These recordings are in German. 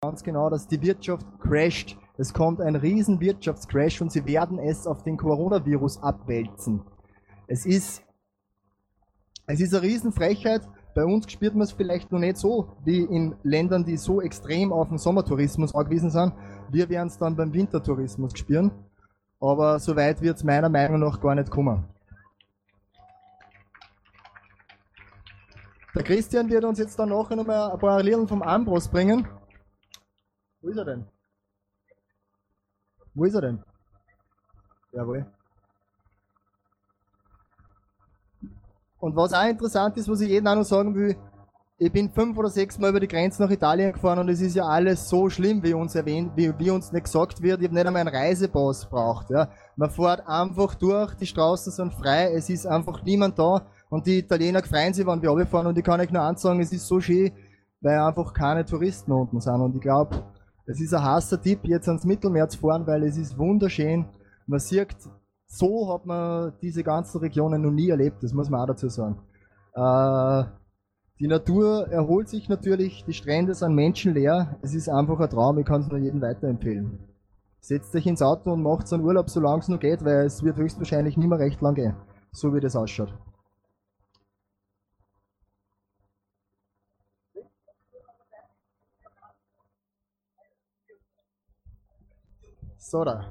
ganz genau, dass die Wirtschaft crasht. Es kommt ein riesen Wirtschaftscrash und sie werden es auf den Coronavirus abwälzen. Es ist eine Riesenfrechheit. Bei uns spürt man es vielleicht noch nicht so, wie in Ländern, die so extrem auf den Sommertourismus angewiesen sind. Wir werden es dann beim Wintertourismus spüren. Aber so weit wird es meiner Meinung nach gar nicht kommen. Der Christian wird uns jetzt dann nachher noch mal ein paar Liedern vom Ambros bringen. Wo ist er denn? Wo ist er denn? Jawohl. Und was auch interessant ist, was ich jedem auch noch sagen will, ich bin 5 oder 6 Mal über die Grenze nach Italien gefahren und es ist ja alles so schlimm, wie uns erwähnt, wie uns nicht gesagt wird. Ich habe nicht einmal einen Reisepass braucht. Ja. Man fährt einfach durch, die Straßen sind frei, es ist einfach niemand da und die Italiener freuen sich, wenn wir runterfahren und ich kann euch nur eins sagen, es ist so schön, weil einfach keine Touristen unten sind und ich glaube, es ist ein heißer Tipp, jetzt ans Mittelmeer zu fahren, weil es ist wunderschön. Man sieht, so hat man diese ganzen Regionen noch nie erlebt, das muss man auch dazu sagen. Die Natur erholt sich natürlich, die Strände sind menschenleer, es ist einfach ein Traum, ich kann es nur jedem weiterempfehlen. Setzt euch ins Auto und macht so einen Urlaub, solange es noch geht, weil es wird höchstwahrscheinlich nicht mehr recht lang gehen, so wie das ausschaut. So da.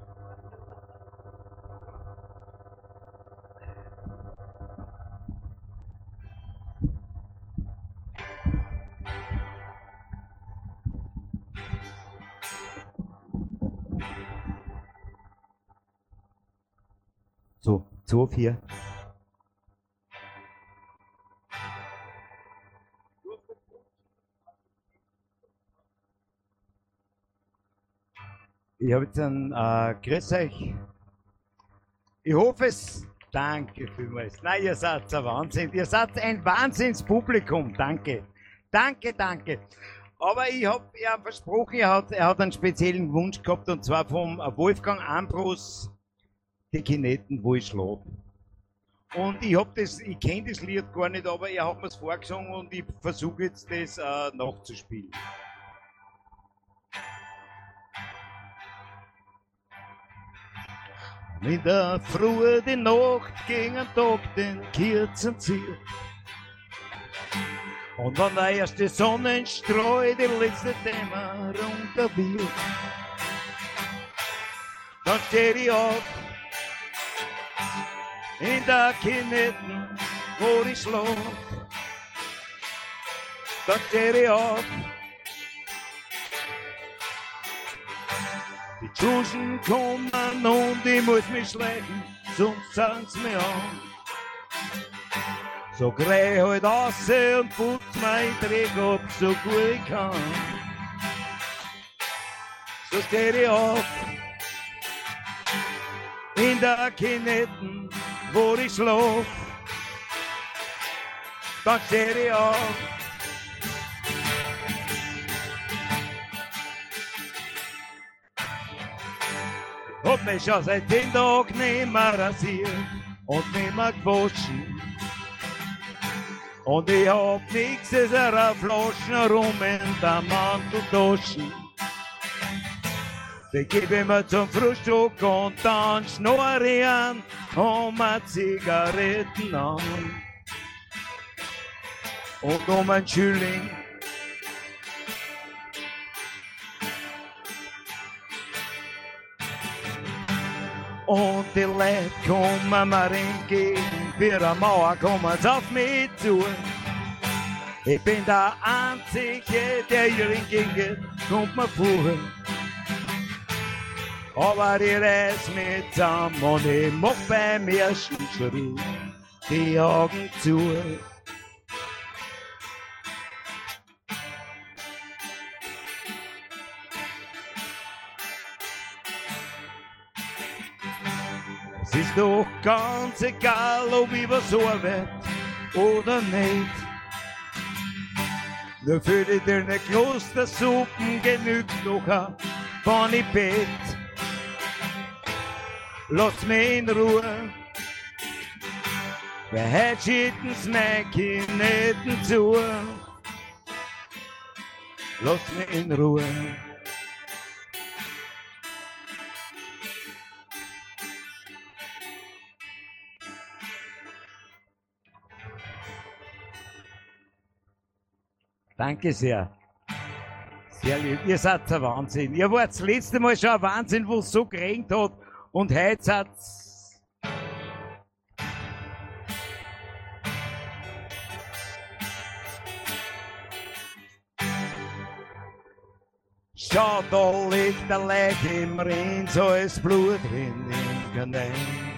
So, 2, 4. Ich habe jetzt ein grüß euch. Ich hoffe es. Danke vielmals. Nein, ihr seid ein Wahnsinn. Ihr seid ein Wahnsinnspublikum. Danke. Danke, danke. Aber ich habe ihm versprochen, er hat einen speziellen Wunsch gehabt, und zwar vom Wolfgang Ambros, die Kineten, wo ich schlafe. Und ich kenne das Lied gar nicht, aber er hat mir es vorgesungen und ich versuche jetzt das nachzuspielen. In der Früh die Nacht gegen den Tag den Kerzen zieht. Und wenn der erste Sonnenstrahl die letzte Dämmerung da wird, dann steh ich auf in der Kinetten, wo ich schlaf. Dann steh ich auf. Die Duschen kommen und ich muss mich schleichen, sonst sagen's mir an. So grei halt aus und putz mein Dreck ab, so gut ich kann. So steh ich auf in der Kinetten, wo ich schlaf. Dann steh ich auf. Hab mich schon seit dem Tag nimmer rasiert und nimmer gewaschen. Und ich hab nix als eine Flaschen rum in der Manteltasche. Die geb ich mir zum Frühstück und dann schnorr ich an und mir Zigaretten an. Und um ein Schüling und die Leute kommen mir entgegen, wie eine Mauer kommen sie auf mich zu. Ich bin der Einzige, der hier entgegengeht, kommt mir vor. Aber ich reiß mich zusammen und ich mach beim ersten Schritt die Augen zu. Es ist doch ganz egal, ob ich was arbeite oder nicht. Nur für die dünne Klostersuppen genügt noch ein Bonnibett. Lass mich in Ruhe, weil heute schütten's mein Kineten zu. lass mich in Ruhe. Danke sehr. Sehr lieb. Ihr seid ein Wahnsinn. Ihr wart das letzte Mal schon ein Wahnsinn, wo es so geregnet hat. Und heute seid's. Schau, da liegt der Leck im Rhein, so ist Blut drin im Kanal.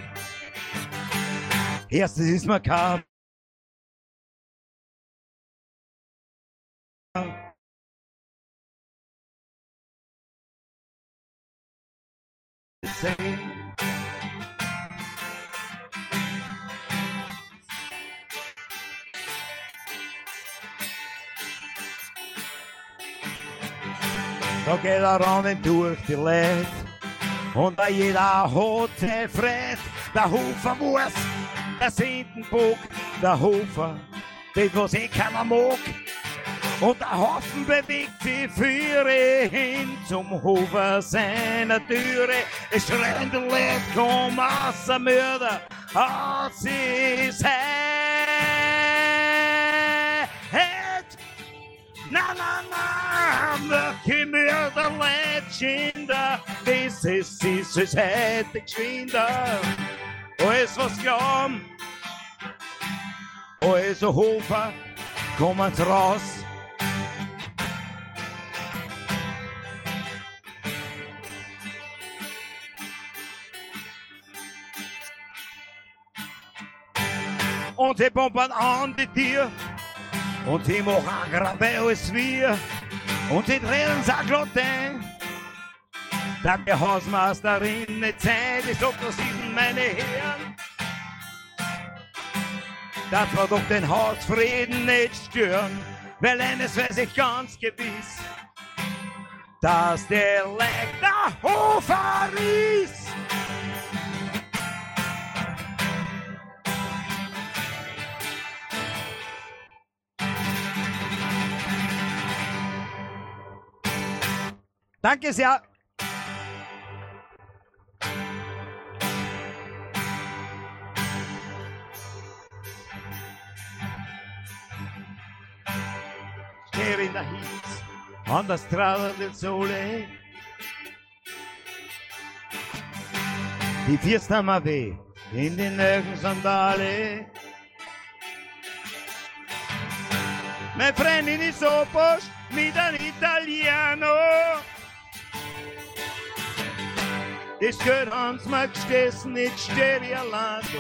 Erstes ist mir kaum. Da geht er Rahmen durch die Leid und da jeder hat sein Fred. Der Hofer weiß, der Sündenbock, der Hofer, das was keiner mag. Und der Haufen bewegt sich Führe hin zum Hofer seiner Türe. Es schreien die Leute, komm aus der Mörder, aus ist Heid. Na, na, na, möchte Mörder, Leute, Schinder, das ist heute geschwinder. Alles was glauben, also Hofer, kommen's raus. Und sie bomben an die Tür und sie machen gerade als wir und sie drehen sich glatt ein. Da die Hausmeisterin nicht Zeit, ich sag das Ihnen, meine Herren, dass wir doch den Hausfrieden nicht stören, weil eines weiß ich ganz gewiss, dass der Leck der Hofer ist. Danke sehr. Stehe in der Hitze, an der Strada del Sole. Die Fiesta ma weh, in den Sandale. Mein Freund in Sopos mit ein Italiano. Das gehört ans Magstess nicht Sterialando.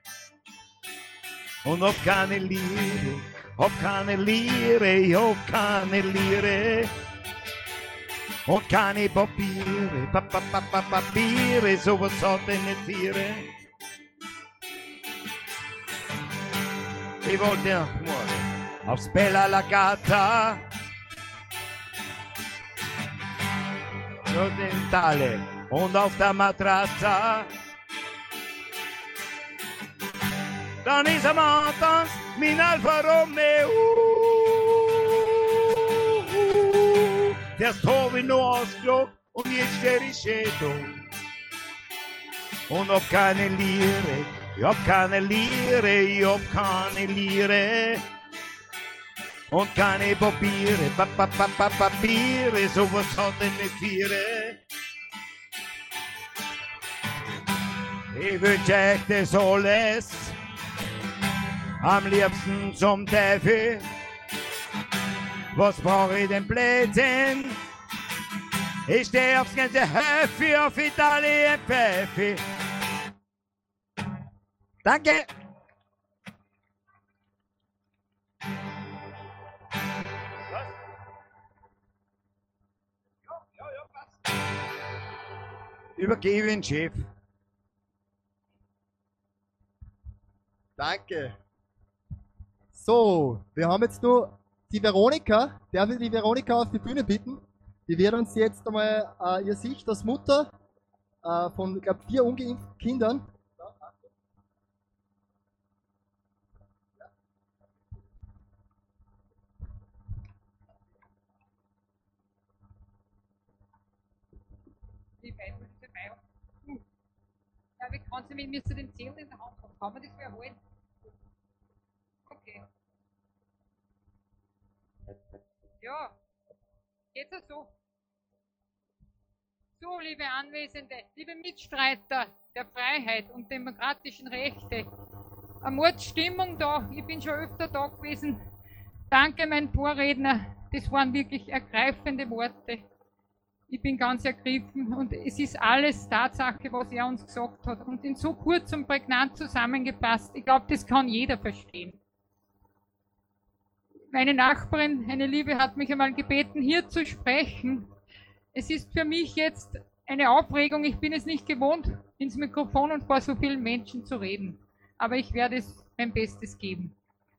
Und hab keine Lire, hab keine Lire, ich hab keine Lire. Und keine Papiere, Papiere, sowas hat eine Tiere. Ich wollte nach morgen aufs Bella Lagata. Occidentale und auf der Matratza. Dann ist am Antanz min Alfa Romeo. Erst hab ich noch ausgelockt und jetzt steh ich Schädel. Und hab keine Lire, ich hab keine Lire, ich hab keine Lire. Und keine Papiere, Papiere, sowas hat eine Tiere. Ich wünsche euch das alles, am liebsten zum Teufel. Was brauch ich denn Blödsinn? Ich steh aufs ganze Höfe, auf Italien Pfeffi. Danke! Übergebe den Chef. Danke. So, wir haben jetzt nur die Veronika. Darf ich die Veronika auf die Bühne bitten? Die wird uns jetzt einmal ihr Sicht als Mutter von, ich glaube, 4 ungeimpften Kindern. Sie müssen den Zettel in der Hand haben. Kann man das wiederholen? Okay. Ja, geht's auch so? So, liebe Anwesende, liebe Mitstreiter der Freiheit und demokratischen Rechte, eine Mordstimmung da, ich bin schon öfter da gewesen. Danke, mein Vorredner, das waren wirklich ergreifende Worte. Ich bin ganz ergriffen und es ist alles Tatsache, was er uns gesagt hat und in so kurz und prägnant zusammengefasst. Ich glaube, das kann jeder verstehen. Meine Nachbarin, eine Liebe, hat mich einmal gebeten, hier zu sprechen. Es ist für mich jetzt eine Aufregung. Ich bin es nicht gewohnt, ins Mikrofon und vor so vielen Menschen zu reden. Aber ich werde es mein Bestes geben.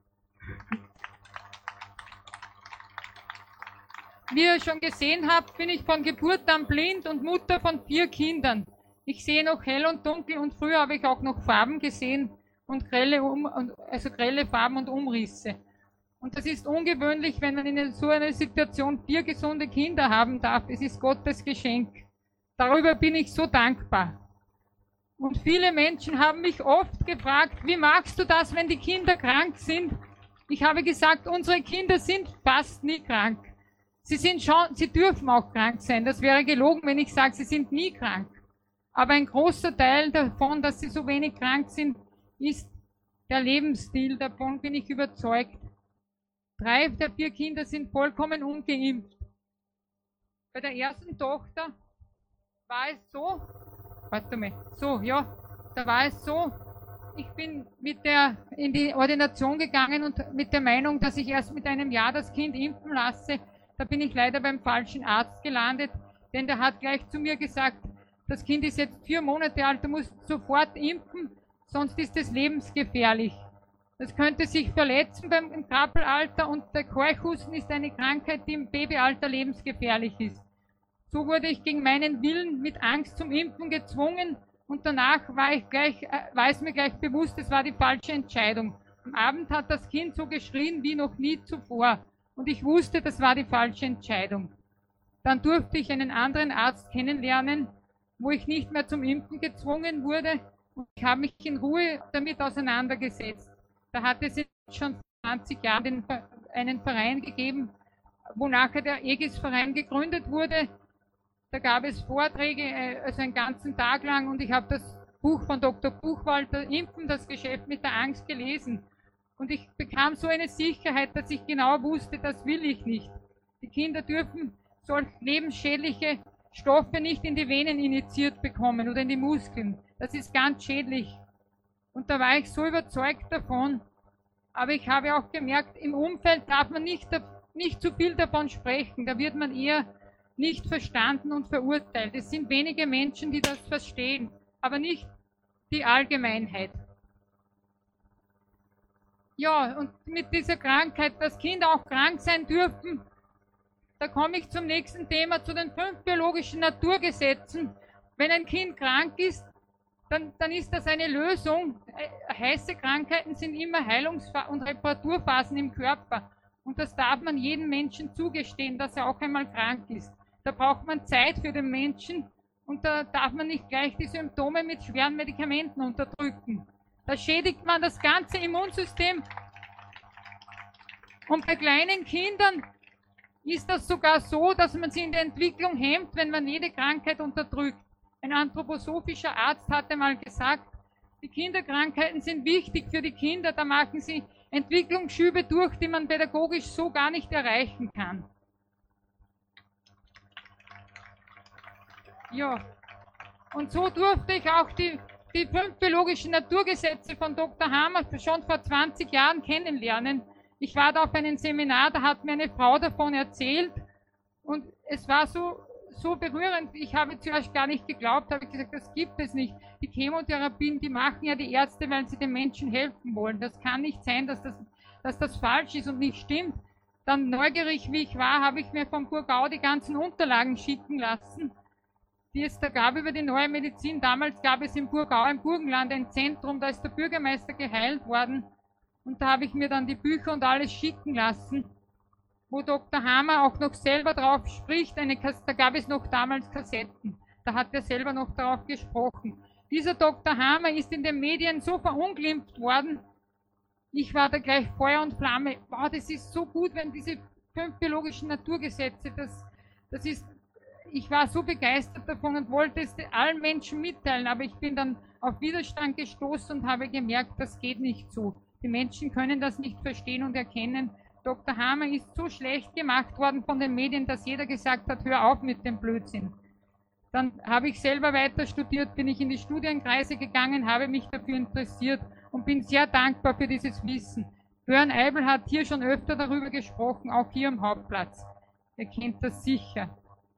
Wie ihr schon gesehen habt, bin ich von Geburt an blind und Mutter von 4 Kindern. Ich sehe noch hell und dunkel und früher habe ich auch noch Farben gesehen und grelle Farben und Umrisse. Und das ist ungewöhnlich, wenn man in so einer Situation 4 gesunde Kinder haben darf. Es ist Gottes Geschenk. Darüber bin ich so dankbar. Und viele Menschen haben mich oft gefragt, wie magst du das, wenn die Kinder krank sind? Ich habe gesagt, unsere Kinder sind fast nie krank. Sie dürfen auch krank sein. Das wäre gelogen, wenn ich sage, sie sind nie krank. Aber ein großer Teil davon, dass sie so wenig krank sind, ist der Lebensstil. Davon bin ich überzeugt. 3 der 4 Kinder sind vollkommen ungeimpft. Bei der ersten Tochter war es so, da war es so, ich bin in die Ordination gegangen und mit der Meinung, dass ich erst mit einem Jahr das Kind impfen lasse. Da bin ich leider beim falschen Arzt gelandet, denn der hat gleich zu mir gesagt, das Kind ist jetzt 4 Monate alt, du musst sofort impfen, sonst ist es lebensgefährlich. Das könnte sich verletzen im Krabbelalter und der Keuchhusten ist eine Krankheit, die im Babyalter lebensgefährlich ist. So wurde ich gegen meinen Willen mit Angst zum Impfen gezwungen und danach war es mir gleich bewusst, es war die falsche Entscheidung. Am Abend hat das Kind so geschrien wie noch nie zuvor. Und ich wusste, das war die falsche Entscheidung. Dann durfte ich einen anderen Arzt kennenlernen, wo ich nicht mehr zum Impfen gezwungen wurde. Und ich habe mich in Ruhe damit auseinandergesetzt. Da hat es schon vor 20 Jahren einen Verein gegeben, wo nachher der Aegis-Verein gegründet wurde. Da gab es Vorträge, also einen ganzen Tag lang. Und ich habe das Buch von Dr. Buchwalter, Impfen, das Geschäft mit der Angst, gelesen. Und ich bekam so eine Sicherheit, dass ich genau wusste, das will ich nicht. Die Kinder dürfen solch lebensschädliche Stoffe nicht in die Venen injiziert bekommen oder in die Muskeln. Das ist ganz schädlich. Und da war ich so überzeugt davon. Aber ich habe auch gemerkt, im Umfeld darf man nicht zu viel davon sprechen. Da wird man eher nicht verstanden und verurteilt. Es sind wenige Menschen, die das verstehen, aber nicht die Allgemeinheit. Ja, und mit dieser Krankheit, dass Kinder auch krank sein dürfen, da komme ich zum nächsten Thema, zu den 5 biologischen Naturgesetzen. Wenn ein Kind krank ist, dann ist das eine Lösung. Heiße Krankheiten sind immer Heilungs- und Reparaturphasen im Körper. Und das darf man jedem Menschen zugestehen, dass er auch einmal krank ist. Da braucht man Zeit für den Menschen und da darf man nicht gleich die Symptome mit schweren Medikamenten unterdrücken. Da schädigt man das ganze Immunsystem. Und bei kleinen Kindern ist das sogar so, dass man sie in der Entwicklung hemmt, wenn man jede Krankheit unterdrückt. Ein anthroposophischer Arzt hatte mal gesagt, die Kinderkrankheiten sind wichtig für die Kinder, da machen sie Entwicklungsschübe durch, die man pädagogisch so gar nicht erreichen kann. Ja, und so durfte ich auch die 5 biologischen Naturgesetze von Dr. Hammer schon vor 20 Jahren kennenlernen. Ich war da auf einem Seminar, da hat mir eine Frau davon erzählt und es war so berührend. Ich habe zuerst gar nicht geglaubt, habe gesagt, das gibt es nicht. Die Chemotherapien, die machen ja die Ärzte, weil sie den Menschen helfen wollen. Das kann nicht sein, dass das falsch ist und nicht stimmt. Dann neugierig wie ich war, habe ich mir vom Burgau die ganzen Unterlagen schicken lassen, die es da gab über die neue Medizin. Damals gab es im Burgau, im Burgenland, ein Zentrum, da ist der Bürgermeister geheilt worden. Und da habe ich mir dann die Bücher und alles schicken lassen, wo Dr. Hammer auch noch selber drauf spricht. Da gab es noch damals Kassetten. Da hat er selber noch darauf gesprochen. Dieser Dr. Hammer ist in den Medien so verunglimpft worden. Ich war da gleich Feuer und Flamme. Wow, das ist so gut, wenn diese 5 biologischen Naturgesetze, ich war so begeistert davon und wollte es allen Menschen mitteilen, aber ich bin dann auf Widerstand gestoßen und habe gemerkt, das geht nicht so. Die Menschen können das nicht verstehen und erkennen. Dr. Hammer ist so schlecht gemacht worden von den Medien, dass jeder gesagt hat, hör auf mit dem Blödsinn. Dann habe ich selber weiter studiert, bin ich in die Studienkreise gegangen, habe mich dafür interessiert und bin sehr dankbar für dieses Wissen. Björn Eibel hat hier schon öfter darüber gesprochen, auch hier am Hauptplatz. Ihr kennt das sicher.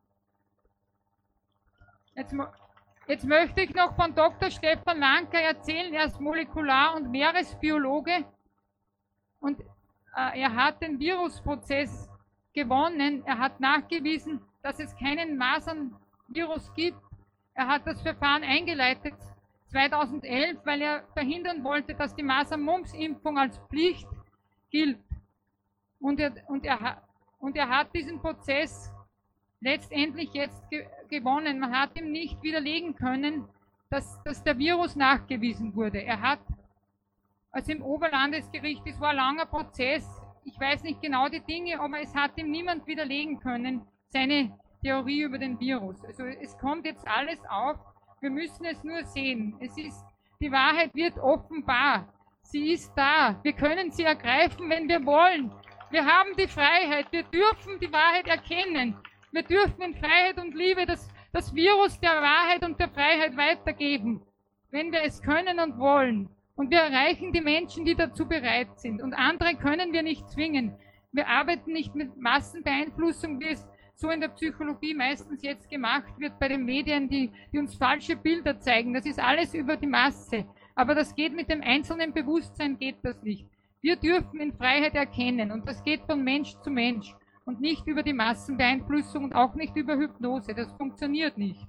Jetzt möchte ich noch von Dr. Stefan Lanka erzählen. Er ist Molekular- und Meeresbiologe und er hat den Virusprozess gewonnen. Er hat nachgewiesen, dass es keinen Masernvirus gibt. Er hat das Verfahren eingeleitet 2011, weil er verhindern wollte, dass die Masern-Mumps-Impfung als Pflicht gilt. Und er hat diesen Prozess letztendlich jetzt gewonnen. Man hat ihm nicht widerlegen können, dass der Virus nachgewiesen wurde. Er hat, also im Oberlandesgericht, es war ein langer Prozess, ich weiß nicht genau die Dinge, aber es hat ihm niemand widerlegen können, seine Theorie über den Virus. Also es kommt jetzt alles auf, wir müssen es nur sehen. Die Wahrheit wird offenbar. Sie ist da. Wir können sie ergreifen, wenn wir wollen. Wir haben die Freiheit. Wir dürfen die Wahrheit erkennen. Wir dürfen in Freiheit und Liebe das Virus der Wahrheit und der Freiheit weitergeben, wenn wir es können und wollen. Und wir erreichen die Menschen, die dazu bereit sind. Und andere können wir nicht zwingen. Wir arbeiten nicht mit Massenbeeinflussung, wie es so in der Psychologie meistens jetzt gemacht wird bei den Medien, die uns falsche Bilder zeigen. Das ist alles über die Masse. Aber das geht mit dem einzelnen Bewusstsein, geht das nicht. Wir dürfen in Freiheit erkennen und das geht von Mensch zu Mensch und nicht über die Massenbeeinflussung und auch nicht über Hypnose. Das funktioniert nicht.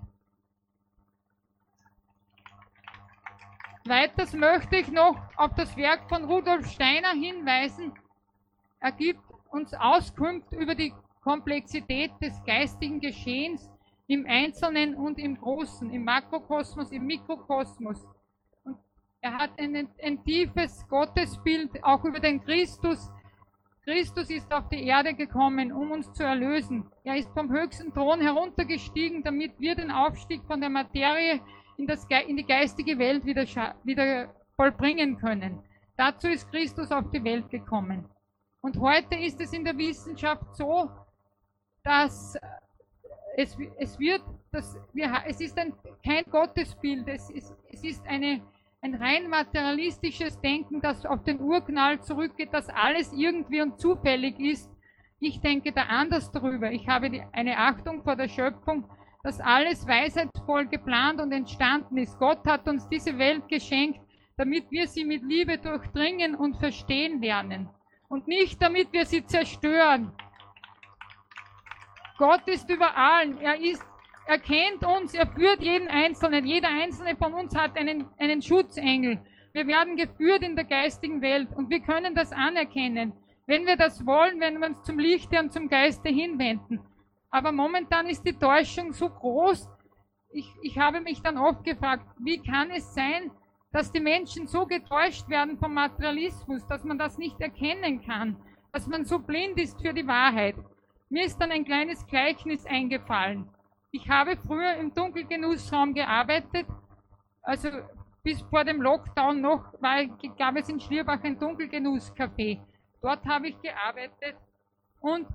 Weiters möchte ich noch auf das Werk von Rudolf Steiner hinweisen. Er gibt uns Auskunft über die Komplexität des geistigen Geschehens im Einzelnen und im Großen, im Makrokosmos, im Mikrokosmos. Und er hat ein tiefes Gottesbild auch über den Christus. Christus ist auf die Erde gekommen, um uns zu erlösen. Er ist vom höchsten Thron heruntergestiegen, damit wir den Aufstieg von der Materie in die geistige Welt wieder vollbringen können. Dazu ist Christus auf die Welt gekommen. Und heute ist es in der Wissenschaft so, dass es ist kein Gottesbild, es ist ein rein materialistisches Denken, das auf den Urknall zurückgeht, dass alles irgendwie und zufällig ist. Ich denke da anders darüber. Ich habe eine Achtung vor der Schöpfung, dass alles weisheitsvoll geplant und entstanden ist. Gott hat uns diese Welt geschenkt, damit wir sie mit Liebe durchdringen und verstehen lernen. Und nicht, damit wir sie zerstören. Gott ist über allen. Er kennt uns, er führt jeden Einzelnen. Jeder Einzelne von uns hat einen Schutzengel. Wir werden geführt in der geistigen Welt und wir können das anerkennen. Wenn wir das wollen, werden wir uns zum Lichte und zum Geiste hinwenden. Aber momentan ist die Täuschung so groß. Ich habe mich dann oft gefragt, wie kann es sein, dass die Menschen so getäuscht werden vom Materialismus, dass man das nicht erkennen kann, dass man so blind ist für die Wahrheit. Mir ist dann ein kleines Gleichnis eingefallen. Ich habe früher im Dunkelgenussraum gearbeitet, also bis vor dem Lockdown noch gab es in Schlierbach ein Dunkelgenusscafé. Dort habe ich gearbeitet und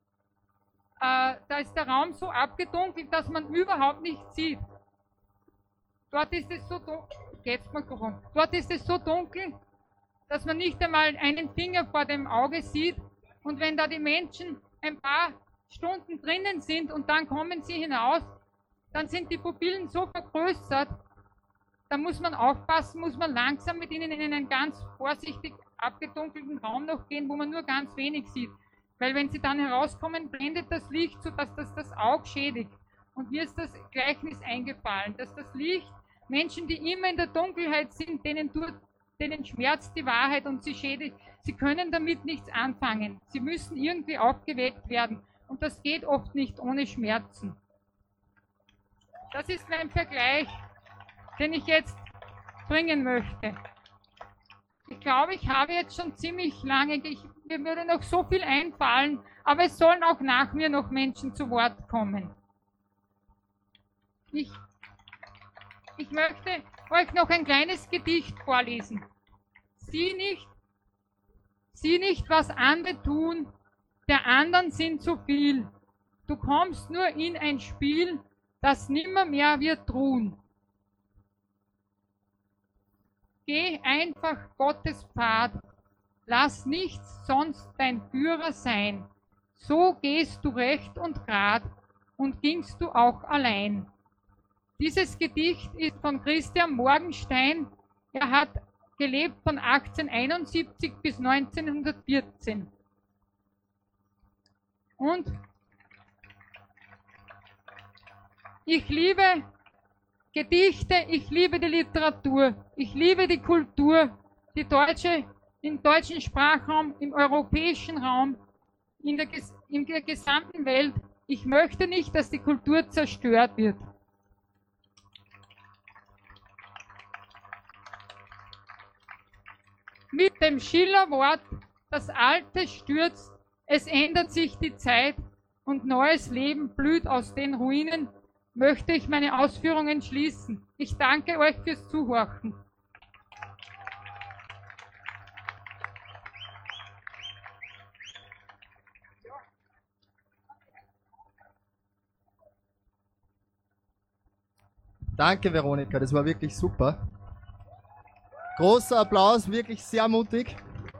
da ist der Raum so abgedunkelt, dass man überhaupt nichts sieht. Dort ist es so dunkel, dort ist es so dunkel, dass man nicht einmal einen Finger vor dem Auge sieht. Und wenn da die Menschen ein paar Stunden drinnen sind und dann kommen sie hinaus, dann sind die Pupillen so vergrößert, da muss man aufpassen, muss man langsam mit ihnen in einen ganz vorsichtig abgedunkelten Raum noch gehen, wo man nur ganz wenig sieht. Weil wenn sie dann herauskommen, blendet das Licht, sodass das Auge schädigt. Und mir ist das Gleichnis eingefallen, dass das Licht, Menschen, die immer in der Dunkelheit sind, denen schmerzt die Wahrheit und sie schädigt. Sie können damit nichts anfangen. Sie müssen irgendwie aufgeweckt werden. Und das geht oft nicht ohne Schmerzen. Das ist mein Vergleich. den ich jetzt bringen möchte. Ich glaube, ich habe jetzt schon ziemlich lange, mir würde noch so viel einfallen, aber es sollen auch nach mir noch Menschen zu Wort kommen. Ich möchte euch noch ein kleines Gedicht vorlesen. Sieh nicht, was andere tun, der anderen sind zu viel. Du kommst nur in ein Spiel, das nimmermehr wird ruhen. Geh einfach Gottes Pfad, lass nichts sonst dein Führer sein. So gehst du recht und grad und gingst du auch allein. Dieses Gedicht ist von Christian Morgenstein. Er hat gelebt von 1871 bis 1914. Und ich liebe Gedichte, ich liebe die Literatur, ich liebe die Kultur, im deutschen Sprachraum, im europäischen Raum, in der gesamten Welt. Ich möchte nicht, dass die Kultur zerstört wird. Mit dem Schillerwort, das Alte stürzt, es ändert sich die Zeit und neues Leben blüht aus den Ruinen, möchte ich meine Ausführungen schließen. Ich danke euch fürs Zuhören. Danke, Veronika, das war wirklich super. Großer Applaus, wirklich sehr mutig.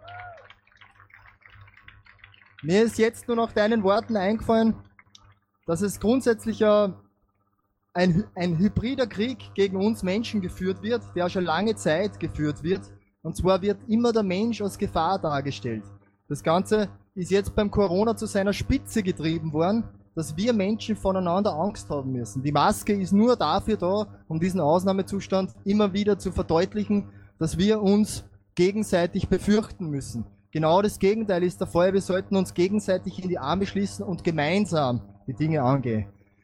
Mir ist jetzt nur nach deinen Worten eingefallen, dass es grundsätzlich ja ein hybrider Krieg gegen uns Menschen geführt wird, der schon lange Zeit geführt wird. Und zwar wird immer der Mensch als Gefahr dargestellt. Das Ganze ist jetzt beim Corona zu seiner Spitze getrieben worden, dass wir Menschen voneinander Angst haben müssen. Die Maske ist nur dafür da, um diesen Ausnahmezustand immer wieder zu verdeutlichen, dass wir uns gegenseitig befürchten müssen. Genau das Gegenteil ist der Fall. Wir sollten uns gegenseitig in die Arme schließen und gemeinsam die Dinge angehen.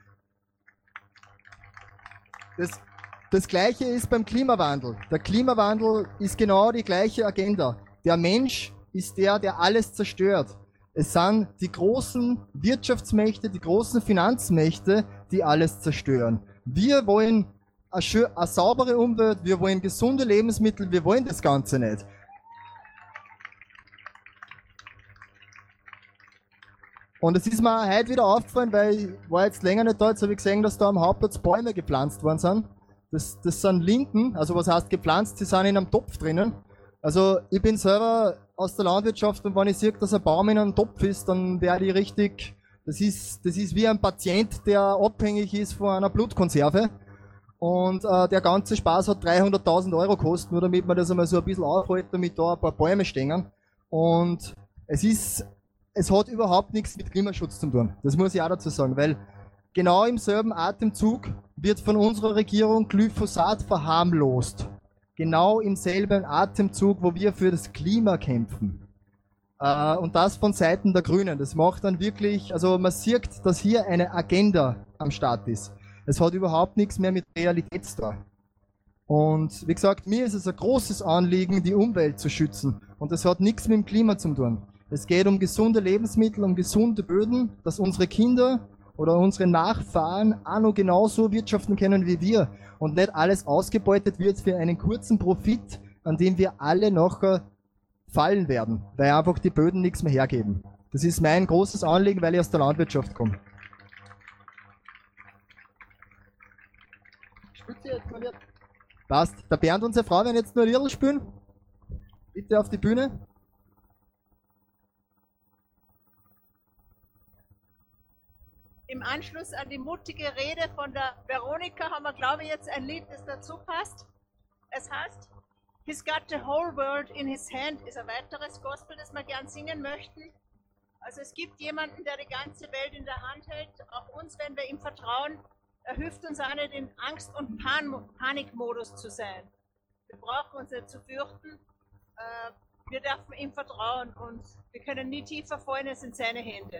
Das Gleiche ist beim Klimawandel. Der Klimawandel ist genau die gleiche Agenda. Der Mensch ist der alles zerstört. Es sind die großen Wirtschaftsmächte, die großen Finanzmächte, die alles zerstören. Wir wollen eine saubere Umwelt, wir wollen gesunde Lebensmittel, wir wollen das Ganze nicht. Und es ist mir heute wieder aufgefallen, weil ich war jetzt länger nicht da, jetzt habe ich gesehen, dass da am Hauptplatz Bäume gepflanzt worden sind. Das sind Linden, also was heißt gepflanzt, die sind in einem Topf drinnen. Also ich bin selber aus der Landwirtschaft und wenn ich sehe, dass ein Baum in einem Topf ist, dann werde ich richtig, das ist wie ein Patient, der abhängig ist von einer Blutkonserve. Und der ganze Spaß hat 300.000 Euro gekostet, nur damit man das einmal so ein bisschen aufhält, damit da ein paar Bäume stehen. Und es hat überhaupt nichts mit Klimaschutz zu tun. Das muss ich auch dazu sagen, weil genau im selben Atemzug wird von unserer Regierung Glyphosat verharmlost. Genau im selben Atemzug, wo wir für das Klima kämpfen. Und das von Seiten der Grünen. Das macht dann wirklich, also man sieht, dass hier eine Agenda am Start ist. Es hat überhaupt nichts mehr mit Realität zu tun. Und wie gesagt, mir ist es ein großes Anliegen, die Umwelt zu schützen. Und das hat nichts mit dem Klima zu tun. Es geht um gesunde Lebensmittel, um gesunde Böden, dass unsere Kinder oder unsere Nachfahren auch noch genauso wirtschaften können wie wir. Und nicht alles ausgebeutet wird für einen kurzen Profit, an dem wir alle nachher fallen werden, weil einfach die Böden nichts mehr hergeben. Das ist mein großes Anliegen, weil ich aus der Landwirtschaft komme. Passt. Der Bernd und seine Frau werden jetzt nur ein Liedl spielen. Bitte auf die Bühne. Im Anschluss an die mutige Rede von der Veronika haben wir, glaube ich, jetzt ein Lied, das dazu passt. Es heißt He's Got the Whole World in His Hand, ist ein weiteres Gospel, das wir gern singen möchten. Also es gibt jemanden, der die ganze Welt in der Hand hält, auch uns, wenn wir ihm vertrauen. Er hilft uns auch nicht in Angst- und Panikmodus zu sein. Wir brauchen uns nicht zu fürchten. Wir dürfen ihm vertrauen und wir können nie tiefer fallen als in seine Hände.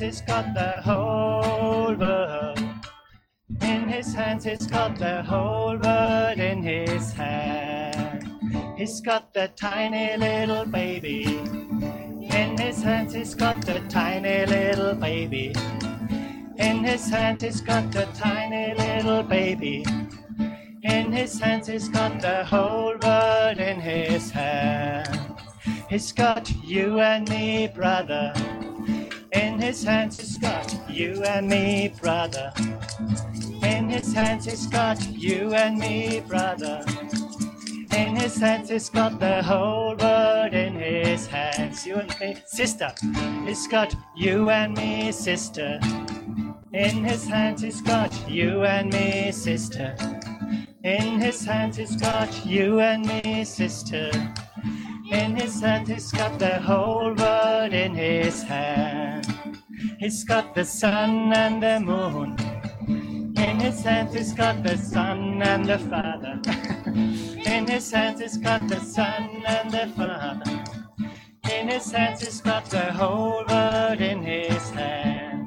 he's got the whole world. In his hands he's got the whole world in his hand. He's got the tiny little baby. In his hands he's got the tiny little baby. In his hand he's got the tiny little baby. In his hands he's got the whole world in his hand. He's got you and me, brother. In his hands he's got you and me, brother. In his hands he's got you and me, brother. In his hands he's got the whole world in his hands. You and me, sister. He's got you and me, sister. In his hands he's got you and me, sister. In his hands he's got you and me, sister. In his hand he's got the whole world in his hand. He's got the sun and the moon. In his hands he's got the sun and the Father. In his hands he's got the sun and the Father. In his hands he's got the whole world in his hands.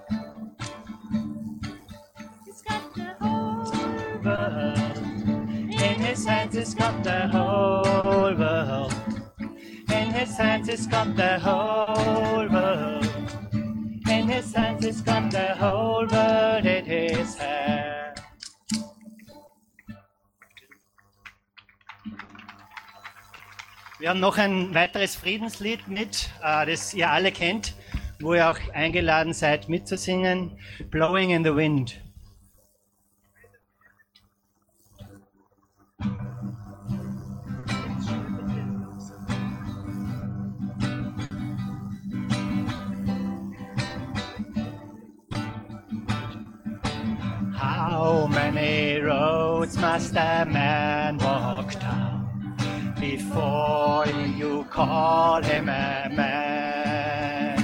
He's got the whole world. In his hands he's got the whole world. In his hands he's got the whole world. In his hands he's got the whole world in his hand. Wir haben noch ein weiteres Friedenslied mit, das ihr alle kennt, wo ihr auch eingeladen seid mitzusingen. Blowing in the Wind. How many roads must a man walk down before you call him a man?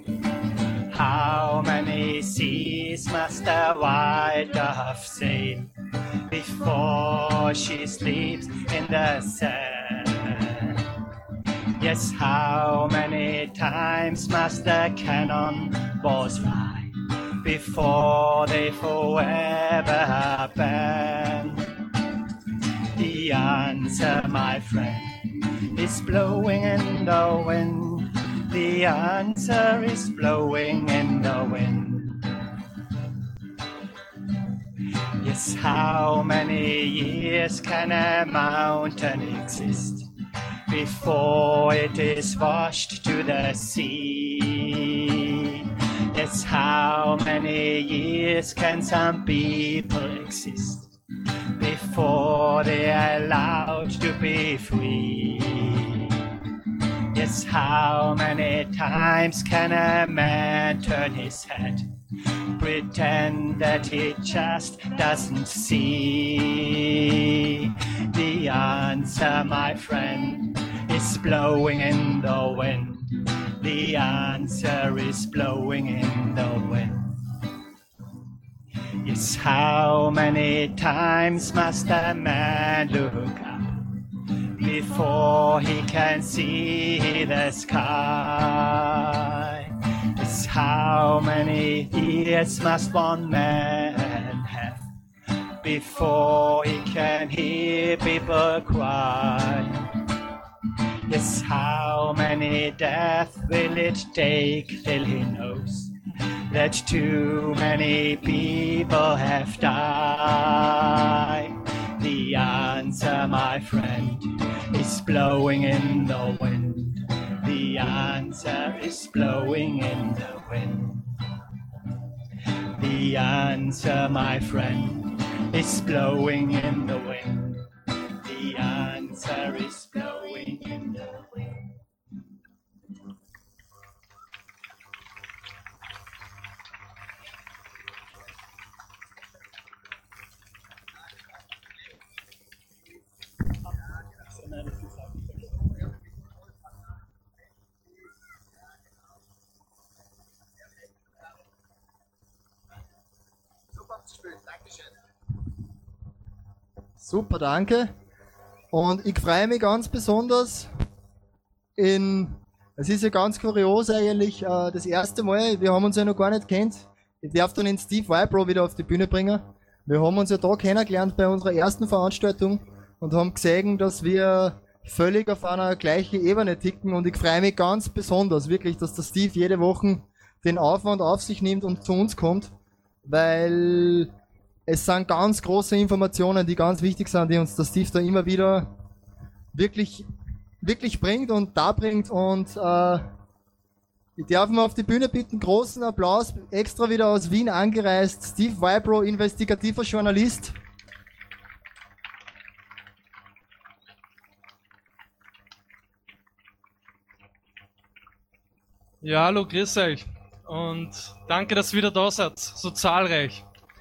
How many seas must a white dove sail before she sleeps in the sand? Yes, how many times must the cannonballs fly before they forever ban? The answer, my friend, is blowing in the wind. The answer is blowing in the wind. Yes, how many years can a mountain exist before it is washed to the sea? Yes, how many years can some people exist before they are allowed to be free? Yes, how many times can a man turn his head, pretend that he just doesn't see? The answer, my friend, is blowing in the wind. The answer is blowing in the wind. Yes, how many times must a man look up before he can see the sky? Yes, how many years must one man have before he can hear people cry? Yes, how many deaths will it take till he knows that too many people have died? The answer, my friend, is blowing in the wind. The answer is blowing in the wind. The answer, my friend, is blowing in the wind. The answer is blowing in the wind. Super, danke. Und ich freue mich ganz besonders, in Es ist ja ganz kurios eigentlich, das erste Mal, wir haben uns ja noch gar nicht kennt. Ich darf dann den Steve Wybro wieder auf die Bühne bringen. Wir haben uns ja da kennengelernt bei unserer ersten Veranstaltung und haben gesehen, dass wir völlig auf einer gleichen Ebene ticken und ich freue mich ganz besonders wirklich, dass der Steve jede Woche den Aufwand auf sich nimmt und zu uns kommt, weil es sind ganz große Informationen, die ganz wichtig sind, die uns der Steve da immer wieder wirklich bringt und da bringt und ich darf mal auf die Bühne bitten, großen Applaus, extra wieder aus Wien angereist, Steve Wybro, investigativer Journalist. Ja, hallo, grüß euch und danke, dass ihr wieder da seid, so zahlreich.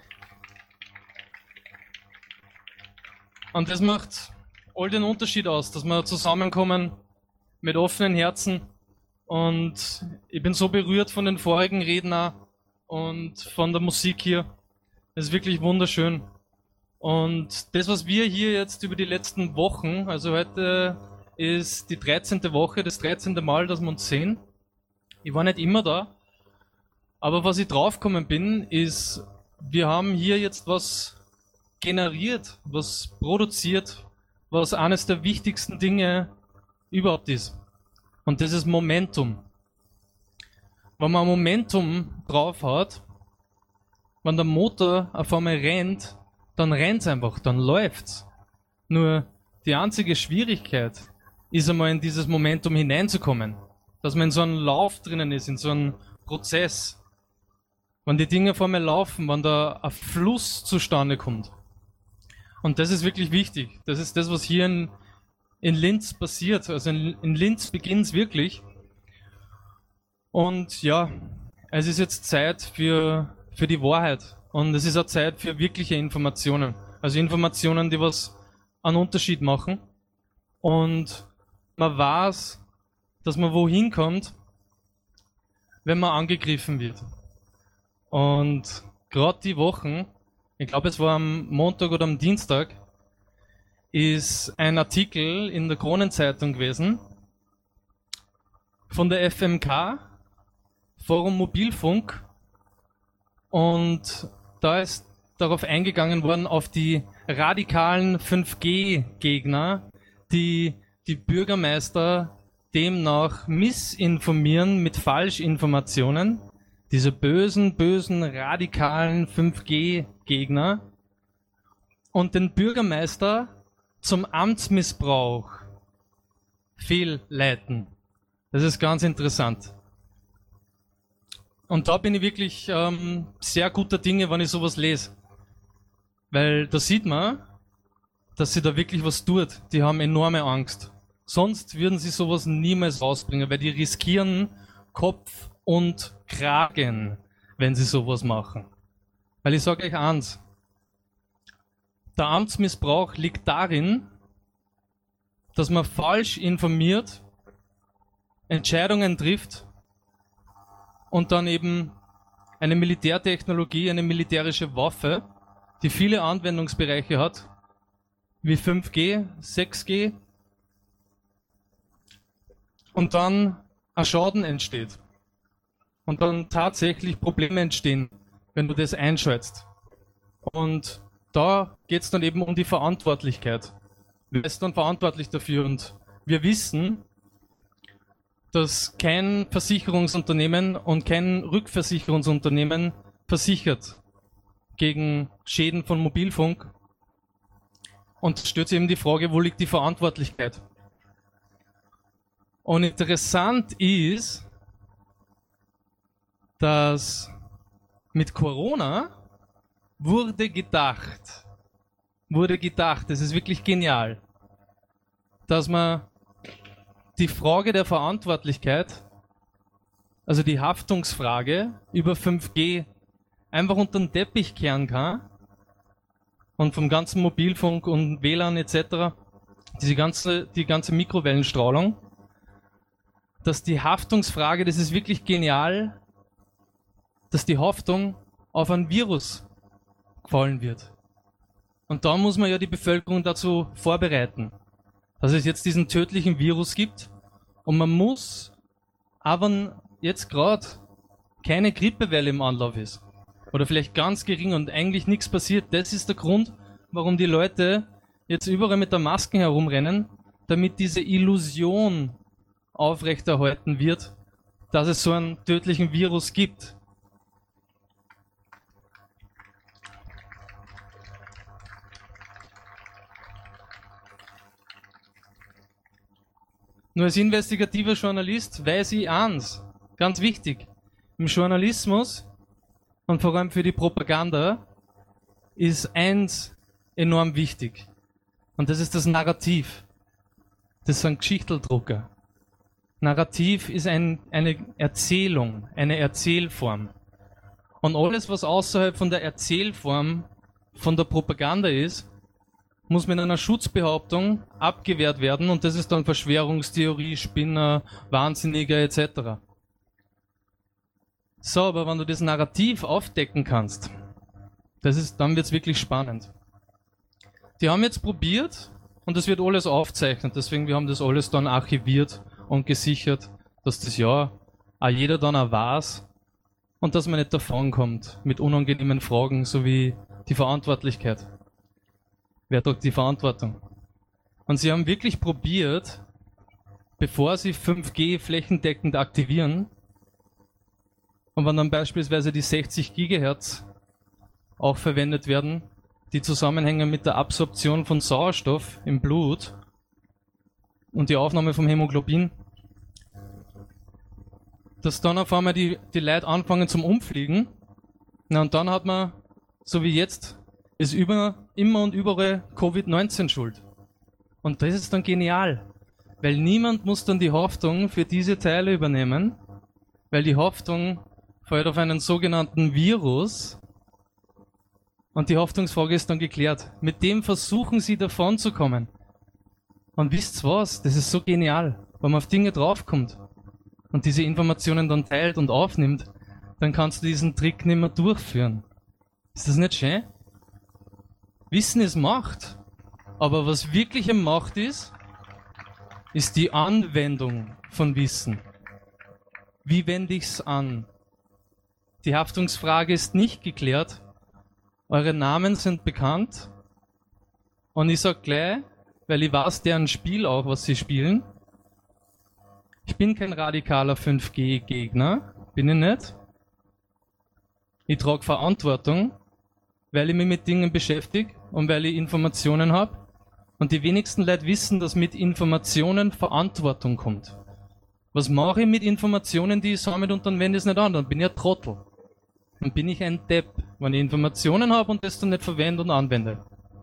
Und das macht all den Unterschied aus, dass wir zusammenkommen mit offenen Herzen. Und ich bin so berührt von den vorigen Rednern und von der Musik hier. Es ist wirklich wunderschön. Und das, was wir hier jetzt über die letzten Wochen, also heute ist die 13. Woche, das 13. Mal, dass wir uns sehen. Ich war nicht immer da, aber was ich draufgekommen bin, ist, wir haben hier jetzt was generiert, was produziert, was eines der wichtigsten Dinge überhaupt ist. Und das ist Momentum. Wenn man Momentum drauf hat, wenn der Motor auf einmal rennt, dann rennt's einfach, dann läuft's. Nur die einzige Schwierigkeit ist einmal in dieses Momentum hineinzukommen. Dass man in so einem Lauf drinnen ist, in so einem Prozess. Wenn die Dinge vor mir laufen, wenn da ein Fluss zustande kommt. Und das ist wirklich wichtig. Das ist das, was hier in Linz passiert. Also in Linz beginnt's wirklich. Und ja, es ist jetzt Zeit für die Wahrheit. Und es ist auch Zeit für wirkliche Informationen. Also Informationen, die was einen Unterschied machen. Und man weiß, dass man wohin kommt, wenn man angegriffen wird. Und gerade die Wochen, ich glaube es war am Montag oder am Dienstag, ist ein Artikel in der Kronenzeitung gewesen von der FMK, Forum Mobilfunk, und da ist darauf eingegangen worden, auf die radikalen 5G-Gegner, die Bürgermeister demnach missinformieren mit Falschinformationen. Diese bösen, radikalen 5G-Gegner und den Bürgermeister zum Amtsmissbrauch fehlleiten. Das ist ganz interessant. Und da bin ich wirklich sehr guter Dinge, wenn ich sowas lese. Weil da sieht man, dass sie da wirklich was tut. Die haben enorme Angst. Sonst würden sie sowas niemals rausbringen, weil die riskieren Kopf und Kragen, wenn sie sowas machen. Weil ich sage euch eins, der Amtsmissbrauch liegt darin, dass man falsch informiert, Entscheidungen trifft und dann eben eine Militärtechnologie, eine militärische Waffe, die viele Anwendungsbereiche hat, wie 5G, 6G, und dann ein Schaden entsteht. Und dann tatsächlich Probleme entstehen, wenn du das einschätzt. Und da geht's dann eben um die Verantwortlichkeit. Wer ist dann verantwortlich dafür? Und wir wissen, dass kein Versicherungsunternehmen und kein Rückversicherungsunternehmen versichert gegen Schäden von Mobilfunk. Und es stellt sich eben die Frage, wo liegt die Verantwortlichkeit? Und interessant ist, dass mit Corona wurde gedacht, das ist wirklich genial, dass man die Frage der Verantwortlichkeit, also die Haftungsfrage über 5G einfach unter den Teppich kehren kann und vom ganzen Mobilfunk und WLAN etc., die ganze Mikrowellenstrahlung, dass die Haftungsfrage, das ist wirklich genial, dass die Haftung auf ein Virus gefallen wird. Und da muss man ja die Bevölkerung dazu vorbereiten, dass es jetzt diesen tödlichen Virus gibt und man muss auch wenn jetzt gerade keine Grippewelle im Anlauf ist, oder vielleicht ganz gering und eigentlich nichts passiert, das ist der Grund, warum die Leute jetzt überall mit der Maske herumrennen, damit diese Illusion aufrechterhalten wird, dass es so einen tödlichen Virus gibt. Nur als investigativer Journalist weiß ich eins, ganz wichtig. Im Journalismus und vor allem für die Propaganda ist eins enorm wichtig. Und das ist das Narrativ. Das sind Geschichteldrucker. Narrativ ist eine Erzählung, eine Erzählform. Und alles, was außerhalb von der Erzählform von der Propaganda ist, muss mit einer Schutzbehauptung abgewehrt werden und das ist dann Verschwörungstheorie, Spinner, Wahnsinniger etc. So, aber wenn du das Narrativ aufdecken kannst, dann wird's wirklich spannend. Die haben jetzt probiert und das wird alles aufgezeichnet, deswegen wir haben das alles dann archiviert und gesichert, dass das ja auch jeder dann auch weiß und dass man nicht davonkommt mit unangenehmen Fragen sowie die Verantwortlichkeit. Wer trägt die Verantwortung? Und sie haben wirklich probiert, bevor sie 5G flächendeckend aktivieren, und wenn dann beispielsweise die 60 Gigahertz auch verwendet werden, die zusammenhängen mit der Absorption von Sauerstoff im Blut und die Aufnahme vom Hämoglobin, dass dann auf einmal die Leute anfangen zum Umfliegen. Na, und dann hat man, so wie jetzt, ist immer und überall Covid-19 schuld. Und das ist dann genial, weil niemand muss dann die Haftung für diese Teile übernehmen, weil die Haftung fällt auf einen sogenannten Virus und die Haftungsfrage ist dann geklärt. Mit dem versuchen sie davon zu kommen. Und wisst was? Das ist so genial, wenn man auf Dinge draufkommt und diese Informationen dann teilt und aufnimmt, dann kannst du diesen Trick nicht mehr durchführen. Ist das nicht schön? Wissen ist Macht, aber was wirkliche Macht ist die Anwendung von Wissen. Wie wende ich's an? Die Haftungsfrage ist nicht geklärt, eure Namen sind bekannt und ich sag gleich, weil ich weiß deren Spiel auch, was sie spielen. Ich bin kein radikaler 5G-Gegner, bin ich nicht. Ich trage Verantwortung, weil ich mich mit Dingen beschäftige und weil ich Informationen habe. Und die wenigsten Leute wissen, dass mit Informationen Verantwortung kommt. Was mache ich mit Informationen, die ich sammle und dann wende ich es nicht an? Dann bin ich ein Trottel. Dann bin ich ein Depp, wenn ich Informationen habe und das dann nicht verwende und anwende.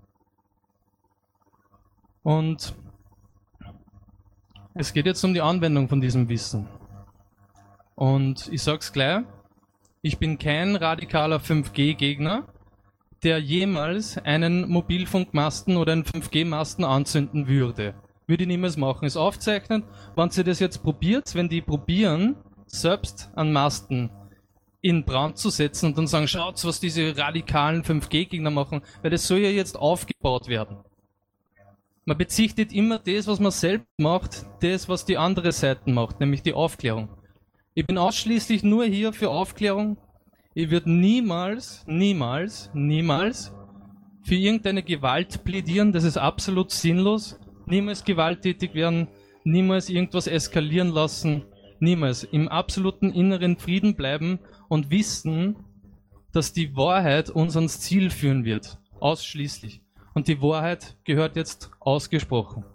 Und es geht jetzt um die Anwendung von diesem Wissen. Und ich sag's gleich, ich bin kein radikaler 5G-Gegner, der jemals einen Mobilfunkmasten oder einen 5G-Masten anzünden würde. Würde ich niemals machen. Ist aufzeichnen, wenn sie das jetzt probiert, wenn die probieren, selbst einen Masten in Brand zu setzen und dann sagen, schaut, was diese radikalen 5G-Gegner machen, weil das soll ja jetzt aufgebaut werden. Man bezichtigt immer das, was man selbst macht, das, was die andere Seite macht, nämlich die Aufklärung. Ich bin ausschließlich nur hier für Aufklärung. Ich würde niemals für irgendeine Gewalt plädieren, das ist absolut sinnlos. Niemals gewalttätig werden, niemals irgendwas eskalieren lassen, niemals. Im absoluten inneren Frieden bleiben und wissen, dass die Wahrheit uns ans Ziel führen wird. Ausschließlich. Und die Wahrheit gehört jetzt ausgesprochen.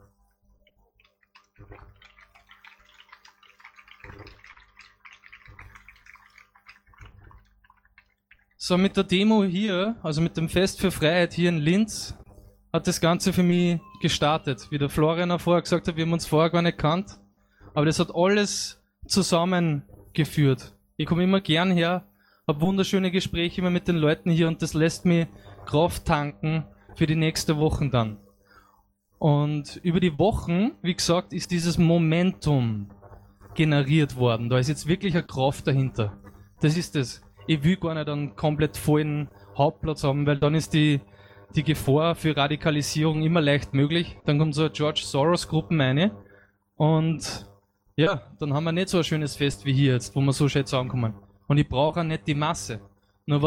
So, mit der Demo hier, also mit dem Fest für Freiheit hier in Linz, hat das Ganze für mich gestartet. Wie der Florian auch vorher gesagt hat, wir haben uns vorher gar nicht kannt. Aber das hat alles zusammengeführt. Ich komme immer gern her, habe wunderschöne Gespräche immer mit den Leuten hier und das lässt mich Kraft tanken für die nächste Woche dann. Und über die Wochen, wie gesagt, ist dieses Momentum generiert worden. Da ist jetzt wirklich eine Kraft dahinter. Das ist es. Ich will gar nicht einen komplett vollen Hauptplatz haben, weil dann ist die Gefahr für Radikalisierung immer leicht möglich. Dann kommt so eine George Soros Gruppen rein und ja, dann haben wir nicht so ein schönes Fest wie hier jetzt, wo wir so schön zusammenkommen. Und ich brauche auch nicht die Masse. Nur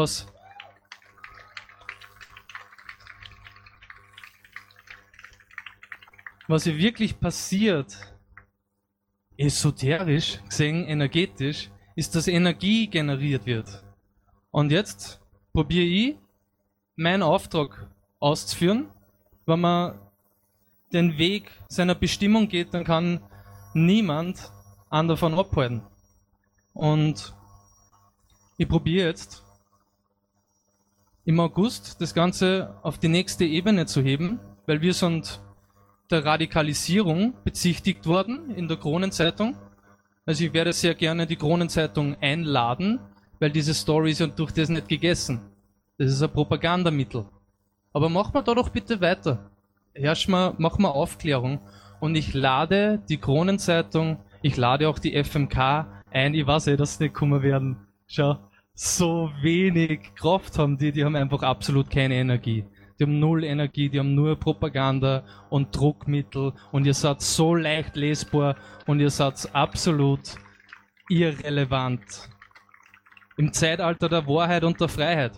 was hier wirklich passiert, esoterisch gesehen, energetisch, ist, dass Energie generiert wird. Und jetzt probiere ich, meinen Auftrag auszuführen. Wenn man den Weg seiner Bestimmung geht, dann kann niemand einen davon abhalten. Und ich probiere jetzt im August das Ganze auf die nächste Ebene zu heben, weil wir sind der Radikalisierung bezichtigt worden in der Kronenzeitung. Also ich werde sehr gerne die Kronenzeitung einladen, weil diese Story ist ja durch das nicht gegessen. Das ist ein Propagandamittel. Aber machen wir da doch bitte weiter. Machen wir Aufklärung. Und ich lade die Kronenzeitung, ich lade auch die FMK ein. Ich weiß dass sie nicht kommen werden. Schau, so wenig Kraft haben die haben einfach absolut keine Energie. Die haben null Energie, die haben nur Propaganda und Druckmittel und ihr seid so leicht lesbar und ihr seid absolut irrelevant. Im Zeitalter der Wahrheit und der Freiheit.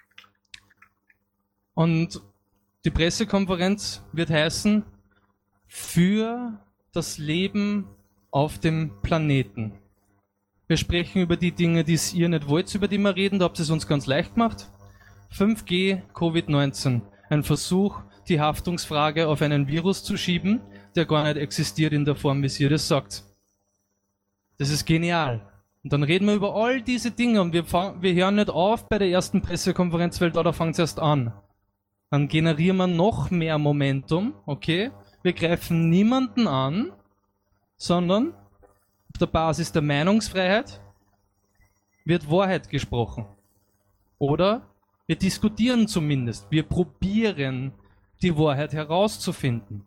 Und die Pressekonferenz wird heißen, für das Leben auf dem Planeten. Wir sprechen über die Dinge, die ihr nicht wollt, über die wir reden, da habt ihr es uns ganz leicht gemacht. 5G, Covid-19. Ein Versuch, die Haftungsfrage auf einen Virus zu schieben, der gar nicht existiert in der Form, wie ihr das sagt. Das ist genial. Und dann reden wir über all diese Dinge und wir hören nicht auf bei der ersten Pressekonferenz, weil da fängt es erst an. Dann generieren wir noch mehr Momentum, okay? Wir greifen niemanden an, sondern auf der Basis der Meinungsfreiheit wird Wahrheit gesprochen. Oder wir diskutieren zumindest. Wir probieren, die Wahrheit herauszufinden.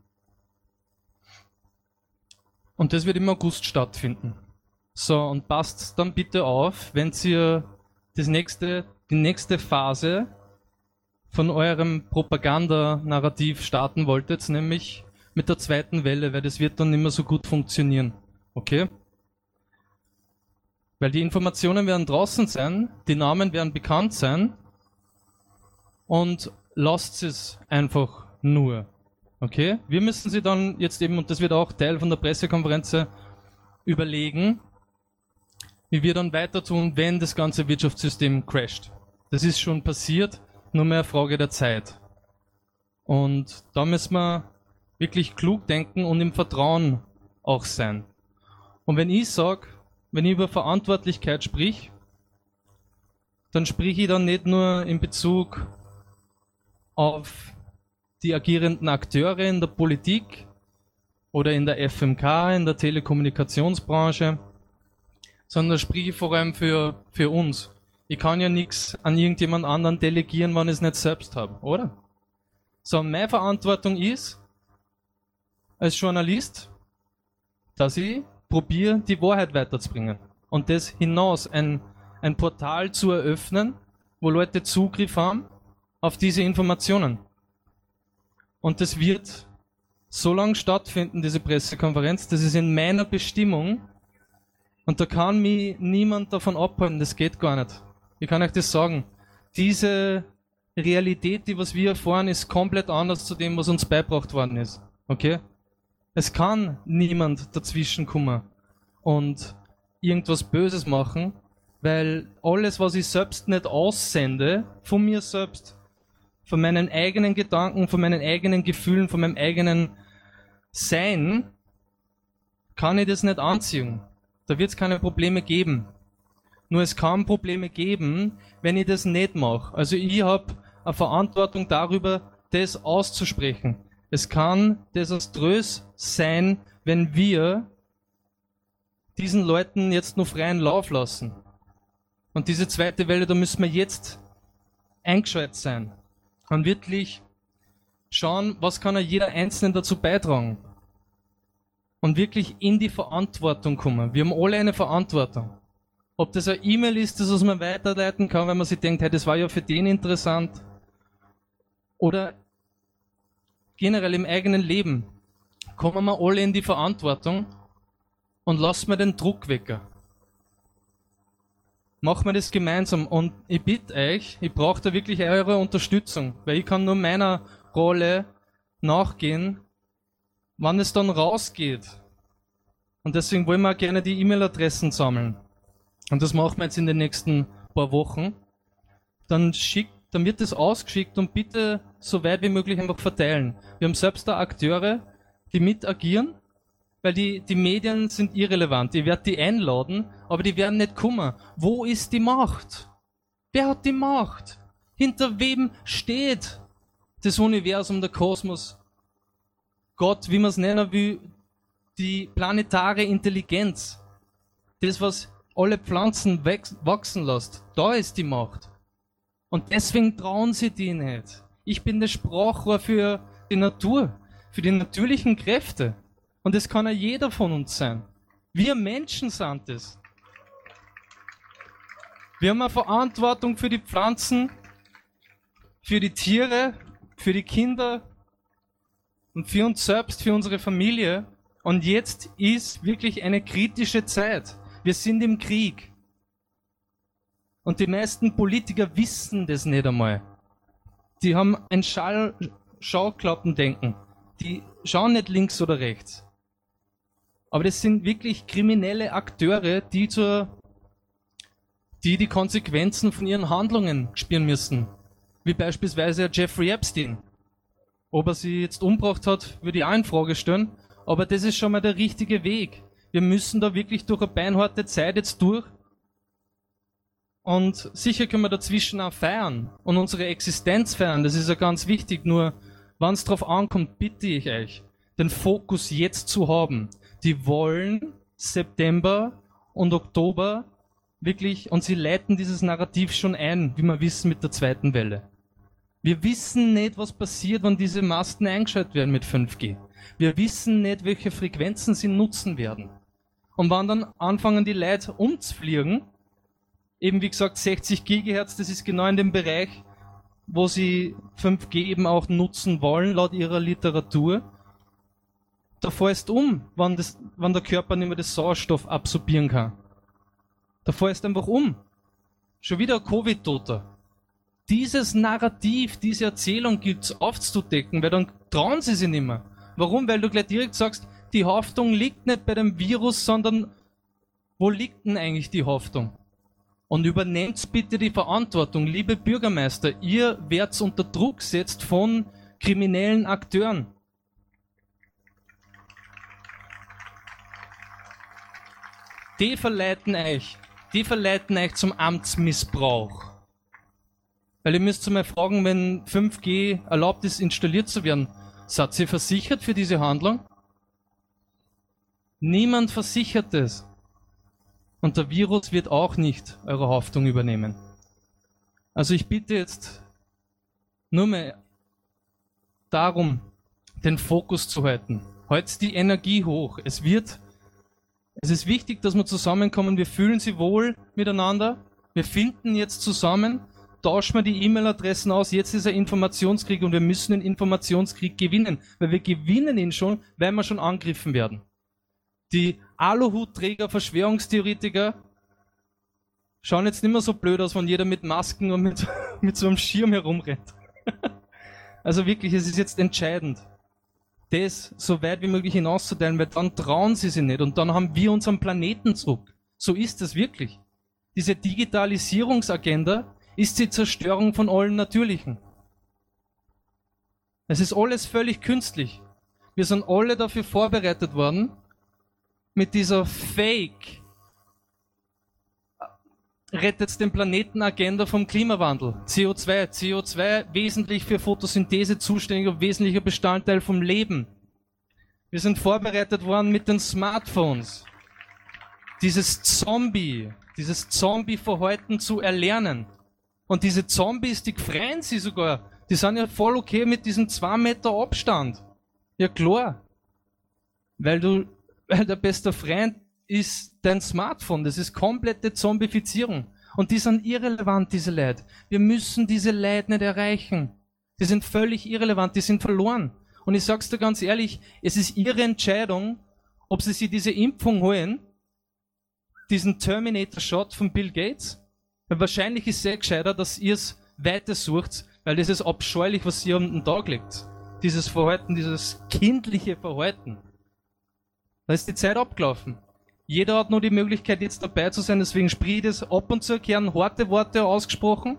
Und das wird im August stattfinden. So, und passt dann bitte auf, wenn ihr die nächste Phase von eurem Propagandanarrativ starten wolltet, nämlich mit der zweiten Welle, weil das wird dann nicht mehr so gut funktionieren. Okay? Weil die Informationen werden draußen sein, die Namen werden bekannt sein und lasst es einfach nur. Okay? Wir müssen sie dann jetzt eben, und das wird auch Teil von der Pressekonferenz, überlegen, wie wir dann weiter tun, wenn das ganze Wirtschaftssystem crasht. Das ist schon passiert, nur mehr eine Frage der Zeit. Und da müssen wir wirklich klug denken und im Vertrauen auch sein. Und wenn ich über Verantwortlichkeit sprich, dann sprich ich dann nicht nur in Bezug auf die agierenden Akteure in der Politik oder in der FMK, in der Telekommunikationsbranche, sondern sprich ich vor allem für uns. Ich kann ja nichts an irgendjemand anderen delegieren, wenn ich es nicht selbst habe, oder? So, meine Verantwortung ist, als Journalist, dass ich probiere, die Wahrheit weiterzubringen. Und das hinaus ein Portal zu eröffnen, wo Leute Zugriff haben auf diese Informationen. Und das wird so lange stattfinden, diese Pressekonferenz, das ist in meiner Bestimmung. Und da kann mich niemand davon abhalten, das geht gar nicht. Ich kann euch das sagen. Diese Realität, die was wir erfahren, ist komplett anders zu dem, was uns beigebracht worden ist. Okay? Es kann niemand dazwischen kommen und irgendwas Böses machen, weil alles, was ich selbst nicht aussende, von mir selbst, von meinen eigenen Gedanken, von meinen eigenen Gefühlen, von meinem eigenen Sein, kann ich das nicht anziehen. Da wird es keine Probleme geben. Nur es kann Probleme geben, wenn ich das nicht mache. Also ich habe eine Verantwortung darüber, das auszusprechen. Es kann desaströs sein, wenn wir diesen Leuten jetzt nur freien Lauf lassen. Und diese zweite Welle, da müssen wir jetzt eingeschaltet sein. Und wirklich schauen, was kann jeder Einzelne dazu beitragen. Und wirklich in die Verantwortung kommen. Wir haben alle eine Verantwortung. Ob das eine E-Mail ist, das was man weiterleiten kann, wenn man sich denkt, hey, das war ja für den interessant. Oder generell im eigenen Leben kommen wir alle in die Verantwortung und lassen wir den Druck weg. Machen wir das gemeinsam und ich bitte euch, ich brauche da wirklich eure Unterstützung, weil ich kann nur meiner Rolle nachgehen, wann es dann rausgeht. Und deswegen wollen wir auch gerne die E-Mail-Adressen sammeln. Und das machen wir jetzt in den nächsten paar Wochen. Dann wird es ausgeschickt und bitte so weit wie möglich einfach verteilen. Wir haben selbst da Akteure, die mit agieren, weil die Medien sind irrelevant. Ich werde die einladen, aber die werden nicht kommen. Wo ist die Macht? Wer hat die Macht? Hinter wem steht das Universum, der Kosmos? Gott, wie man es nennen will, die planetare Intelligenz. Das, was alle Pflanzen wachsen lässt. Da ist die Macht. Und deswegen trauen sie die nicht. Ich bin das Sprachrohr für die Natur, für die natürlichen Kräfte. Und das kann ja jeder von uns sein. Wir Menschen sind es. Wir haben eine Verantwortung für die Pflanzen, für die Tiere, für die Kinder und für uns selbst, für unsere Familie. Und jetzt ist wirklich eine kritische Zeit. Wir sind im Krieg. Und die meisten Politiker wissen das nicht einmal. Die haben ein Schauklappendenken. Die schauen nicht links oder rechts. Aber das sind wirklich kriminelle Akteure, die die Konsequenzen von ihren Handlungen spüren müssen. Wie beispielsweise Jeffrey Epstein. Ob er sie jetzt umgebracht hat, würde ich auch in Frage stellen. Aber das ist schon mal der richtige Weg. Wir müssen da wirklich durch eine beinharte Zeit jetzt durch. Und sicher können wir dazwischen auch feiern und unsere Existenz feiern. Das ist ja ganz wichtig. Nur, wenn es drauf ankommt, bitte ich euch, den Fokus jetzt zu haben. Die wollen September und Oktober wirklich, und sie leiten dieses Narrativ schon ein, wie wir wissen mit der zweiten Welle. Wir wissen nicht, was passiert, wenn diese Masten eingeschaltet werden mit 5G. Wir wissen nicht, welche Frequenzen sie nutzen werden. Und wenn dann anfangen die Leute umzufliegen, eben wie gesagt 60 GHz, das ist genau in dem Bereich, wo sie 5G eben auch nutzen wollen, laut ihrer Literatur, da fällst du wenn der Körper nicht mehr das Sauerstoff absorbieren kann. Da fällst du einfach um. Schon wieder ein Covid-Toter. Dieses Narrativ, diese Erzählung gibt's aufzudecken, weil dann trauen sie sich nicht mehr. Warum? Weil du gleich direkt sagst, die Haftung liegt nicht bei dem Virus, sondern wo liegt denn eigentlich die Haftung? Und übernehmt bitte die Verantwortung, liebe Bürgermeister, ihr werdet unter Druck gesetzt von kriminellen Akteuren. Die verleiten euch zum Amtsmissbrauch. Weil ihr müsst mal fragen, wenn 5G erlaubt ist, installiert zu werden, seid ihr versichert für diese Handlung? Niemand versichert es. Und der Virus wird auch nicht eure Haftung übernehmen. Also ich bitte jetzt nur mehr darum, den Fokus zu halten. Haltet die Energie hoch. Es ist wichtig, dass wir zusammenkommen. Wir fühlen sie wohl miteinander. Wir finden jetzt zusammen, tauschen wir die E-Mail-Adressen aus. Jetzt ist ein Informationskrieg und wir müssen den Informationskrieg gewinnen. Weil wir gewinnen ihn schon, weil wir schon angegriffen werden. Die Aluhutträger, Verschwörungstheoretiker schauen jetzt nicht mehr so blöd aus, wenn jeder mit Masken und mit so einem Schirm herumrennt. Also wirklich, es ist jetzt entscheidend, das so weit wie möglich hinauszuteilen, weil dann trauen sie sich nicht und dann haben wir unseren Planeten zurück. So ist es wirklich. Diese Digitalisierungsagenda ist die Zerstörung von allem Natürlichen. Es ist alles völlig künstlich. Wir sind alle dafür vorbereitet worden, mit dieser Fake rettet den Planeten Agenda vom Klimawandel. CO2 wesentlich für Photosynthese zuständig und wesentlicher Bestandteil vom Leben. Wir sind vorbereitet worden mit den Smartphones. Dieses Zombie-Verhalten zu erlernen. Und diese Zombies, die freuen sich sogar. Die sind ja voll okay mit diesem 2 Meter Abstand. Ja klar. Weil der beste Freund ist dein Smartphone. Das ist komplette Zombifizierung. Und die sind irrelevant, diese Leute. Wir müssen diese Leute nicht erreichen. Die sind völlig irrelevant, die sind verloren. Und ich sag's dir ganz ehrlich, es ist ihre Entscheidung, ob sie sich diese Impfung holen, diesen Terminator-Shot von Bill Gates, weil wahrscheinlich ist es sehr gescheiter, dass ihr es weiter sucht, weil das ist abscheulich, was ihr an den Tag legt. Dieses Verhalten, dieses kindliche Verhalten. Da ist die Zeit abgelaufen. Jeder hat nur die Möglichkeit, jetzt dabei zu sein, deswegen sprich das ab und zu, kehren harte Worte ausgesprochen.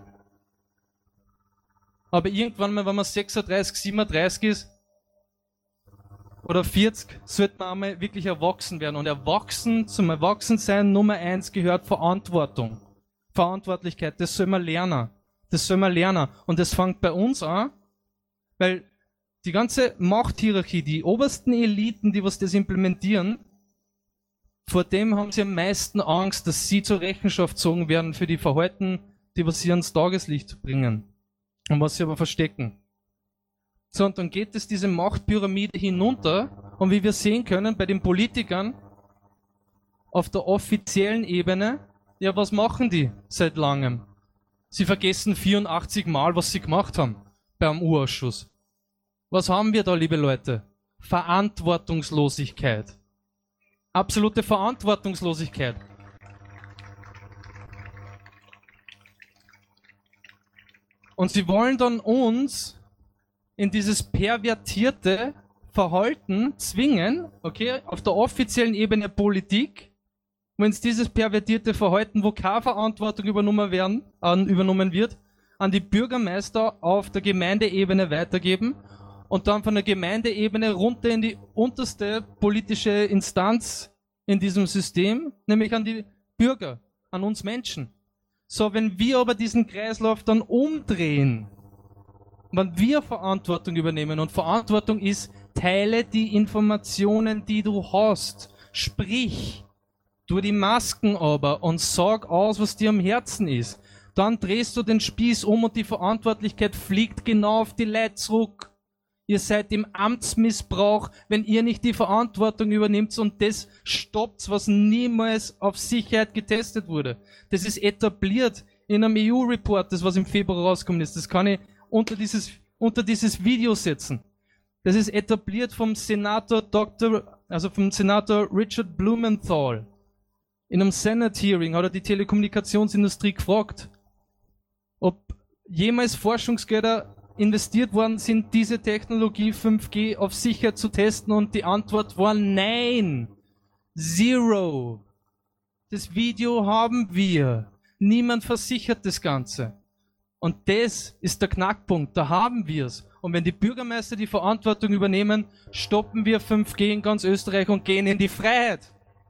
Aber irgendwann mal, wenn man 36, 37 ist, oder 40, sollte man einmal wirklich erwachsen werden. Und zum Erwachsensein Nummer 1 gehört Verantwortung. Verantwortlichkeit, das soll man lernen. Das soll man lernen. Und das fängt bei uns an, weil die ganze Machthierarchie, die obersten Eliten, die was das implementieren, vor dem haben sie am meisten Angst, dass sie zur Rechenschaft gezogen werden für die Verhalten, die was sie ans Tageslicht bringen. Und was sie aber verstecken. So, und dann geht es diese Machtpyramide hinunter. Und wie wir sehen können bei den Politikern auf der offiziellen Ebene, ja, was machen die seit langem? Sie vergessen 84 Mal, was sie gemacht haben beim U-Ausschuss. Was haben wir da, liebe Leute? Verantwortungslosigkeit. Absolute Verantwortungslosigkeit. Und sie wollen dann uns in dieses pervertierte Verhalten zwingen, okay, auf der offiziellen Ebene Politik, wenn es dieses pervertierte Verhalten, wo keine Verantwortung übernommen wird, an die Bürgermeister auf der Gemeindeebene weitergeben und dann von der Gemeindeebene runter in die unterste politische Instanz in diesem System, nämlich an die Bürger, an uns Menschen. So, wenn wir aber diesen Kreislauf dann umdrehen, wenn wir Verantwortung übernehmen, und Verantwortung ist, teile die Informationen, die du hast, sprich, tu die Masken aber und sag aus, was dir am Herzen ist. Dann drehst du den Spieß um und die Verantwortlichkeit fliegt genau auf die Leute zurück. Ihr seid im Amtsmissbrauch, wenn ihr nicht die Verantwortung übernimmt und das stoppt, was niemals auf Sicherheit getestet wurde. Das ist etabliert in einem EU-Report, das was im Februar rausgekommen ist. Das kann ich unter dieses Video setzen. Das ist etabliert vom Senator Richard Blumenthal. In einem Senate Hearing hat er die Telekommunikationsindustrie gefragt, ob jemals Forschungsgelder investiert worden sind, diese Technologie 5G auf Sicherheit zu testen, und die Antwort war nein. Zero. Das Video haben wir. Niemand versichert das Ganze. Und das ist der Knackpunkt. Da haben wir es. Und wenn die Bürgermeister die Verantwortung übernehmen, stoppen wir 5G in ganz Österreich und gehen in die Freiheit.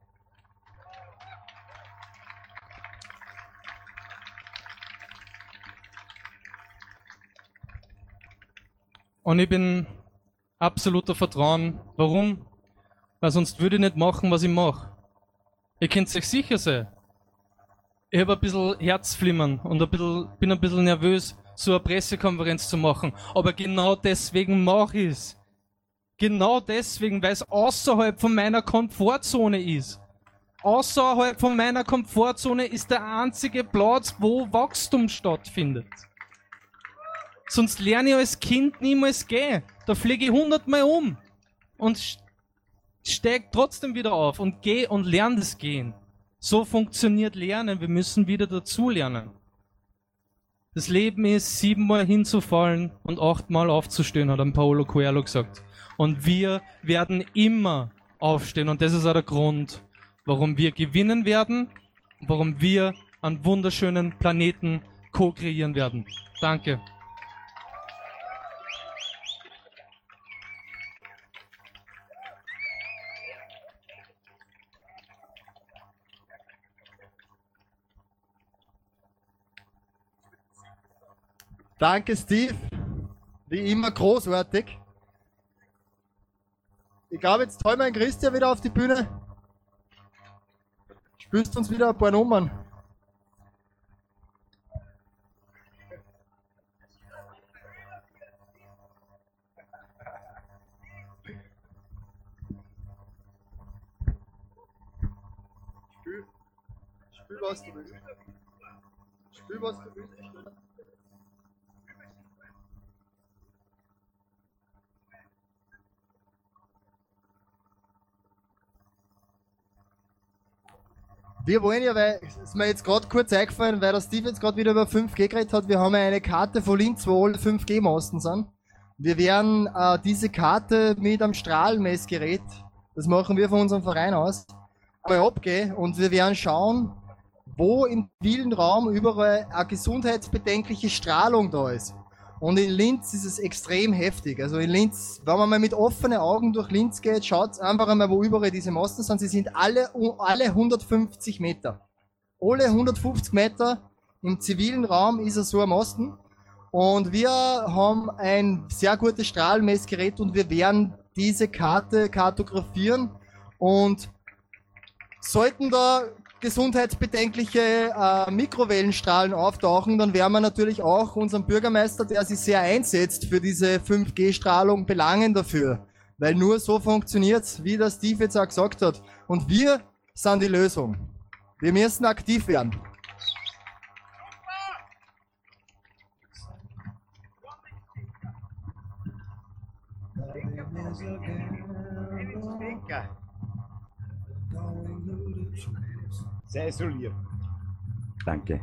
Und ich bin absoluter Vertrauen. Warum? Weil sonst würde ich nicht machen, was ich mache. Ihr könnt euch sicher sein. Ich habe ein bisschen Herzflimmern und bin ein bisschen nervös, so eine Pressekonferenz zu machen. Aber genau deswegen mache ich es. Genau deswegen, weil es außerhalb von meiner Komfortzone ist. Außerhalb von meiner Komfortzone ist der einzige Platz, wo Wachstum stattfindet. Sonst lerne ich als Kind niemals gehen. Da fliege ich 100-mal um und steig trotzdem wieder auf und geh und lerne das Gehen. So funktioniert Lernen. Wir müssen wieder dazulernen. Das Leben ist 7-mal hinzufallen und 8-mal aufzustehen, hat ein Paulo Coelho gesagt. Und wir werden immer aufstehen. Und das ist auch der Grund, warum wir gewinnen werden und warum wir einen wunderschönen Planeten co-kreieren werden. Danke. Danke, Steve. Wie immer großartig. Ich glaube, jetzt holen wir den Christian wieder auf die Bühne. Spielst uns wieder ein paar Nummern. Spiel, was du willst. Spiel, was du willst. Wir wollen ja, weil es mir jetzt gerade kurz eingefallen, weil der Steve jetzt gerade wieder über 5G geredet hat, wir haben ja eine Karte von Linz, wo alle 5G-Masten sind. Wir werden diese Karte mit einem Strahlenmessgerät, das machen wir von unserem Verein aus, mal abgehen und wir werden schauen, wo im zivilen Raum überall eine gesundheitsbedenkliche Strahlung da ist. Und in Linz ist es extrem heftig. Also in Linz, wenn man mal mit offenen Augen durch Linz geht, schaut einfach einmal, wo überall diese Masten sind. Sie sind alle 150 Meter. Alle 150 Meter im zivilen Raum ist so ein Masten. Und wir haben ein sehr gutes Strahlenmessgerät und wir werden diese Karte kartografieren. Und sollten da gesundheitsbedenkliche Mikrowellenstrahlen auftauchen, dann werden wir natürlich auch unseren Bürgermeister, der sich sehr einsetzt für diese 5G-Strahlung, belangen dafür. Weil nur so funktioniert's, wie der Steve jetzt auch gesagt hat. Und wir sind die Lösung. Wir müssen aktiv werden. Sei isoliert. Danke.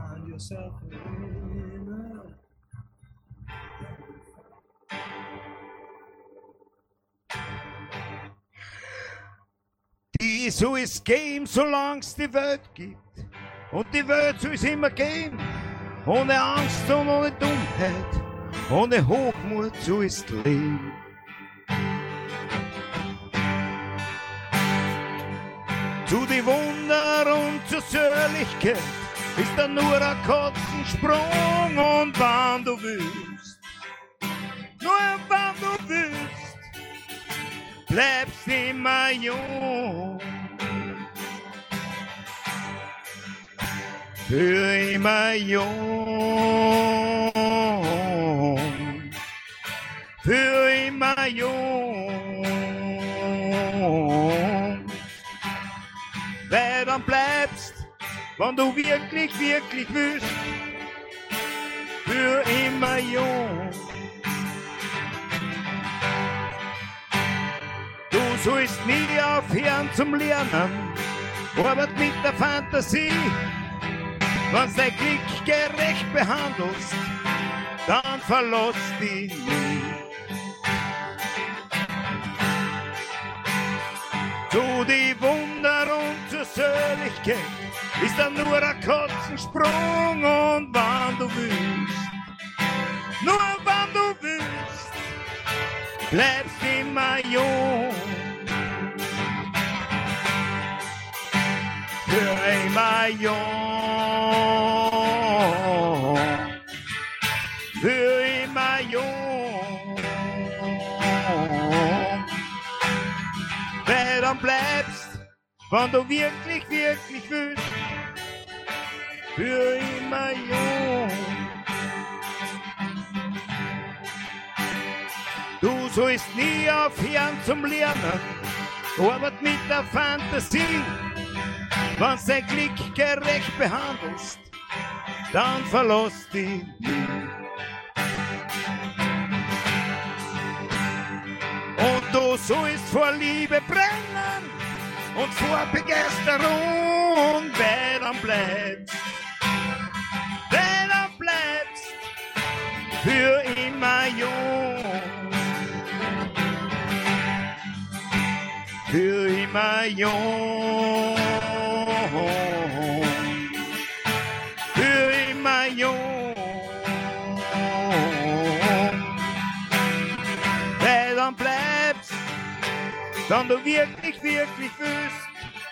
Die soll es geben, solange es die Welt gibt. Und die Welt soll es immer geben. Ohne Angst und ohne Dummheit. Ohne Hochmut soll es leben. Zu die Wunder und zur Sörlichkeit ist da nur ein Katzensprung. Und wann du willst, nur wann du willst, bleibst immer jung. Für immer jung. Für immer jung. Weil dann bleibst, wenn du wirklich, wirklich willst, für immer jung. Du sollst nie aufhören zum Lernen, arbeit mit der Fantasie. Wenn's dein Glück gerecht behandelst, dann verlass dich nie. Zu die Wunder und zur Sörlichkeit ist dann nur ein Katzensprung. Und wann du willst, nur wann du willst, bleibst immer jung. Für immer jung. Für immer jung. Weil dann bleibst, wenn du wirklich, wirklich willst, für immer jung. Du sollst nie aufhören zum Lernen, arbeit mit der Fantasie. Wenn's dein Glück gerecht behandelst, dann verlass dich nie. Und du sollst vor Liebe brennen und vor Begeisterung, weil dann bleibst, für immer jung. Für immer jung. Für immer jung. Weil dann bleibst, wenn du wirklich, wirklich willst,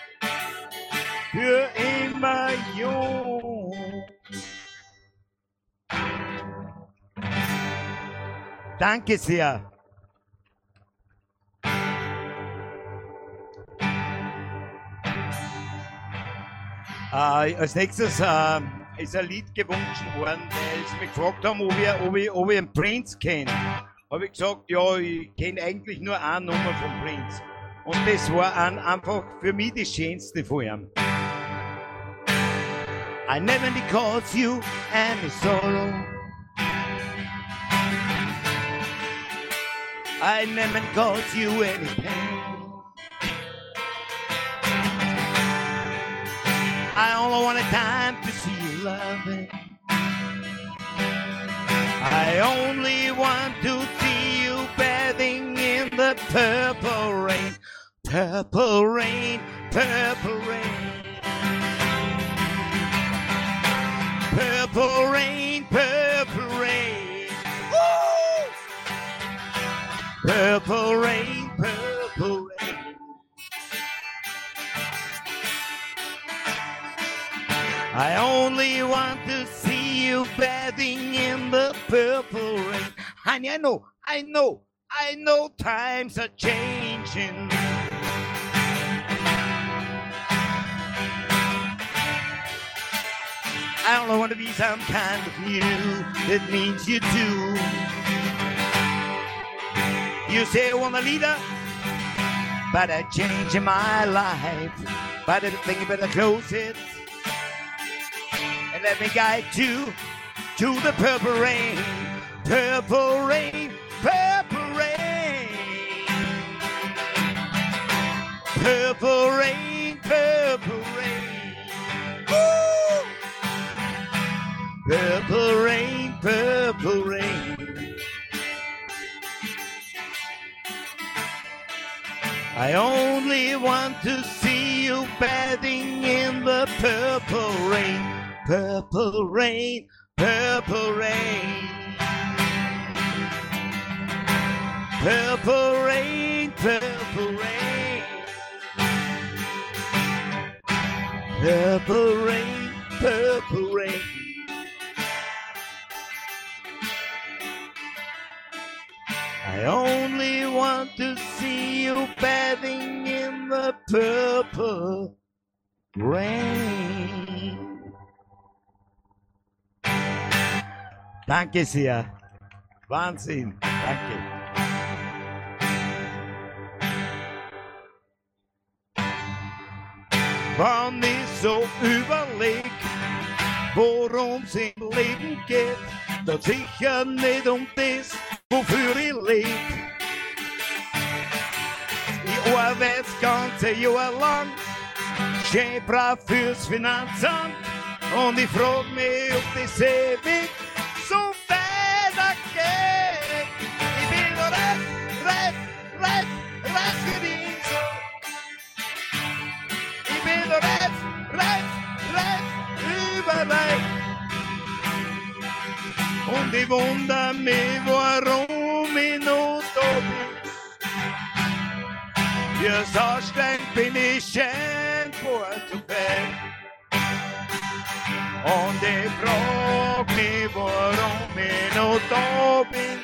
für immer jung. Danke sehr. Als nächstes ist ein Lied gewünscht worden, weil sie mich gefragt haben, ob ich einen Prince kenne. Habe ich gesagt, ja, ich kenne eigentlich nur eine Nummer von Prince. Und das war einfach für mich die schönste von ihm. I never caused you any sorrow. I never caused you any pain. I only want a time to see you loving. I only want to see you bathing in the purple rain. Purple rain, purple rain. Purple rain, purple rain. Woo! Purple rain, purple rain. I only want to see you bathing in the purple rain. Honey, I know times are changing. I only want to be some kind of you that means you too. You say I want a leader, but I change my life. But I think you better close it and let me guide you to the purple rain. Purple rain, purple rain. Purple rain, purple rain. Woo! Purple rain, purple rain. I only want to see you bathing in the purple rain. Purple rain, purple rain. Purple rain, purple rain. Purple rain, purple rain. I only want to see you bathing in the purple rain. Danke sehr. Wahnsinn. Danke. Wann ich so überleg, worum's im Leben geht, dann sicher nicht das, wofür ich leb. Ich arbeite das ganze Jahr lang, schön brav fürs Finanzamt, und ich frag mich, ob das ewig so weitergeht. Ich bin noch recht für die so. Ich bin noch recht überreich. Und ich wundere mich, warum ich noch da bin. Fürs Aussteigen bin ich schön vorzuweg. Und ich frag mich, warum ich noch da bin.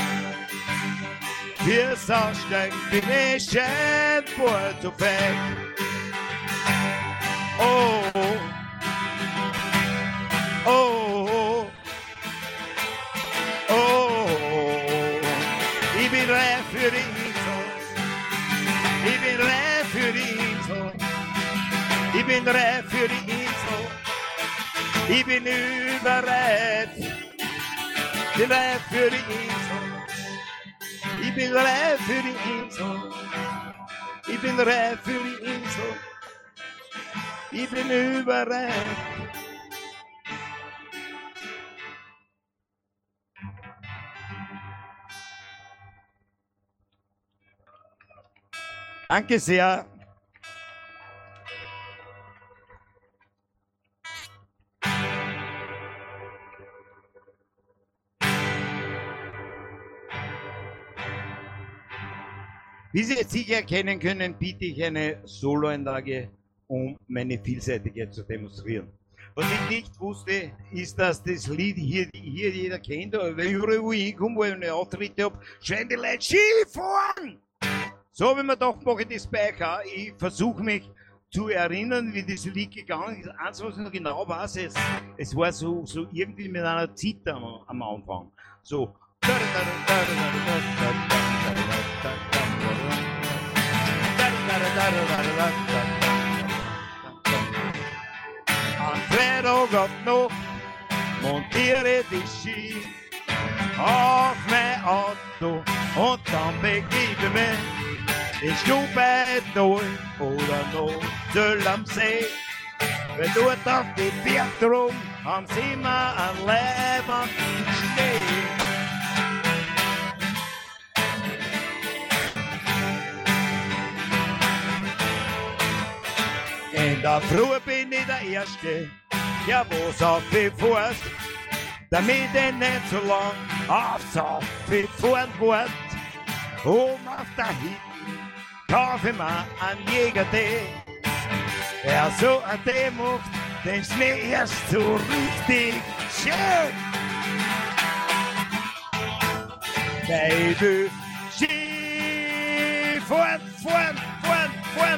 Fürs Aussteigen bin ich schön vorzuweg. Oh, oh, oh, ich bin reif für die Insel. Ich bin reif für die Insel. Ich bin reif für die Insel. Ich bin überreif. Ich bin reif für die Insel. Ich bin reif für die Insel. Ich bin reif für die Insel. Ich bin überreif. Danke sehr. Wie Sie jetzt sicher erkennen können, biete ich eine Soloeinlage, um meine Vielseitigkeit zu demonstrieren. Was ich nicht wusste, ist, dass das Lied hier jeder kennt, aber überall wo ich hinkomme, wo ich eine Auftritte habe, schreien die Leute Skifahren! So habe ich mir gedacht, mache ich das bei euch. Ich versuche mich zu erinnern, wie das Lied gegangen ist. Eins, was ich noch genau weiß, es war so irgendwie mit einer Zither am Anfang. So. Am Freitag ab noch montiere die Ski auf mein Auto und dann begebe mich. Ich stehe bei Null oder Null am See. Wer dort auf die Berg drum, haben sie immer ein Leben stehen. In der Früh bin ich der Erste, ja wo's auf die Fuß, damit ich nicht so lang aufs auf die Fuhren wart. Oben auf der Hütte kauf ich mir einen Jäger-Tee. Er so ein Tee macht den Schnee erst so richtig schön. Der will Ski fahren, fahren, fahren, fahren,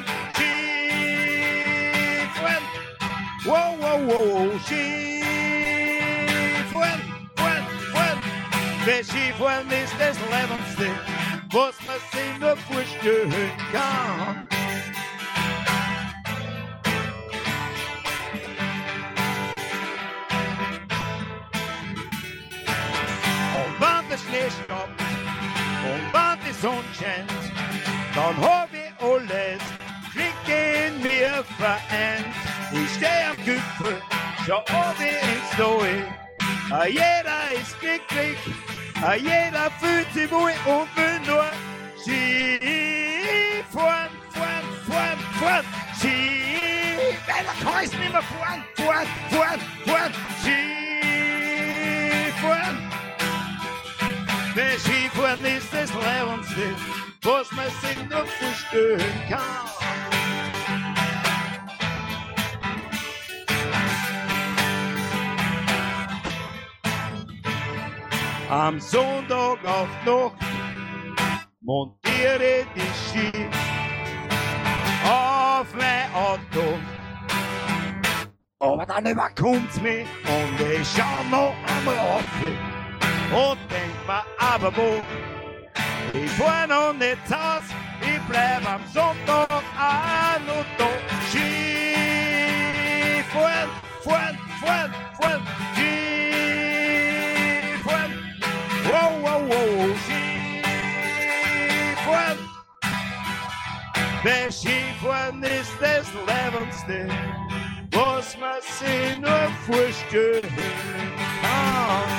Ski fahren. Wow, wow, wow, Ski fahren, fahren, fahren. Der Skifahren ist das Lebendste, was man sich nur vorstellen kann. Und wenn der Schnee stoppt und wenn die Sonne scheint, dann hab ich alles Glück in mir vereint. Ich steh am Gipfel, schau oben ins Tal. Jeder ist glücklich, jeder fühlt sich wohl und will nur Ski fahren, fahren, fahren, fahren, Ski. Weil da kann ich's nicht mehr fahren, fahren, fahren, fahren, Ski fahren. Der Skifahren ist das Lebendste, was man sich nur vorstellen kann. Am Sonntag auf Nacht montiere die Ski auf mein Auto. Aber dann überkommt's mich und ich schau noch am Rad und denk mir, aber wo? Ich fahr noch nicht aus, ich bleib am Sonntag auch noch da. Ski fahren, fahren, fahren, fahren, Ski fahren. Wow, wow, wow, Skifahren. Der Skifahren ist das Lebendste, was man sich nur vorstellen kann.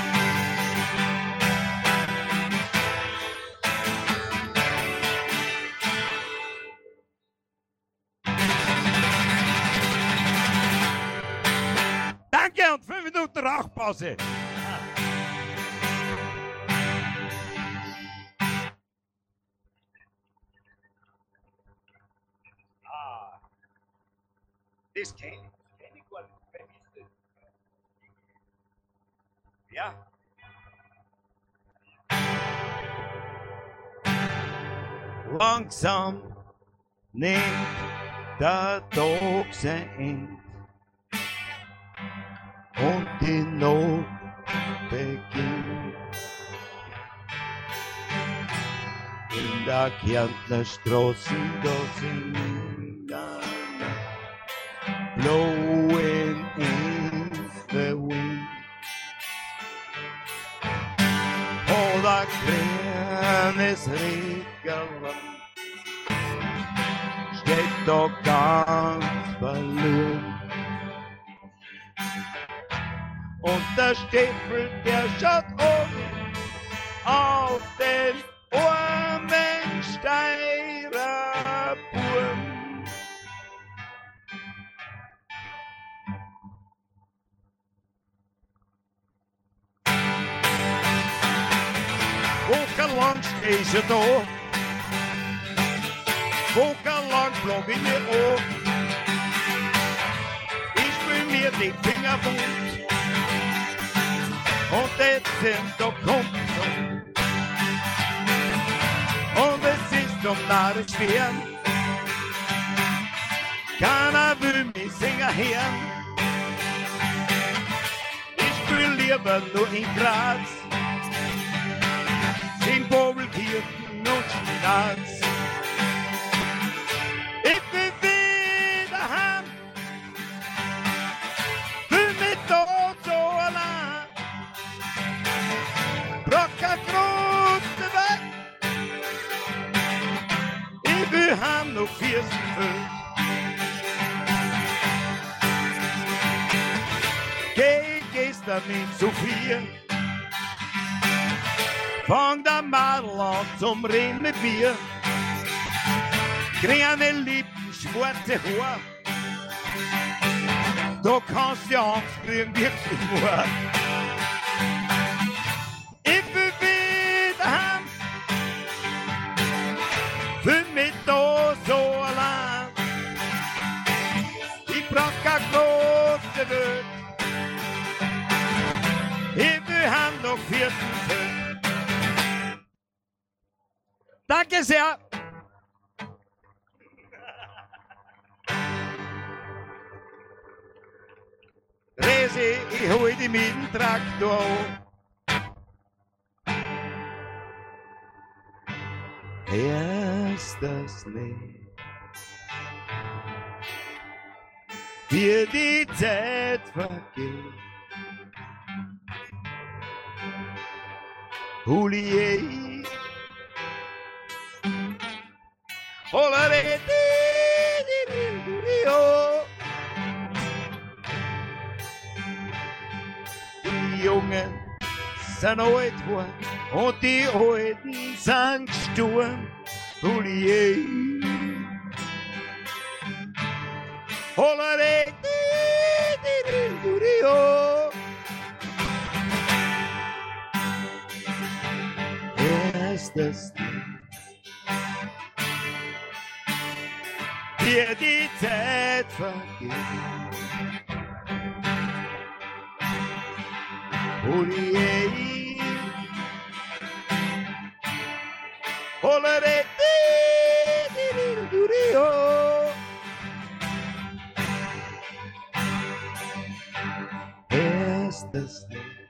Danke und 5 Minuten Rauchpause. Das kenn ich gar nicht. Wer ist das? Ja. Langsam nimmt der Tag sein Ende und die Nacht beginnt. In der Kärntner Straßen, da sind blowing in the wind. Oder kleines Regenland steht da ganz verloren. Und der Stiefel, der schaut oben auf den armen Steirer Burm. Wochenlang steh ich da, wochenlang plag ich mir an. Ich spül mir die Finger wund und jetzt da kommt so. Und es ist um nahe schwer, keiner will mich singen hören. Ich spül lieber nur in Graz, in Bobelkirchen und Spinaz. Ich bin wieder heim, will mich dort so allein. Brauch kein große Weg, ich will heim noch 40 Feld. gestern in Sophia. Fang der Madel an zum Reden mit mir. Grüne Lippen, schwarze Haar. Da kannst du ja Angst kriegen, wirklich nur. Ich will wieder heim. Fühl mich da so allein. Ich brauch keine große Welt. Ich will heim noch 14 Cent. Danke sehr. Resi, ich hol die mit dem Traktor an. Erst das Leben, wie die Zeit vergeht. Julie, die Jungen sind alt geworden und die Alten sind gestorben. Julie, erst das wie die Zeit vergeht. Julie, erst das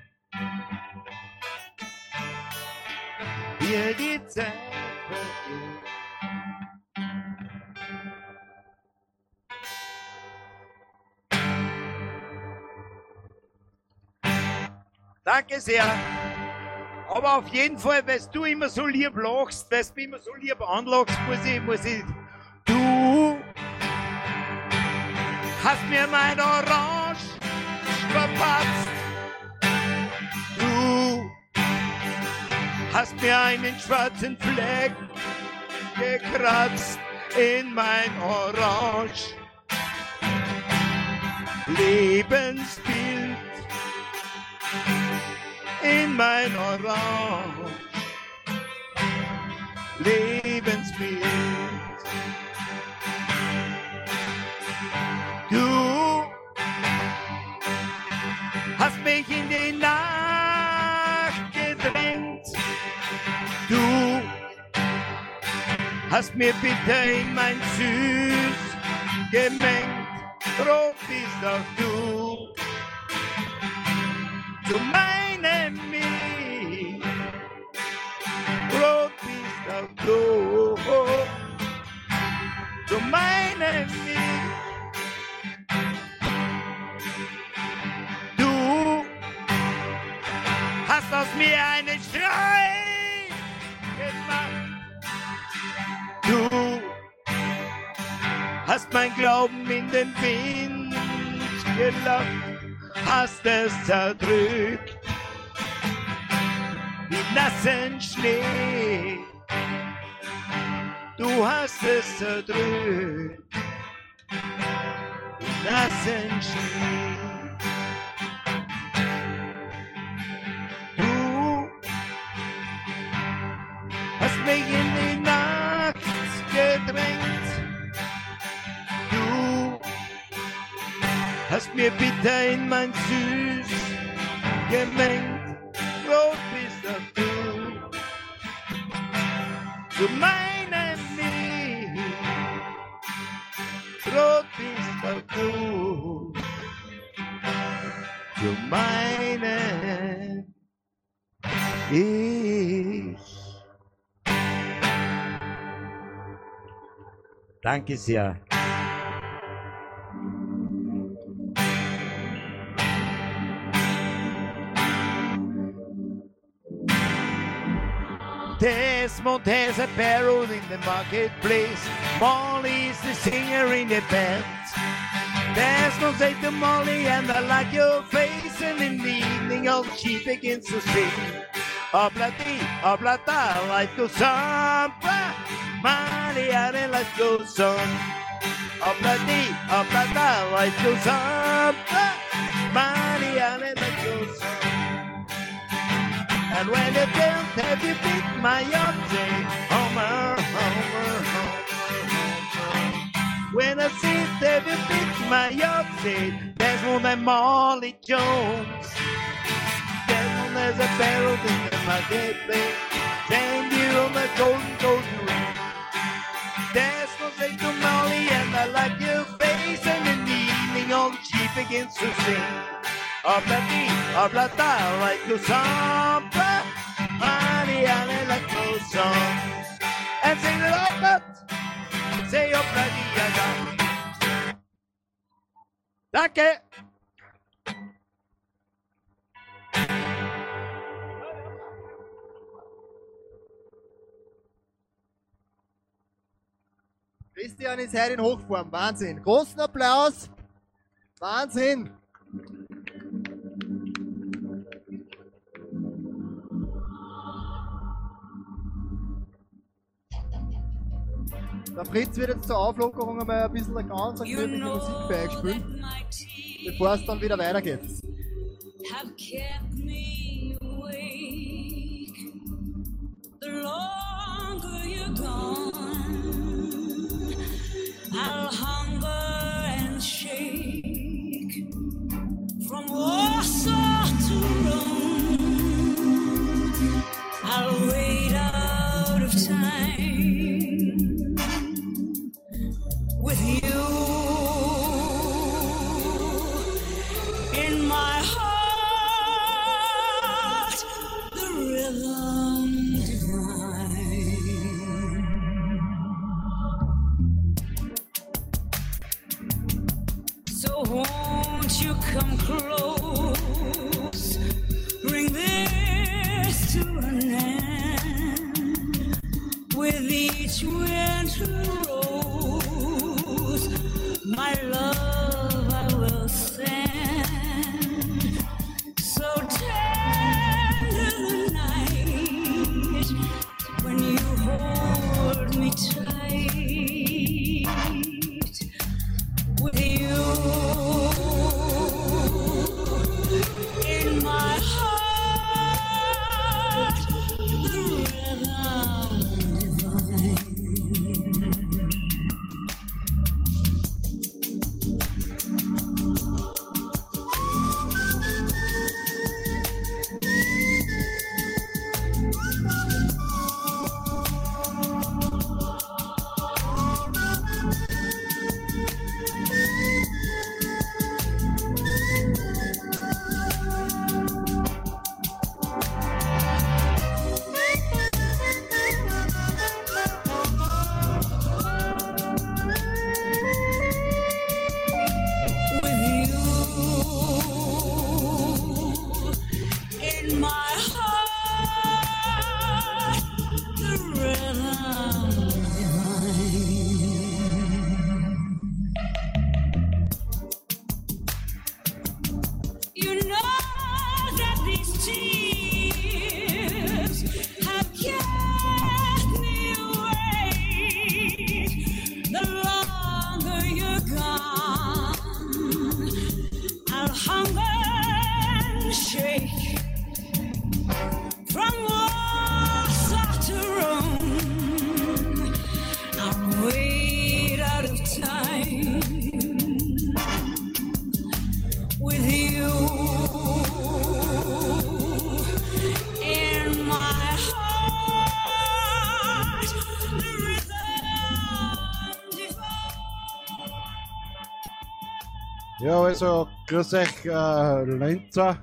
wie die Zeit vergeht. Danke sehr. Aber auf jeden Fall, weil du immer so lieb lachst, weil du immer so lieb anlachst, muss ich. Du hast mir mein Orange verpatzt. Du hast mir einen schwarzen Fleck gekratzt in mein Orange. Lebensbild in mein Orange, Lebensbild. Du hast mich in die Nacht gedrängt. Du hast mir bitter in mein Süß gemengt. Rot bist auch du. Zu meinem Mich, rot bist auch du. Zu meinem Mich, du hast aus mir einen Schrei gemacht. Du hast mein Glauben in den Wind gelacht. Hast es zerdrückt, wie nassen Schnee. Du hast es zerdrückt, wie nassen Schnee. Du hast mich in die Nacht gedrängt. Du hast mir bitter in mein Süß gemengt. Rot bist auch du. Zu meinem Mich, rot bist auch du. Zu meinem Ich. Danke sehr. Desmond has a barrel in the marketplace. Molly is the singer in the band. There's no say to Molly, and I like your face, and in the evening all she begins to sing. Oblata, life goes on, Molly, and life goes on. Oblata, life goes on, Molly, and life goes on. And when you don't have you beat my object, Homer, Homer, Homer, Homer. When I sit have you beat my object, there's one than Molly Jones. There's a barrel in my dead bed, and you on the golden ring. There's no say to Molly, and I like your face, and in the evening all she begins to sing. Oblata, like the song, honey, honey, like the song. And sing it up, but say oblata. Danke. Christian ist heute in Hochform. Wahnsinn. Großen Applaus. Wahnsinn. Der Fritz wird jetzt zur Auflockerung einmal ein bisschen eine ganz gemütliche Musik für euch spielen, bevor es dann wieder weitergeht. Have kept me awake. The longer you're gone, I'll hunger and shake. From Warsaw to Rome, I'll wait out of time with you in my heart, the rhythm divine. So won't you come close, bring this to an end. With each winter rose, my love I will send. So tender the night when you hold me tight. With you in my heart, the rhythm divine. Ja, also, grüß euch, Lenzer.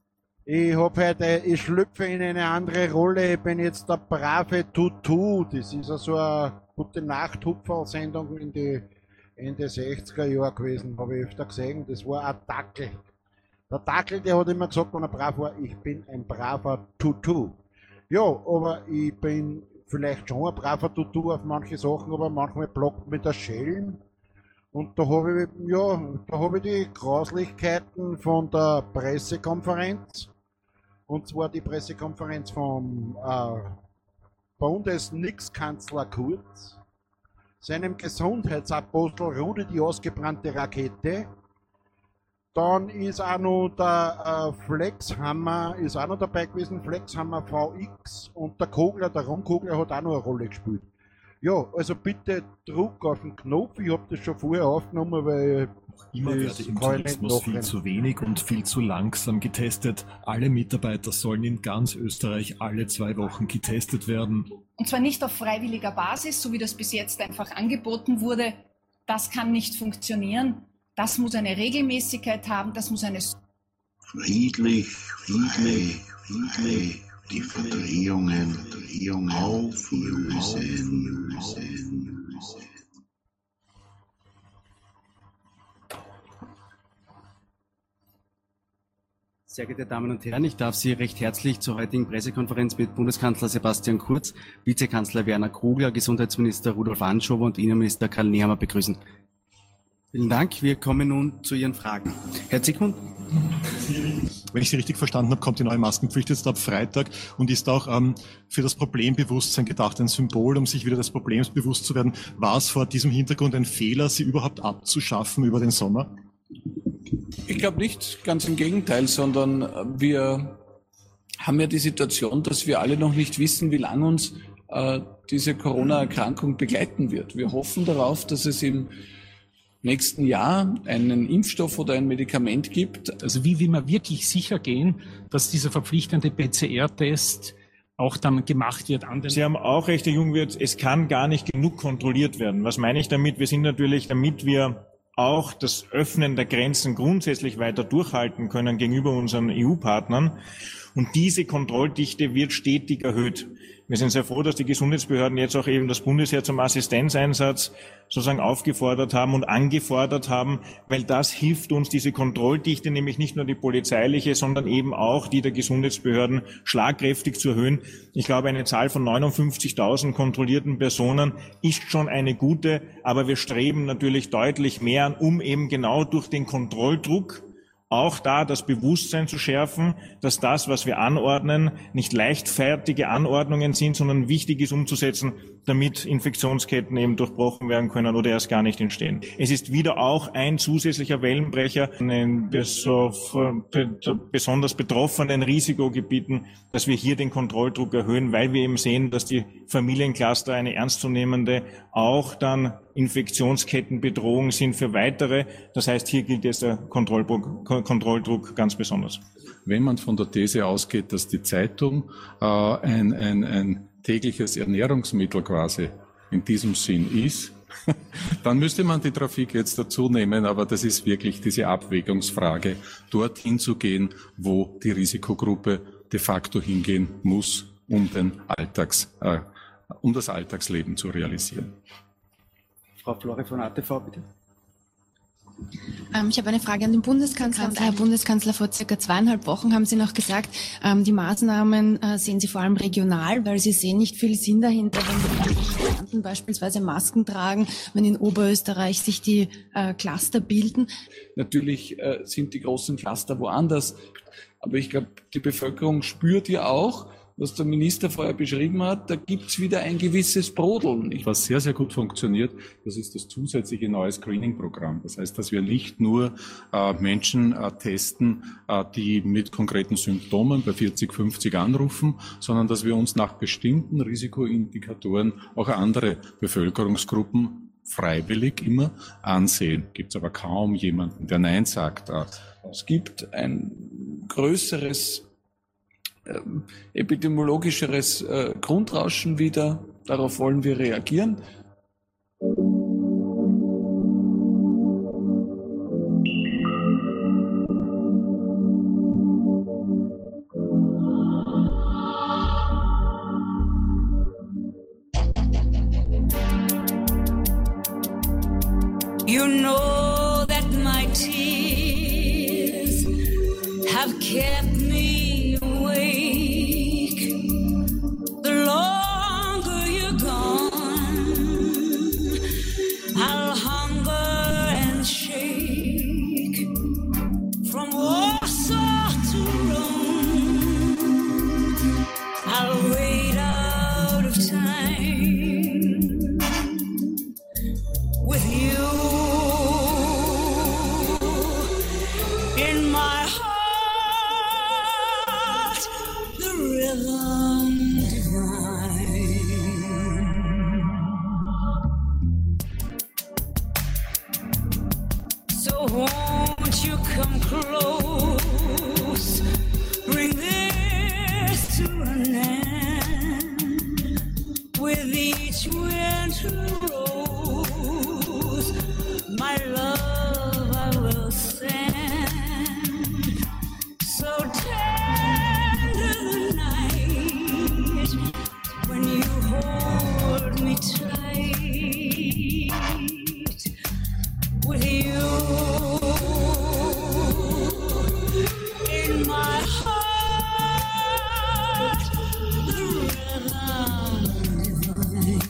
Ich schlüpfe in eine andere Rolle. Ich bin jetzt der brave Tutu. Das ist so eine gute Nacht-Hupferl-Sendung in die Ende 60er Jahre gewesen, habe ich öfter gesehen. Das war ein Dackel. Der Dackel, der hat immer gesagt, wenn er brav war, ich bin ein braver Tutu. Ja, aber ich bin vielleicht schon ein braver Tutu auf manche Sachen, aber manchmal blockt mir der Schelm. Und da habe ich die Grauslichkeiten von der Pressekonferenz. Und zwar die Pressekonferenz vom Bundesnix-Kanzler Kurz, seinem Gesundheitsapostel Rudi die ausgebrannte Rakete. Dann ist auch noch der Flexhammer, ist auch noch dabei gewesen, Flexhammer VX, und der Kogler, der Rumkogler hat auch noch eine Rolle gespielt. Ja, also bitte Druck auf den Knopf, ich habe das schon vorher aufgenommen, weil Immer werde im Tourismus viel zu wenig und viel zu langsam getestet. Alle Mitarbeiter sollen in ganz Österreich alle 2 Wochen getestet werden. Und zwar nicht auf freiwilliger Basis, so wie das bis jetzt einfach angeboten wurde. Das kann nicht funktionieren. Das muss eine Regelmäßigkeit haben, das muss eine... Friedlich, die Verdrehungen auflösen. Sehr geehrte Damen und Herren, ich darf Sie recht herzlich zur heutigen Pressekonferenz mit Bundeskanzler Sebastian Kurz, Vizekanzler Werner Kogler, Gesundheitsminister Rudolf Anschober und Innenminister Karl Nehammer begrüßen. Vielen Dank. Wir kommen nun zu Ihren Fragen. Herr Zygmunt. Wenn ich Sie richtig verstanden habe, kommt die neue Maskenpflicht jetzt ab Freitag und ist auch für das Problembewusstsein gedacht, ein Symbol, um sich wieder des Problems bewusst zu werden. War es vor diesem Hintergrund ein Fehler, sie überhaupt abzuschaffen über den Sommer? Ich glaube nicht, ganz im Gegenteil, sondern wir haben ja die Situation, dass wir alle noch nicht wissen, wie lange uns diese Corona-Erkrankung begleiten wird. Wir hoffen darauf, dass es im nächsten Jahr einen Impfstoff oder ein Medikament gibt. Also wie will man wirklich sicher gehen, dass dieser verpflichtende PCR-Test auch dann gemacht wird an den... Sie haben auch recht, Herr Jungwirth, es kann gar nicht genug kontrolliert werden. Was meine ich damit? Wir sind natürlich, damit wir auch das Öffnen der Grenzen grundsätzlich weiter durchhalten können gegenüber unseren EU-Partnern. Und diese Kontrolldichte wird stetig erhöht. Wir sind sehr froh, dass die Gesundheitsbehörden jetzt auch eben das Bundesheer zum Assistenzeinsatz sozusagen aufgefordert haben und angefordert haben, weil das hilft uns, diese Kontrolldichte, nämlich nicht nur die polizeiliche, sondern eben auch die der Gesundheitsbehörden schlagkräftig zu erhöhen. Ich glaube, eine Zahl von 59.000 kontrollierten Personen ist schon eine gute, aber wir streben natürlich deutlich mehr an, um eben genau durch den Kontrolldruck auch da das Bewusstsein zu schärfen, dass das, was wir anordnen, nicht leichtfertige Anordnungen sind, sondern wichtig ist umzusetzen, damit Infektionsketten eben durchbrochen werden können oder erst gar nicht entstehen. Es ist wieder auch ein zusätzlicher Wellenbrecher in den besonders betroffenen Risikogebieten, dass wir hier den Kontrolldruck erhöhen, weil wir eben sehen, dass die Familiencluster eine ernstzunehmende, auch dann Infektionskettenbedrohung sind für weitere. Das heißt, hier gilt jetzt der Kontrolldruck ganz besonders. Wenn man von der These ausgeht, dass die Zeitung ein tägliches Ernährungsmittel quasi in diesem Sinn ist, dann müsste man die Trafik jetzt dazu nehmen, aber das ist wirklich diese Abwägungsfrage, dorthin zu gehen, wo die Risikogruppe de facto hingehen muss, um das Alltagsleben zu realisieren. Frau Flore von ATV, bitte. Ich habe eine Frage an den Bundeskanzler. Herr Bundeskanzler, vor circa 2,5 Wochen haben Sie noch gesagt, die Maßnahmen sehen Sie vor allem regional, weil Sie sehen nicht viel Sinn dahinter, wenn die Migranten beispielsweise Masken tragen, wenn in Oberösterreich sich die Cluster bilden. Natürlich sind die großen Cluster woanders, aber ich glaube, die Bevölkerung spürt ja auch, was der Minister vorher beschrieben hat, da gibt's wieder ein gewisses Brodeln. Was sehr, sehr gut funktioniert, das ist das zusätzliche neue Screening-Programm. Das heißt, dass wir nicht nur Menschen testen, die mit konkreten Symptomen bei 40, 50 anrufen, sondern dass wir uns nach bestimmten Risikoindikatoren auch andere Bevölkerungsgruppen freiwillig immer ansehen. Gibt's aber kaum jemanden, der Nein sagt. Es gibt ein größeres epidemiologischeres Grundrauschen wieder. Darauf wollen wir reagieren. You know that my tears have kept me awake. The longer you're gone, I'll hunger heart the rhythm divine. So won't you come close, bring this to an end. With each winter rose, my love I will send. So tender the night when you hold me tight. With you in my heart, the rhythm divine.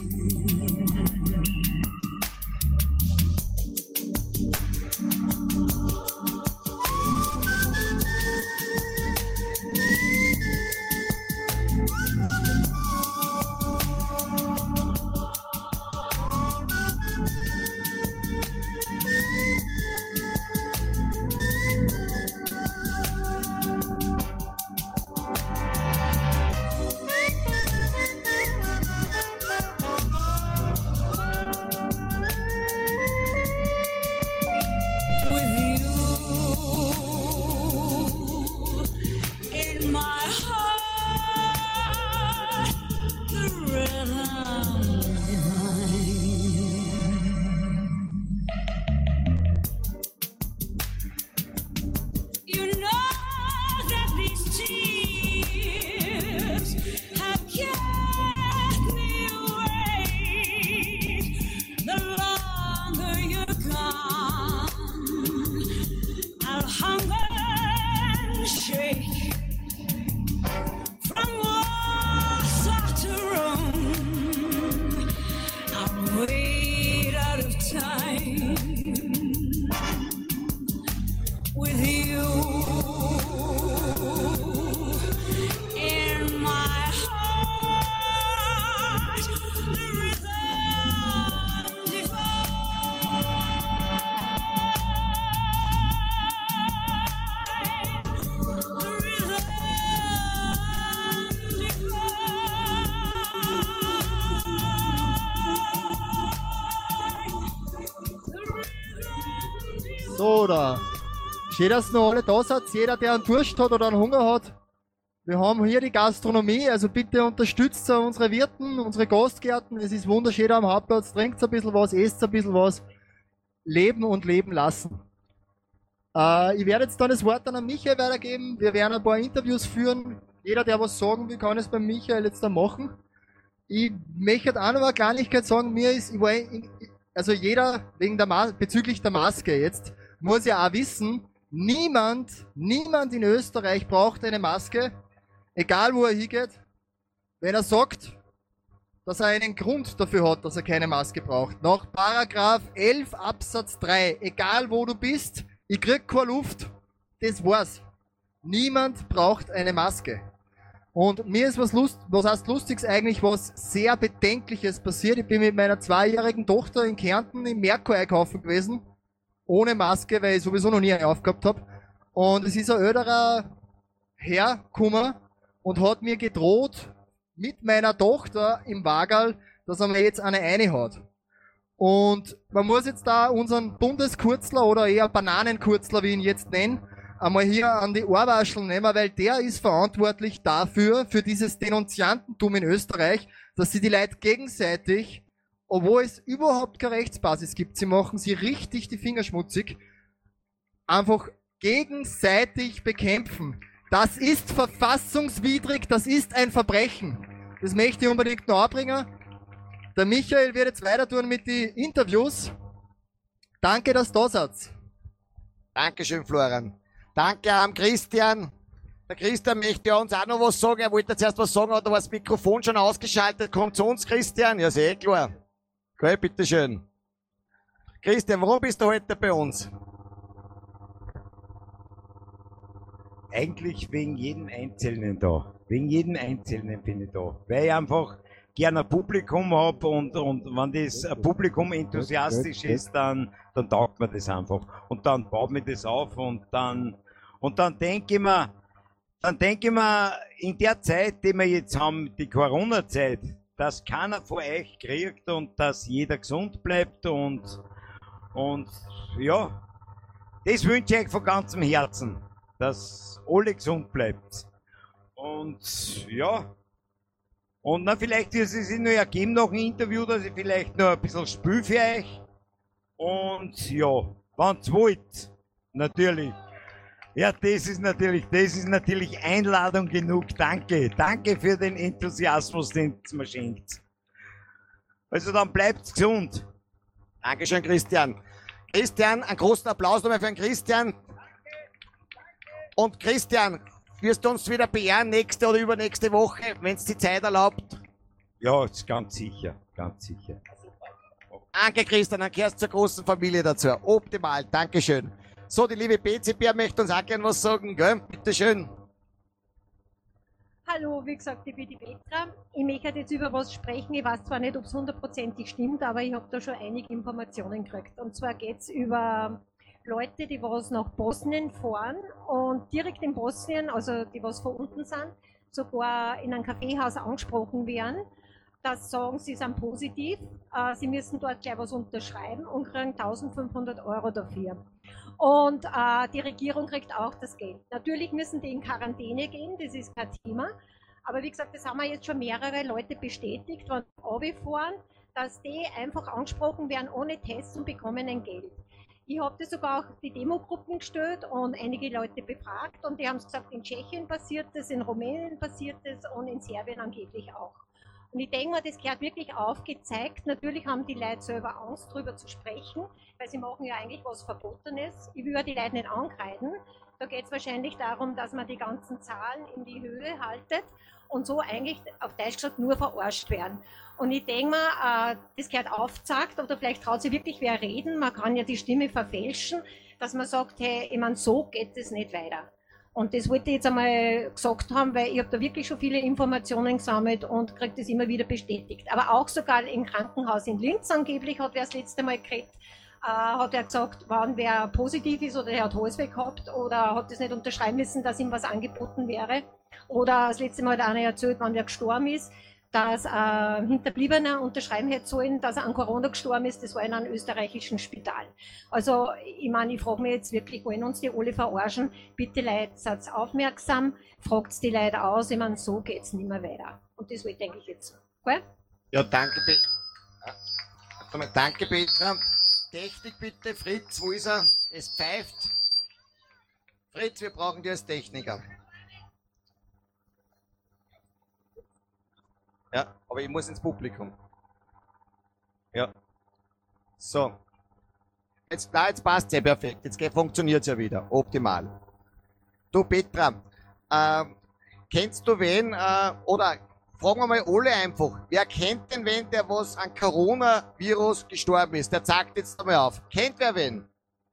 With you in my heart, the rhythm divine. You know that these tears have kept me awake. The longer you're gone, I'll hunger and shake. From Warsaw to Rome, I'll wait out of time. With you in my heart, the rhythm divine. The rhythm So, da. Schön, dass noch alle da seid. Jeder, der einen Durst hat oder einen Hunger hat. Wir haben hier die Gastronomie, also bitte unterstützt unsere Wirten, unsere Gastgärten. Es ist wunderschön am Hauptplatz. Trinkt ein bisschen was, esst ein bisschen was. Leben und leben lassen. Ich werde jetzt dann das Wort an Michael weitergeben. Wir werden ein paar Interviews führen. Jeder, der was sagen will, kann es beim Michael jetzt dann machen. Ich möchte auch noch eine Kleinigkeit sagen. Also jeder bezüglich der Maske jetzt, muss ja auch wissen, niemand in Österreich braucht eine Maske, egal wo er hingeht, wenn er sagt, dass er einen Grund dafür hat, dass er keine Maske braucht. Nach Paragraph 11 Absatz 3, egal wo du bist, ich krieg keine Luft, das war's. Niemand braucht eine Maske. Und mir ist was heißt Lustiges eigentlich, was sehr Bedenkliches passiert. Ich bin mit meiner 2-jährigen Tochter in Kärnten im Merkur einkaufen gewesen, ohne Maske, weil ich sowieso noch nie eine aufgehabt habe. Und es ist ein älterer Herr gekommen und hat mir gedroht, mit meiner Tochter im Wagerl, dass er mir jetzt eine reinhaut. Und man muss jetzt da unseren Bundeskurzler oder eher Bananenkurzler, wie ich ihn jetzt nenne, einmal hier an die Ohrwaschel nehmen, weil der ist verantwortlich dafür, für dieses Denunziantentum in Österreich, dass sie die Leute gegenseitig, obwohl es überhaupt keine Rechtsbasis gibt, sie machen sie richtig die Finger schmutzig, einfach gegenseitig bekämpfen. Das ist verfassungswidrig, das ist ein Verbrechen. Das möchte ich unbedingt noch anbringen. Der Michael wird jetzt weiter tun mit den Interviews. Danke, dass du da seid. Dankeschön, Florian. Danke am Christian. Der Christian möchte uns auch noch was sagen. Er wollte zuerst was sagen, aber das Mikrofon schon ausgeschaltet. Kommt zu uns, Christian. Ja, sehr klar. Okay, bitteschön. Christian, warum bist du heute bei uns? Eigentlich wegen jedem Einzelnen da. Wegen jedem Einzelnen bin ich da. Weil ich einfach gerne ein Publikum habe und wenn das Publikum enthusiastisch ist, dann taugt mir das einfach. Und dann baut mir das auf und dann Und dann denke ich mir, in der Zeit, die wir jetzt haben, die Corona-Zeit, dass keiner von euch kriegt und dass jeder gesund bleibt und ja, das wünsche ich euch von ganzem Herzen, dass alle gesund bleibt. Und ja, und dann vielleicht wird es sich noch ergeben, noch ein Interview, dass ich vielleicht noch ein bisschen spiele für euch. Und ja, wenn's wollt, natürlich. Ja, das ist natürlich Einladung genug. Danke für den Enthusiasmus, den es mir schenkt. Also dann bleibt's gesund. Dankeschön, Christian. Christian, einen großen Applaus nochmal für den Christian. Und Christian, wirst du uns wieder beehren nächste oder übernächste Woche, wenn es die Zeit erlaubt? Ja, ist ganz sicher, ganz sicher. Danke, Christian, dann gehörst zur großen Familie dazu. Optimal, Dankeschön. So, die liebe BCB möchte uns auch gerne was sagen, gell? Bitteschön. Hallo, wie gesagt, ich bin die Petra. Ich möchte jetzt über was sprechen. Ich weiß zwar nicht, ob es 100%ig stimmt, aber ich habe da schon einige Informationen gekriegt. Und zwar geht es über Leute, die was nach Bosnien fahren und direkt in Bosnien, also die was von unten sind, sogar in einem Kaffeehaus angesprochen werden. Das sagen, sie sind positiv, sie müssen dort gleich was unterschreiben und kriegen 1500 € dafür. Und die Regierung kriegt auch das Geld. Natürlich müssen die in Quarantäne gehen, das ist kein Thema. Aber wie gesagt, das haben wir jetzt schon mehrere Leute bestätigt, wenn sie runterfahren, dass die einfach angesprochen werden ohne Tests und bekommen ein Geld. Ich habe das sogar auch die Demogruppen gestellt und einige Leute befragt und die haben gesagt, in Tschechien passiert das, in Rumänien passiert das und in Serbien angeblich auch. Und ich denke mal, das gehört wirklich aufgezeigt. Natürlich haben die Leute selber Angst, darüber zu sprechen, weil sie machen ja eigentlich was Verbotenes. Ich will ja die Leute nicht ankreiden. Da geht es wahrscheinlich darum, dass man die ganzen Zahlen in die Höhe haltet und so eigentlich auf Deutsch gesagt nur verarscht werden. Und ich denke mal, das gehört aufgezeigt oder vielleicht traut sich wirklich wer reden. Man kann ja die Stimme verfälschen, dass man sagt, hey, ich meine, so geht es nicht weiter. Und das wollte ich jetzt einmal gesagt haben, weil ich habe da wirklich schon viele Informationen gesammelt und kriege das immer wieder bestätigt. Aber auch sogar im Krankenhaus in Linz angeblich hat wer das letzte Mal geredet, hat er gesagt, wann wer positiv ist oder er hat Halsweh gehabt oder hat das nicht unterschreiben müssen, dass ihm was angeboten wäre. Oder das letzte Mal hat einer erzählt, wann wer gestorben ist, dass Hinterbliebener unterschreiben hätte sollen, dass er an Corona gestorben ist. Das war in einem österreichischen Spital. Also ich meine, ich frage mich jetzt wirklich, wollen uns die alle verarschen? Bitte Leute, seid aufmerksam, fragt die Leute aus. Ich meine, so geht es nicht mehr weiter. Und das wollte ich jetzt. Cool? Ja, danke, danke Petra. Technik bitte, Fritz, wo ist er? Es pfeift. Fritz, wir brauchen dich als Techniker. Ja, aber ich muss ins Publikum. Ja. So. Jetzt passt es ja perfekt. Jetzt funktioniert es ja wieder. Optimal. Du Petra, kennst du wen, oder fragen wir mal alle einfach, wer kennt denn wen, der was an Coronavirus gestorben ist? Der zeigt jetzt einmal auf. Kennt wer wen?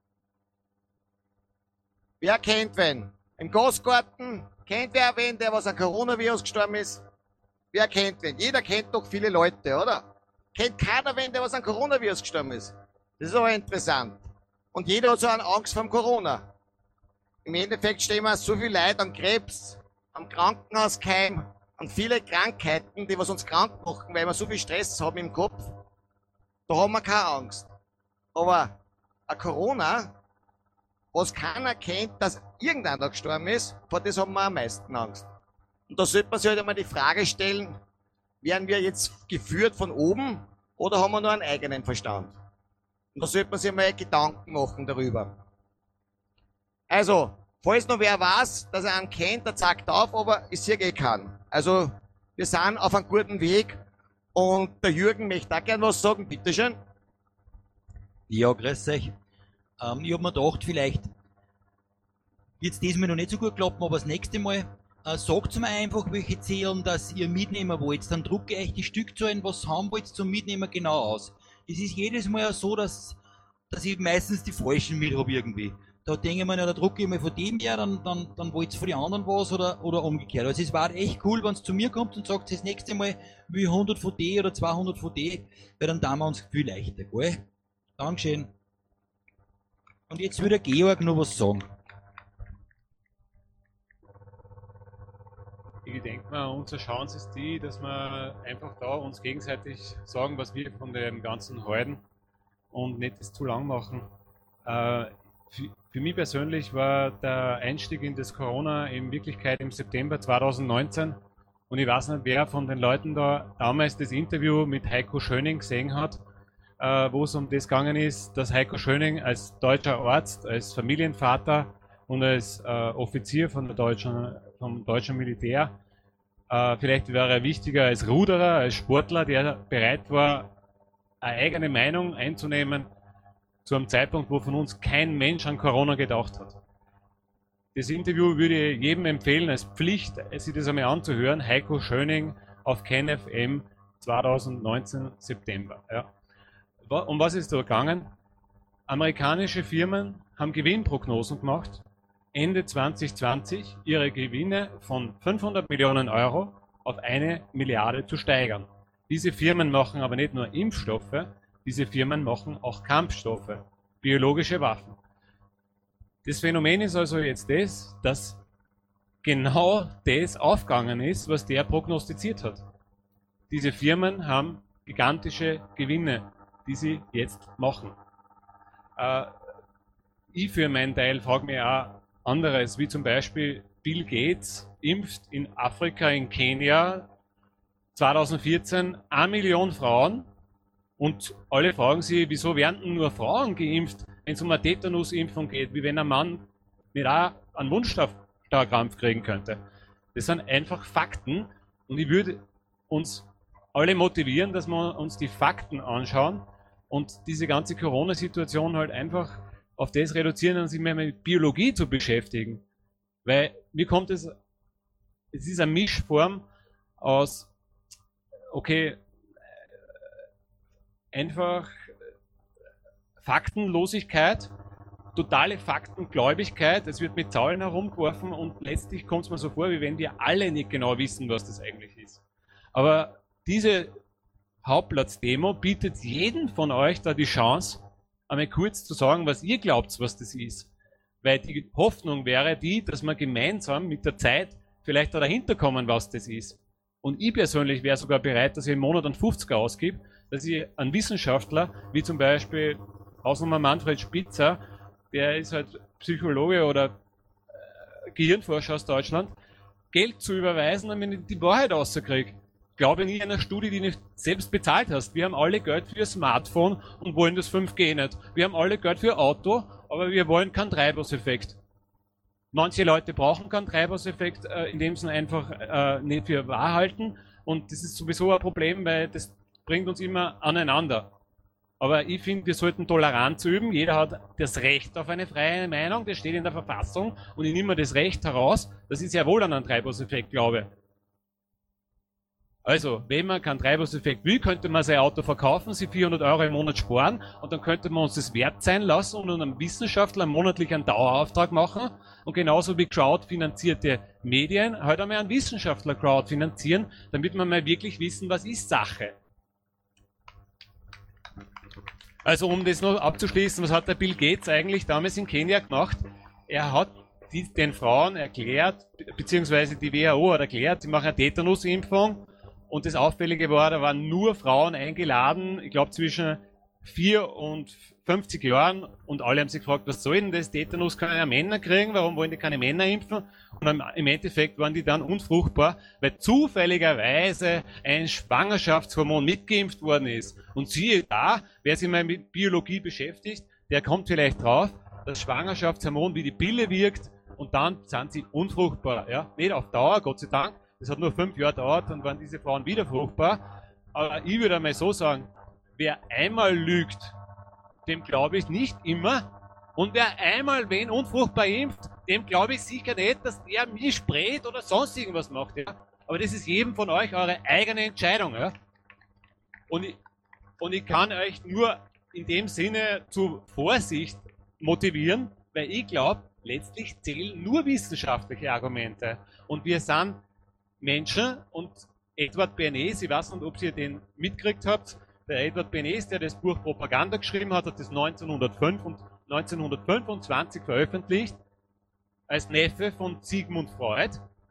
Wer kennt wen? Im Gastgarten? Kennt wer wen, der was an Coronavirus gestorben ist? Wer kennt wen? Jeder kennt doch viele Leute, oder? Kennt keiner wen, der was an Coronavirus gestorben ist? Das ist aber interessant. Und jeder hat so eine Angst vor dem Corona. Im Endeffekt stehen wir so viele Leute an Krebs, am Krankenhauskeim, an viele Krankheiten, die was uns krank machen, weil wir so viel Stress haben im Kopf. Da haben wir keine Angst. Aber ein Corona, was keiner kennt, dass irgendeiner gestorben ist, vor das haben wir am meisten Angst. Und da sollte man sich halt einmal die Frage stellen, werden wir jetzt geführt von oben oder haben wir nur einen eigenen Verstand? Und da sollte man sich mal Gedanken machen darüber. Also, falls noch wer weiß, dass er einen kennt, der zeigt auf, aber ich sehe eh keinen. Also, wir sind auf einem guten Weg und der Jürgen möchte auch gern was sagen, bitteschön. Ja, grüß euch. Ich habe mir gedacht, vielleicht wird es diesmal noch nicht so gut klappen, aber das nächste Mal sagt mir einfach, welche Zählen, dass ihr mitnehmen wollt. Dann drucke ich euch die Stückzahlen, was haben wollt zum Mitnehmen genau aus. Es ist jedes Mal so, dass ich meistens die falschen mit habe irgendwie. Da denke ich mir, ja, da drucke ich mal von dem her, dann wollt ihr von den anderen was oder umgekehrt. Also es war echt cool, wenn es zu mir kommt und sagt, das nächste Mal will ich 100 von D oder 200 von D, weil dann tun wir uns viel leichter, gell? Dankeschön. Und jetzt will der Georg noch was sagen. Ich denke mal, unsere Chance ist die, dass wir einfach da uns gegenseitig sagen, was wir von dem Ganzen halten und nicht das zu lang machen. Für mich persönlich war der Einstieg in das Corona in Wirklichkeit im September 2019 und ich weiß nicht, wer von den Leuten da damals das Interview mit Heiko Schöning gesehen hat, wo es um das gegangen ist, dass Heiko Schöning als deutscher Arzt, als Familienvater und als Offizier vom deutschen Militär vielleicht wäre er wichtiger als Ruderer, als Sportler, der bereit war, eine eigene Meinung einzunehmen zu einem Zeitpunkt, wo von uns kein Mensch an Corona gedacht hat. Das Interview würde ich jedem empfehlen, als Pflicht, sich das einmal anzuhören. Heiko Schöning auf KenFM 2019 September. Ja. Um was ist da gegangen? Amerikanische Firmen haben Gewinnprognosen gemacht, Ende 2020 ihre Gewinne von 500 Millionen Euro auf 1 Milliarde zu steigern. Diese Firmen machen aber nicht nur Impfstoffe, diese Firmen machen auch Kampfstoffe, biologische Waffen. Das Phänomen ist also jetzt das, dass genau das aufgegangen ist, was der prognostiziert hat. Diese Firmen haben gigantische Gewinne, die sie jetzt machen. Ich für meinen Teil frage mich auch anderes, wie zum Beispiel Bill Gates impft in Afrika, in Kenia 2014 1 Million Frauen und alle fragen sich, wieso werden denn nur Frauen geimpft, wenn es um eine Tetanusimpfung geht, wie wenn ein Mann nicht auch einen Wundstarkrampf kriegen könnte. Das sind einfach Fakten und ich würde uns alle motivieren, dass wir uns die Fakten anschauen und diese ganze Corona-Situation halt einfach auf das reduzieren und sich mehr mit Biologie zu beschäftigen. Weil mir kommt es ist eine Mischform aus, okay, einfach Faktenlosigkeit, totale Faktengläubigkeit, es wird mit Zahlen herumgeworfen und letztlich kommt es mir so vor, wie wenn wir alle nicht genau wissen, was das eigentlich ist. Aber diese Hauptplatz-Demo bietet jedem von euch da die Chance, einmal kurz zu sagen, was ihr glaubt, was das ist. Weil die Hoffnung wäre die, dass wir gemeinsam mit der Zeit vielleicht da dahinter kommen, was das ist. Und ich persönlich wäre sogar bereit, dass ich im Monat einen 50er ausgebe, dass ich einen Wissenschaftler, wie zum Beispiel Hausnummer Manfred Spitzer, der ist halt Psychologe oder Gehirnforscher aus Deutschland, Geld zu überweisen, damit ich die Wahrheit rauskriege. Glaube nie einer Studie, die nicht selbst bezahlt hast. Wir haben alle Geld für Smartphone und wollen das 5G nicht. Wir haben alle Geld für Auto, aber wir wollen keinen Treibhauseffekt. Manche Leute brauchen keinen Treibhauseffekt, indem sie ihn einfach nicht für wahr halten. Und das ist sowieso ein Problem, weil das bringt uns immer aneinander. Aber ich finde, wir sollten Toleranz üben. Jeder hat das Recht auf eine freie Meinung, das steht in der Verfassung. Und ich nehme mir das Recht heraus, dass ich sehr wohl an einen Treibhauseffekt glaube. Also, wenn man keinen Treibhauseffekt will, könnte man sein Auto verkaufen, sich 400 Euro im Monat sparen und dann könnte man uns das wert sein lassen und einem Wissenschaftler monatlich einen Dauerauftrag machen und genauso wie crowdfinanzierte Medien halt einmal einen Wissenschaftler crowdfinanzieren, damit wir mal wirklich wissen, was ist Sache. Also, um das noch abzuschließen, was hat der Bill Gates eigentlich damals in Kenia gemacht? Er hat den Frauen erklärt, beziehungsweise die WHO hat erklärt, sie machen eine Tetanusimpfung. Und das Auffällige war, da waren nur Frauen eingeladen, ich glaube zwischen 4 und 50 Jahren. Und alle haben sich gefragt, was soll denn das? Tetanus können ja Männer kriegen, warum wollen die keine Männer impfen? Und im Endeffekt waren die dann unfruchtbar, weil zufälligerweise ein Schwangerschaftshormon mitgeimpft worden ist. Und siehe da, wer sich mal mit Biologie beschäftigt, der kommt vielleicht drauf, dass Schwangerschaftshormon wie die Pille wirkt und dann sind sie unfruchtbar. Ja? Nicht auf Dauer, Gott sei Dank. Das hat nur 5 Jahre gedauert, dann waren diese Frauen wieder fruchtbar. Aber ich würde einmal so sagen, wer einmal lügt, dem glaube ich nicht immer. Und wer einmal wen unfruchtbar impft, dem glaube ich sicher nicht, dass der mich sprayt oder sonst irgendwas macht. Ja? Aber das ist jedem von euch eure eigene Entscheidung. Ja? Und ich kann euch nur in dem Sinne zu Vorsicht motivieren, weil ich glaube, letztlich zählen nur wissenschaftliche Argumente. Und wir sind Menschen und Edward Bernays, ich weiß nicht, ob ihr den mitgekriegt habt, der Edward Bernays, der das Buch Propaganda geschrieben hat, hat das 1905 und 1925 veröffentlicht, als Neffe von Sigmund Freud.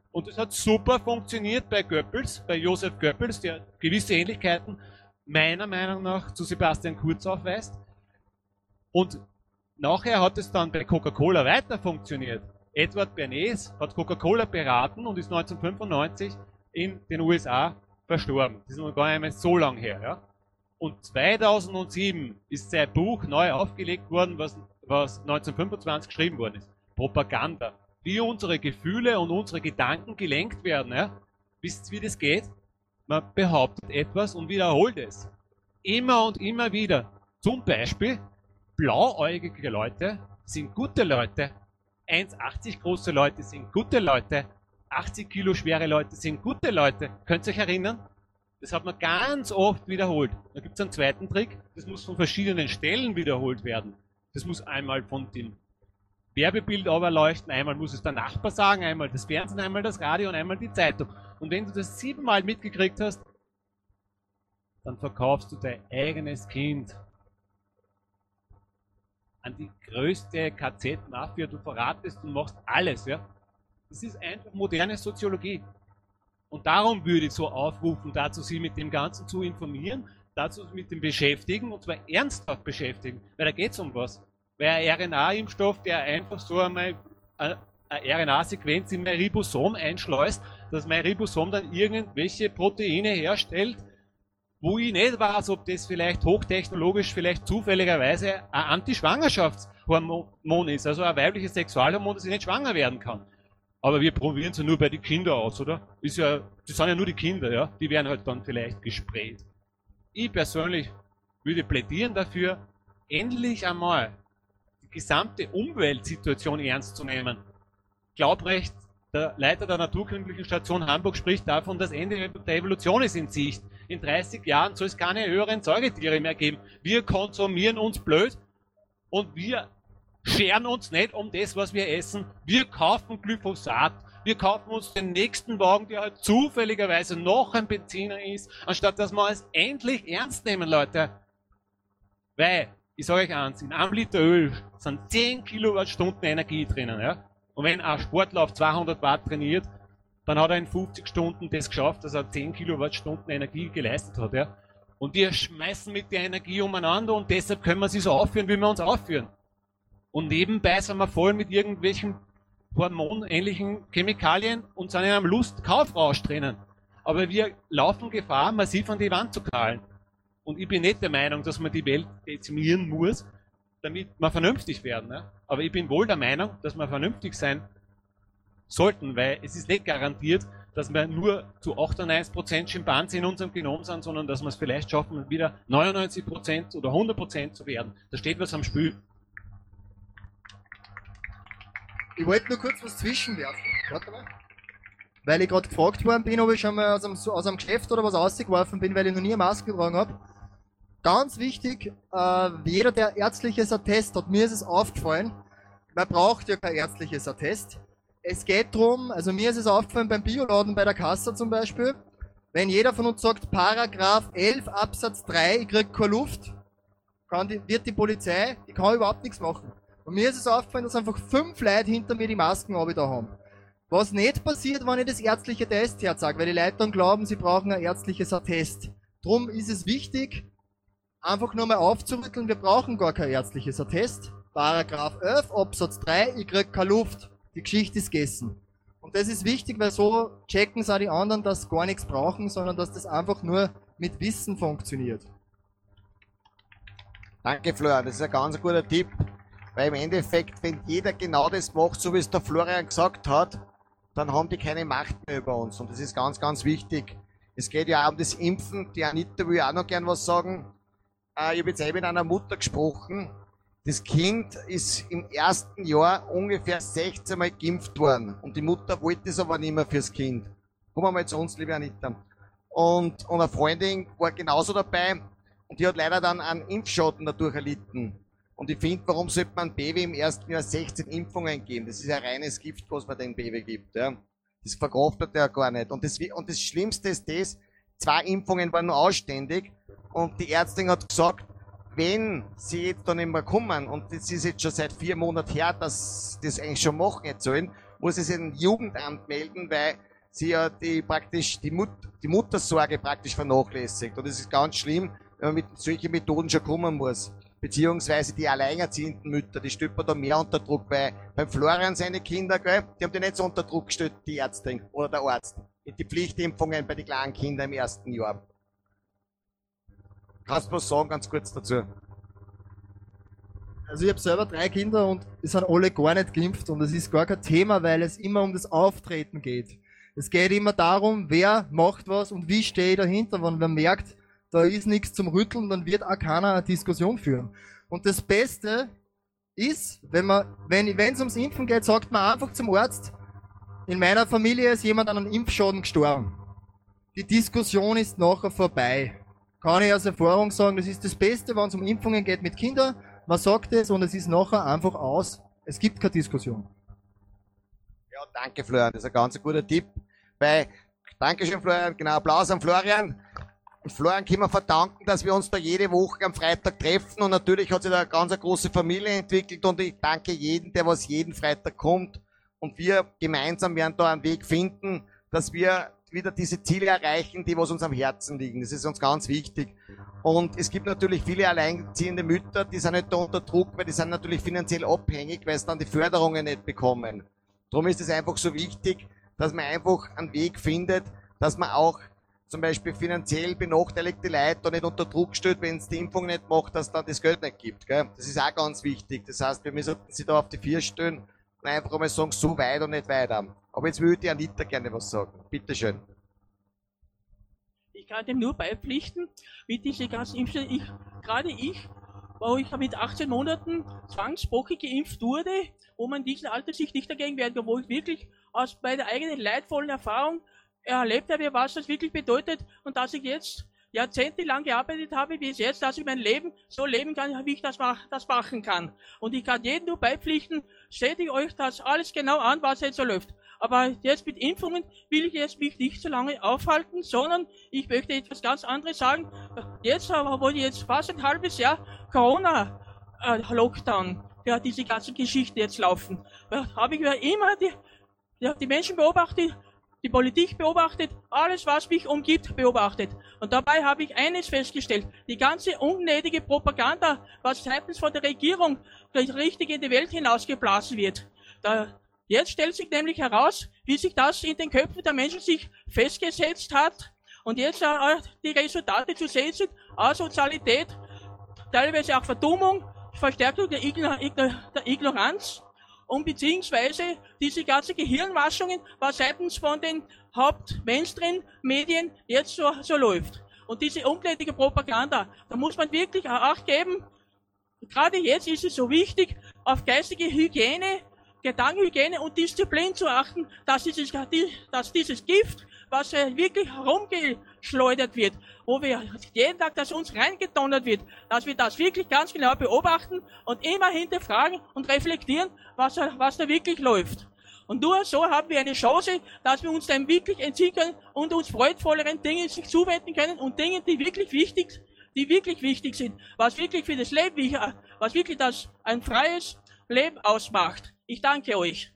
Und es hat super funktioniert bei Goebbels, bei Josef Goebbels, der gewisse Ähnlichkeiten meiner Meinung nach zu Sebastian Kurz aufweist. Und nachher hat es dann bei Coca-Cola weiter funktioniert. Edward Bernays hat Coca-Cola beraten und ist 1995 in den USA verstorben. Das ist noch gar nicht mehr so lang her. Ja? Und 2007 ist sein Buch neu aufgelegt worden, was 1925 geschrieben worden ist. Propaganda. Wie unsere Gefühle und unsere Gedanken gelenkt werden. Ja? Wisst ihr, wie das geht? Man behauptet etwas und wiederholt es. Immer und immer wieder. Zum Beispiel, blauäugige Leute sind gute Leute. 1,80 große Leute sind gute Leute. 80 Kilo schwere Leute sind gute Leute. Könnt ihr euch erinnern? Das hat man ganz oft wiederholt. Da gibt es einen zweiten Trick. Das muss von verschiedenen Stellen wiederholt werden. Das muss einmal von dem Werbebild leuchten, einmal muss es der Nachbar sagen, einmal das Fernsehen, einmal das Radio und einmal die Zeitung. Und wenn du das 7-mal mitgekriegt hast, dann verkaufst du dein eigenes Kind an die größte KZ-Mafia. Du verratest und machst alles. Ja? Das ist einfach moderne Soziologie. Und darum würde ich so aufrufen, dazu Sie mit dem Ganzen zu informieren, dazu mit dem beschäftigen, und zwar ernsthaft beschäftigen, weil da geht es um was. Weil ein RNA-Impfstoff, der einfach so einmal eine RNA-Sequenz in mein Ribosom einschleust, dass mein Ribosom dann irgendwelche Proteine herstellt, wo ich nicht weiß, ob das vielleicht hochtechnologisch, vielleicht zufälligerweise ein Anti-Schwangerschaftshormon ist, also ein weibliches Sexualhormon, das ich nicht schwanger werden kann. Aber wir probieren es ja nur bei den Kindern aus, oder? Das sind ja nur die Kinder, ja? Die werden halt dann vielleicht gesprayt. Ich persönlich würde plädieren dafür, endlich einmal die gesamte Umweltsituation ernst zu nehmen. Glaubrecht, der Leiter der Naturkundlichen Station Hamburg, spricht davon, das Ende der Evolution ist in Sicht. In 30 Jahren soll es keine höheren Säugetiere mehr geben. Wir konsumieren uns blöd und wir scheren uns nicht um das, was wir essen. Wir kaufen Glyphosat. Wir kaufen uns den nächsten Wagen, der halt zufälligerweise noch ein Benziner ist, anstatt dass wir es endlich ernst nehmen, Leute. Weil, ich sage euch eins, in einem Liter Öl sind 10 Kilowattstunden Energie drinnen. Ja? Und wenn ein Sportler auf 200 Watt trainiert, dann hat er in 50 Stunden das geschafft, dass er 10 Kilowattstunden Energie geleistet hat. Ja? Und wir schmeißen mit der Energie umeinander und deshalb können wir sie so aufführen, wie wir uns aufführen. Und nebenbei sind wir voll mit irgendwelchen hormonähnlichen Chemikalien und sind in einem Lust-Kaufrausch drinnen. Aber wir laufen Gefahr, massiv an die Wand zu knallen. Und ich bin nicht der Meinung, dass man die Welt dezimieren muss, damit wir vernünftig werden. Ne? Aber ich bin wohl der Meinung, dass wir vernünftig sein sollten, weil es ist nicht garantiert, dass wir nur zu 98% Schimpansen in unserem Genom sind, sondern dass wir es vielleicht schaffen, wieder 99% oder 100% zu werden. Da steht was am Spiel. Ich wollte nur kurz was zwischenwerfen. Warte mal. Weil ich gerade gefragt worden bin, ob ich schon mal aus einem Geschäft oder was rausgeworfen bin, weil ich noch nie eine Maske getragen habe. Ganz wichtig, jeder, der ärztliches Attest hat, mir ist es aufgefallen, man braucht ja kein ärztliches Attest. Es geht darum, also mir ist es aufgefallen beim Bioladen bei der Kasse zum Beispiel, wenn jeder von uns sagt, Paragraph 11 Absatz 3, ich krieg keine Luft, wird die Polizei, ich kann überhaupt nichts machen. Und mir ist es aufgefallen, dass einfach 5 Leute hinter mir die Masken da haben. Was nicht passiert, wenn ich das ärztliche Test herzage, weil die Leute dann glauben, sie brauchen ein ärztliches Attest. Drum ist es wichtig, einfach nur mal aufzurütteln, wir brauchen gar kein ärztliches Attest. Paragraph 11 Absatz 3, ich krieg keine Luft. Die Geschichte ist gegessen. Und das ist wichtig, weil so checken es auch die anderen, dass sie gar nichts brauchen, sondern dass das einfach nur mit Wissen funktioniert. Danke, Florian, das ist ein ganz guter Tipp. Weil im Endeffekt, wenn jeder genau das macht, so wie es der Florian gesagt hat, dann haben die keine Macht mehr über uns. Und das ist ganz, ganz wichtig. Es geht ja auch um das Impfen. Die Anita will auch noch gern was sagen. Ich habe jetzt eben mit einer Mutter gesprochen. Das Kind ist im ersten Jahr ungefähr 16 Mal geimpft worden. Und die Mutter wollte es aber nicht mehr fürs Kind. Kommen wir mal zu uns, liebe Anita. Und eine Freundin war genauso dabei. Und die hat leider dann einen Impfschaden dadurch erlitten. Und ich finde, warum sollte man Baby im ersten Jahr 16 Impfungen geben? Das ist ja reines Gift, was man dem Baby gibt. Ja. Das verkraftet er gar nicht. Und das Schlimmste ist das, 2 Impfungen waren nur ausständig. Und die Ärztin hat gesagt, wenn sie jetzt da nicht mehr kommen, und das ist jetzt schon seit 4 Monaten her, dass sie das eigentlich schon machen jetzt sollen, muss sie sich im Jugendamt melden, weil sie ja praktisch die Muttersorge praktisch vernachlässigt. Und das ist ganz schlimm, wenn man mit solchen Methoden schon kommen muss. Beziehungsweise die alleinerziehenden Mütter, die stellt man da mehr unter Druck, weil beim Florian seine Kinder, gell, die haben die nicht so unter Druck gestellt, die Ärztin oder der Arzt. Mit den Pflichtimpfungen bei den kleinen Kindern im ersten Jahr. Kannst du was sagen, ganz kurz dazu? Also ich habe selber 3 Kinder und die sind alle gar nicht geimpft und es ist gar kein Thema, weil es immer um das Auftreten geht. Es geht immer darum, wer macht was und wie stehe ich dahinter. Wenn man merkt, da ist nichts zum Rütteln, dann wird auch keiner eine Diskussion führen. Und das Beste ist, wenn es ums Impfen geht, sagt man einfach zum Arzt, in meiner Familie ist jemand an einem Impfschaden gestorben. Die Diskussion ist nachher vorbei. Kann ich aus Erfahrung sagen, das ist das Beste, wenn es um Impfungen geht mit Kindern. Man sagt es und es ist nachher einfach aus. Es gibt keine Diskussion. Ja, danke Florian, das ist ein ganz guter Tipp. Dankeschön Florian, genau, Applaus an Florian. Und Florian können wir verdanken, dass wir uns da jede Woche am Freitag treffen und natürlich hat sich da eine ganz große Familie entwickelt und ich danke jedem, der was jeden Freitag kommt und wir gemeinsam werden da einen Weg finden, dass wir wieder diese Ziele erreichen, die was uns am Herzen liegen. Das ist uns ganz wichtig. Und es gibt natürlich viele alleinziehende Mütter, die sind nicht da unter Druck, weil die sind natürlich finanziell abhängig, weil sie dann die Förderungen nicht bekommen. Darum ist es einfach so wichtig, dass man einfach einen Weg findet, dass man auch zum Beispiel finanziell benachteiligte Leute da nicht unter Druck stellt, wenn es die Impfung nicht macht, dass dann das Geld nicht gibt. Gell? Das ist auch ganz wichtig. Das heißt, wir müssen sie da auf die Vier stellen und einfach einmal sagen, so weit und nicht weiter. Aber jetzt würde ich Anita gerne was sagen. Bitteschön. Ich kann dem nur beipflichten, mit diesen ganzen Impfstellen. Gerade ich, wo ich mit 18 Monaten zwangsbockig geimpft wurde, wo man in diesem Alter sich nicht dagegen wehren kann, wo ich wirklich aus meiner eigenen leidvollen Erfahrung erlebt habe, was das wirklich bedeutet und dass ich jetzt jahrzehntelang gearbeitet habe, wie es jetzt, dass ich mein Leben so leben kann, wie ich das machen kann. Und ich kann jedem nur beipflichten, seht ihr euch das alles genau an, was jetzt so läuft. Aber jetzt mit Impfungen will ich jetzt mich nicht so lange aufhalten, sondern ich möchte etwas ganz anderes sagen. Jetzt, wo jetzt fast ein halbes Jahr Corona-Lockdown, ja, diese ganzen Geschichten jetzt laufen, habe ich ja immer die Menschen beobachtet, die Politik beobachtet, alles, was mich umgibt, beobachtet. Und dabei habe ich eines festgestellt, die ganze unnötige Propaganda, was seitens von der Regierung richtig in die Welt hinausgeblasen wird. Jetzt stellt sich nämlich heraus, wie sich das in den Köpfen der Menschen sich festgesetzt hat und jetzt die Resultate zu sehen sind, Asozialität, teilweise auch Verdummung, Verstärkung der Ignoranz und beziehungsweise diese ganzen Gehirnwaschungen, was seitens von den Haupt-Mainstream-Medien jetzt so läuft. Und diese unnötige Propaganda, da muss man wirklich Acht geben. Gerade jetzt ist es so wichtig, auf geistige Hygiene, Gedankenhygiene und Disziplin zu achten, dass dieses Gift, was wirklich herumgeschleudert wird, wo wir jeden Tag, dass uns reingedonnert wird, dass wir das wirklich ganz genau beobachten und immer hinterfragen und reflektieren, was da wirklich läuft. Und nur so haben wir eine Chance, dass wir uns dem wirklich entziehen können und uns freudvolleren Dingen sich zuwenden können und Dingen, die wirklich wichtig sind, was wirklich für das Leben, was wirklich ein freies Leben ausmacht. Ich danke euch.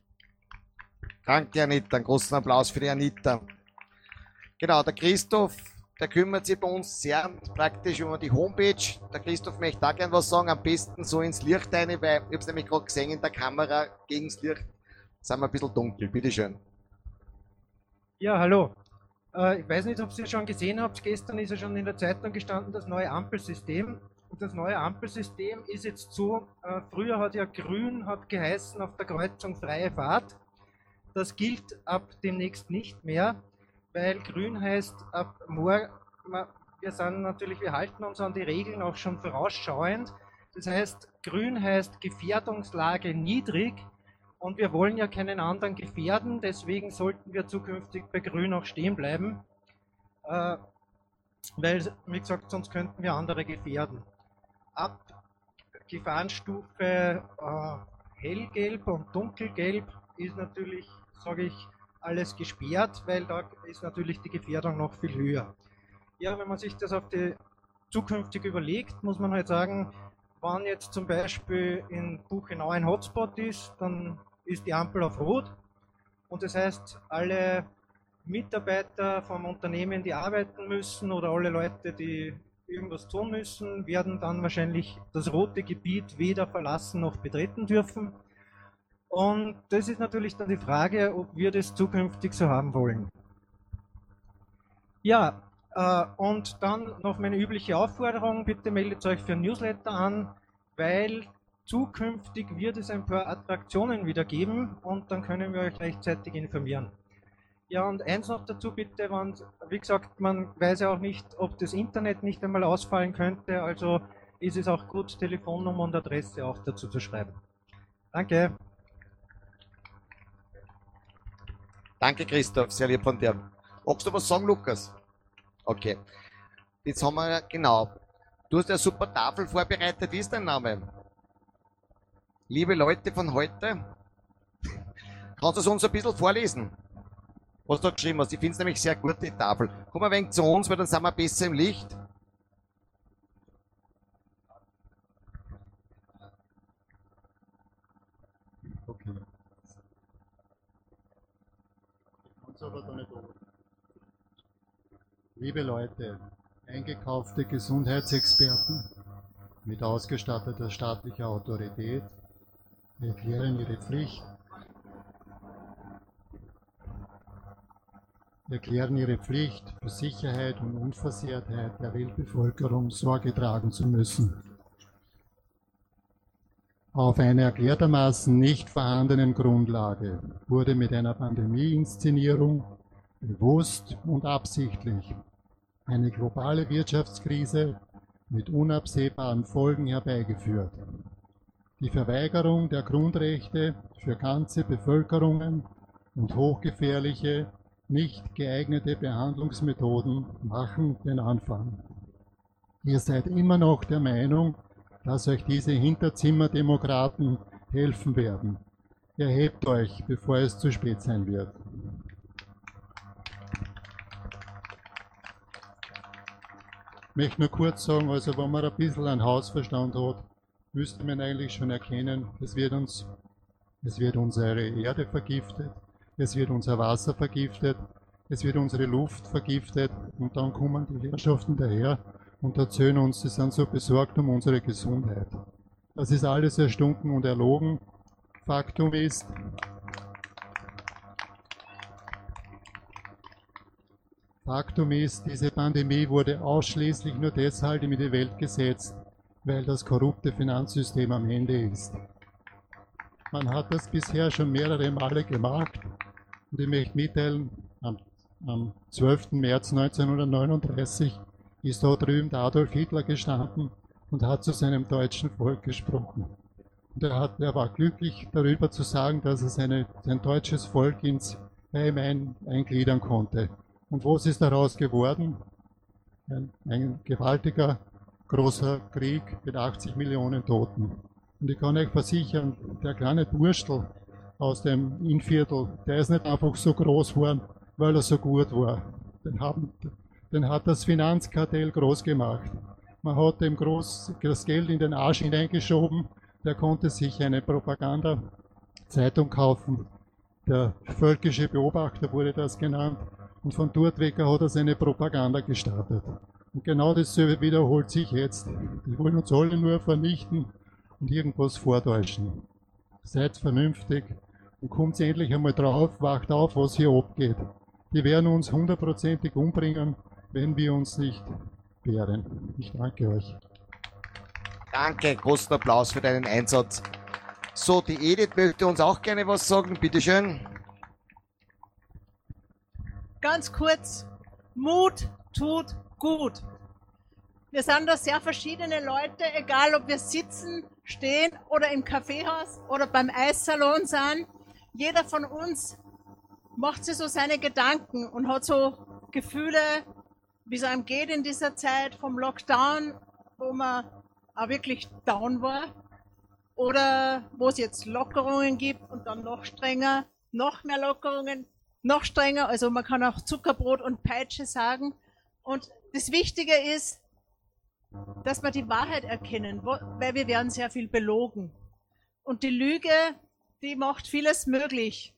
Danke, Anita. Einen großen Applaus für die Anita. Genau, der Christoph, der kümmert sich bei uns sehr praktisch um die Homepage. Der Christoph möchte da gerne was sagen, am besten so ins Licht rein, weil ich habe es nämlich gerade gesehen in der Kamera, gegen das Licht sind wir ein bisschen dunkel. Bitteschön. Ja, hallo. Ich weiß nicht, ob ihr schon gesehen habt, gestern ist ja schon in der Zeitung gestanden, das neue Ampelsystem. Und das neue Ampelsystem ist jetzt so, früher hat ja grün geheißen auf der Kreuzung freie Fahrt. Das gilt ab demnächst nicht mehr, weil grün heißt ab morgen, wir halten uns an die Regeln auch schon vorausschauend. Das heißt, grün heißt Gefährdungslage niedrig und wir wollen ja keinen anderen gefährden, deswegen sollten wir zukünftig bei grün auch stehen bleiben, weil, wie gesagt, sonst könnten wir andere gefährden. Ab Gefahrenstufe hellgelb und dunkelgelb ist natürlich, sage ich, alles gesperrt, weil da ist natürlich die Gefährdung noch viel höher. Ja, wenn man sich das auf die zukünftig überlegt, muss man halt sagen, wenn jetzt zum Beispiel in Buchenau ein Hotspot ist, dann ist die Ampel auf Rot. Und das heißt, alle Mitarbeiter vom Unternehmen, die arbeiten müssen oder alle Leute, die irgendwas tun müssen, werden dann wahrscheinlich das rote Gebiet weder verlassen noch betreten dürfen. Und das ist natürlich dann die Frage, ob wir das zukünftig so haben wollen. Ja, und dann noch meine übliche Aufforderung, bitte meldet euch für ein Newsletter an, weil zukünftig wird es ein paar Attraktionen wieder geben und dann können wir euch rechtzeitig informieren. Ja, und eins noch dazu bitte, wie gesagt, man weiß ja auch nicht, ob das Internet nicht einmal ausfallen könnte, also ist es auch gut, Telefonnummer und Adresse auch dazu zu schreiben. Danke. Danke, Christoph, sehr lieb von dir. Magst du was sagen, Lukas? Okay. Jetzt haben wir, genau. Du hast ja eine super Tafel vorbereitet. Wie ist dein Name? Liebe Leute von heute, kannst du es uns ein bisschen vorlesen? Was du da geschrieben hast. Ich finde es nämlich sehr gut, die Tafel. Komm ein wenig zu uns, weil dann sind wir besser im Licht. Okay. Aber da nicht oben. Liebe Leute, eingekaufte Gesundheitsexperten mit ausgestatteter staatlicher Autorität erklären ihre Pflicht, für Sicherheit und Unversehrtheit der Weltbevölkerung Sorge tragen zu müssen. Auf einer erklärtermaßen nicht vorhandenen Grundlage wurde mit einer Pandemieinszenierung bewusst und absichtlich eine globale Wirtschaftskrise mit unabsehbaren Folgen herbeigeführt. Die Verweigerung der Grundrechte für ganze Bevölkerungen und hochgefährliche, nicht geeignete Behandlungsmethoden machen den Anfang. Ihr seid immer noch der Meinung, dass euch diese Hinterzimmerdemokraten helfen werden. Erhebt euch, bevor es zu spät sein wird. Ich möchte nur kurz sagen, also wenn man ein bisschen einen Hausverstand hat, müsste man eigentlich schon erkennen, es wird unsere Erde vergiftet, es wird unser Wasser vergiftet, es wird unsere Luft vergiftet und dann kommen die Herrschaften daher und erzählen uns, sie sind so besorgt um unsere Gesundheit. Das ist alles erstunken und erlogen. Faktum ist, diese Pandemie wurde ausschließlich nur deshalb in die Welt gesetzt, weil das korrupte Finanzsystem am Ende ist. Man hat das bisher schon mehrere Male gemacht und ich möchte mitteilen, am 12. März 1939 ist da drüben der Adolf Hitler gestanden und hat zu seinem deutschen Volk gesprochen. Und er war glücklich darüber zu sagen, dass er sein deutsches Volk ins Heim eingliedern konnte. Und was ist daraus geworden? Ein gewaltiger, großer Krieg mit 80 Millionen Toten. Und ich kann euch versichern, der kleine Burstel aus dem Innviertel, der ist nicht einfach so groß geworden, weil er so gut war. Den hat das Finanzkartell groß gemacht. Man hat dem das Geld in den Arsch hineingeschoben, der konnte sich eine Propagandazeitung kaufen. Der völkische Beobachter wurde das genannt. Und von dort weg hat er seine Propaganda gestartet. Und genau dasselbe wiederholt sich jetzt. Die wollen uns alle nur vernichten und irgendwas vortäuschen. Seid vernünftig und kommt endlich einmal drauf, wacht auf, was hier abgeht. Die werden uns hundertprozentig umbringen, wenn wir uns nicht wehren. Ich danke euch. Danke, großen Applaus für deinen Einsatz. So, die Edith möchte uns auch gerne was sagen, bitteschön. Ganz kurz, Mut tut gut. Wir sind da sehr verschiedene Leute, egal ob wir sitzen, stehen oder im Kaffeehaus oder beim Eissalon sind. Jeder von uns macht sich so seine Gedanken und hat so Gefühle, wie es einem geht in dieser Zeit vom Lockdown, wo man auch wirklich down war. Oder wo es jetzt Lockerungen gibt und dann noch strenger, noch mehr Lockerungen, noch strenger. Also man kann auch Zuckerbrot und Peitsche sagen. Und das Wichtige ist, dass wir die Wahrheit erkennen, weil wir werden sehr viel belogen. Und die Lüge, die macht vieles möglich.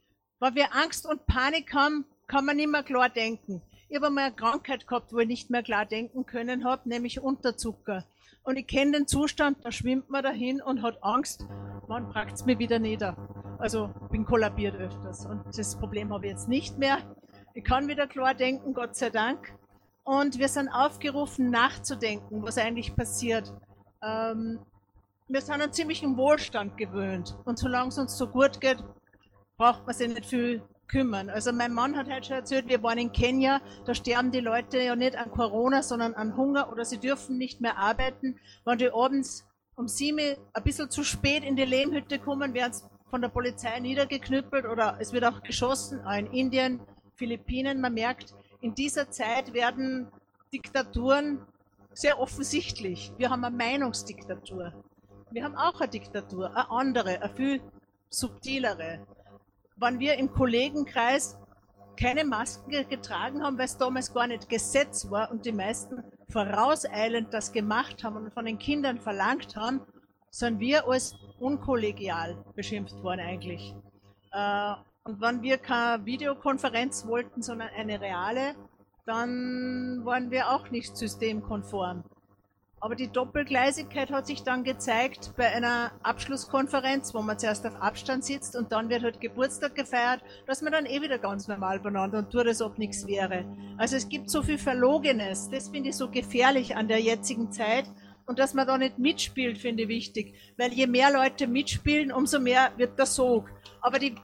Wenn wir Angst und Panik haben, kann man nicht mehr klar denken. Ich habe einmal eine Krankheit gehabt, wo ich nicht mehr klar denken können habe, nämlich Unterzucker. Und ich kenne den Zustand, da schwimmt man dahin und hat Angst, wann packt es mich wieder nieder. Also bin kollabiert öfters. Und das Problem habe ich jetzt nicht mehr. Ich kann wieder klar denken, Gott sei Dank. Und wir sind aufgerufen, nachzudenken, was eigentlich passiert. Wir sind einen ziemlichen Wohlstand gewöhnt. Und solange es uns so gut geht, braucht man sich nicht viel kümmern. Also mein Mann hat heute schon erzählt, wir waren in Kenia, da sterben die Leute ja nicht an Corona, sondern an Hunger oder sie dürfen nicht mehr arbeiten. Wenn die abends um 7 Uhr ein bisschen zu spät in die Lehmhütte kommen, werden sie von der Polizei niedergeknüppelt oder es wird auch geschossen, auch in Indien, Philippinen. Man merkt, in dieser Zeit werden Diktaturen sehr offensichtlich. Wir haben eine Meinungsdiktatur. Wir haben auch eine Diktatur, eine andere, eine viel subtilere. Wenn wir im Kollegenkreis keine Masken getragen haben, weil es damals gar nicht Gesetz war und die meisten vorauseilend das gemacht haben und von den Kindern verlangt haben, sind wir als unkollegial beschimpft worden eigentlich. Und wenn wir keine Videokonferenz wollten, sondern eine reale, dann waren wir auch nicht systemkonform. Aber die Doppelgleisigkeit hat sich dann gezeigt bei einer Abschlusskonferenz, wo man zuerst auf Abstand sitzt und dann wird halt Geburtstag gefeiert, dass man dann wieder ganz normal beieinander und tut, als ob nichts wäre. Also es gibt so viel Verlogenes, das finde ich so gefährlich an der jetzigen Zeit. Und dass man da nicht mitspielt, finde ich wichtig. Weil je mehr Leute mitspielen, umso mehr wird der Sog. Aber die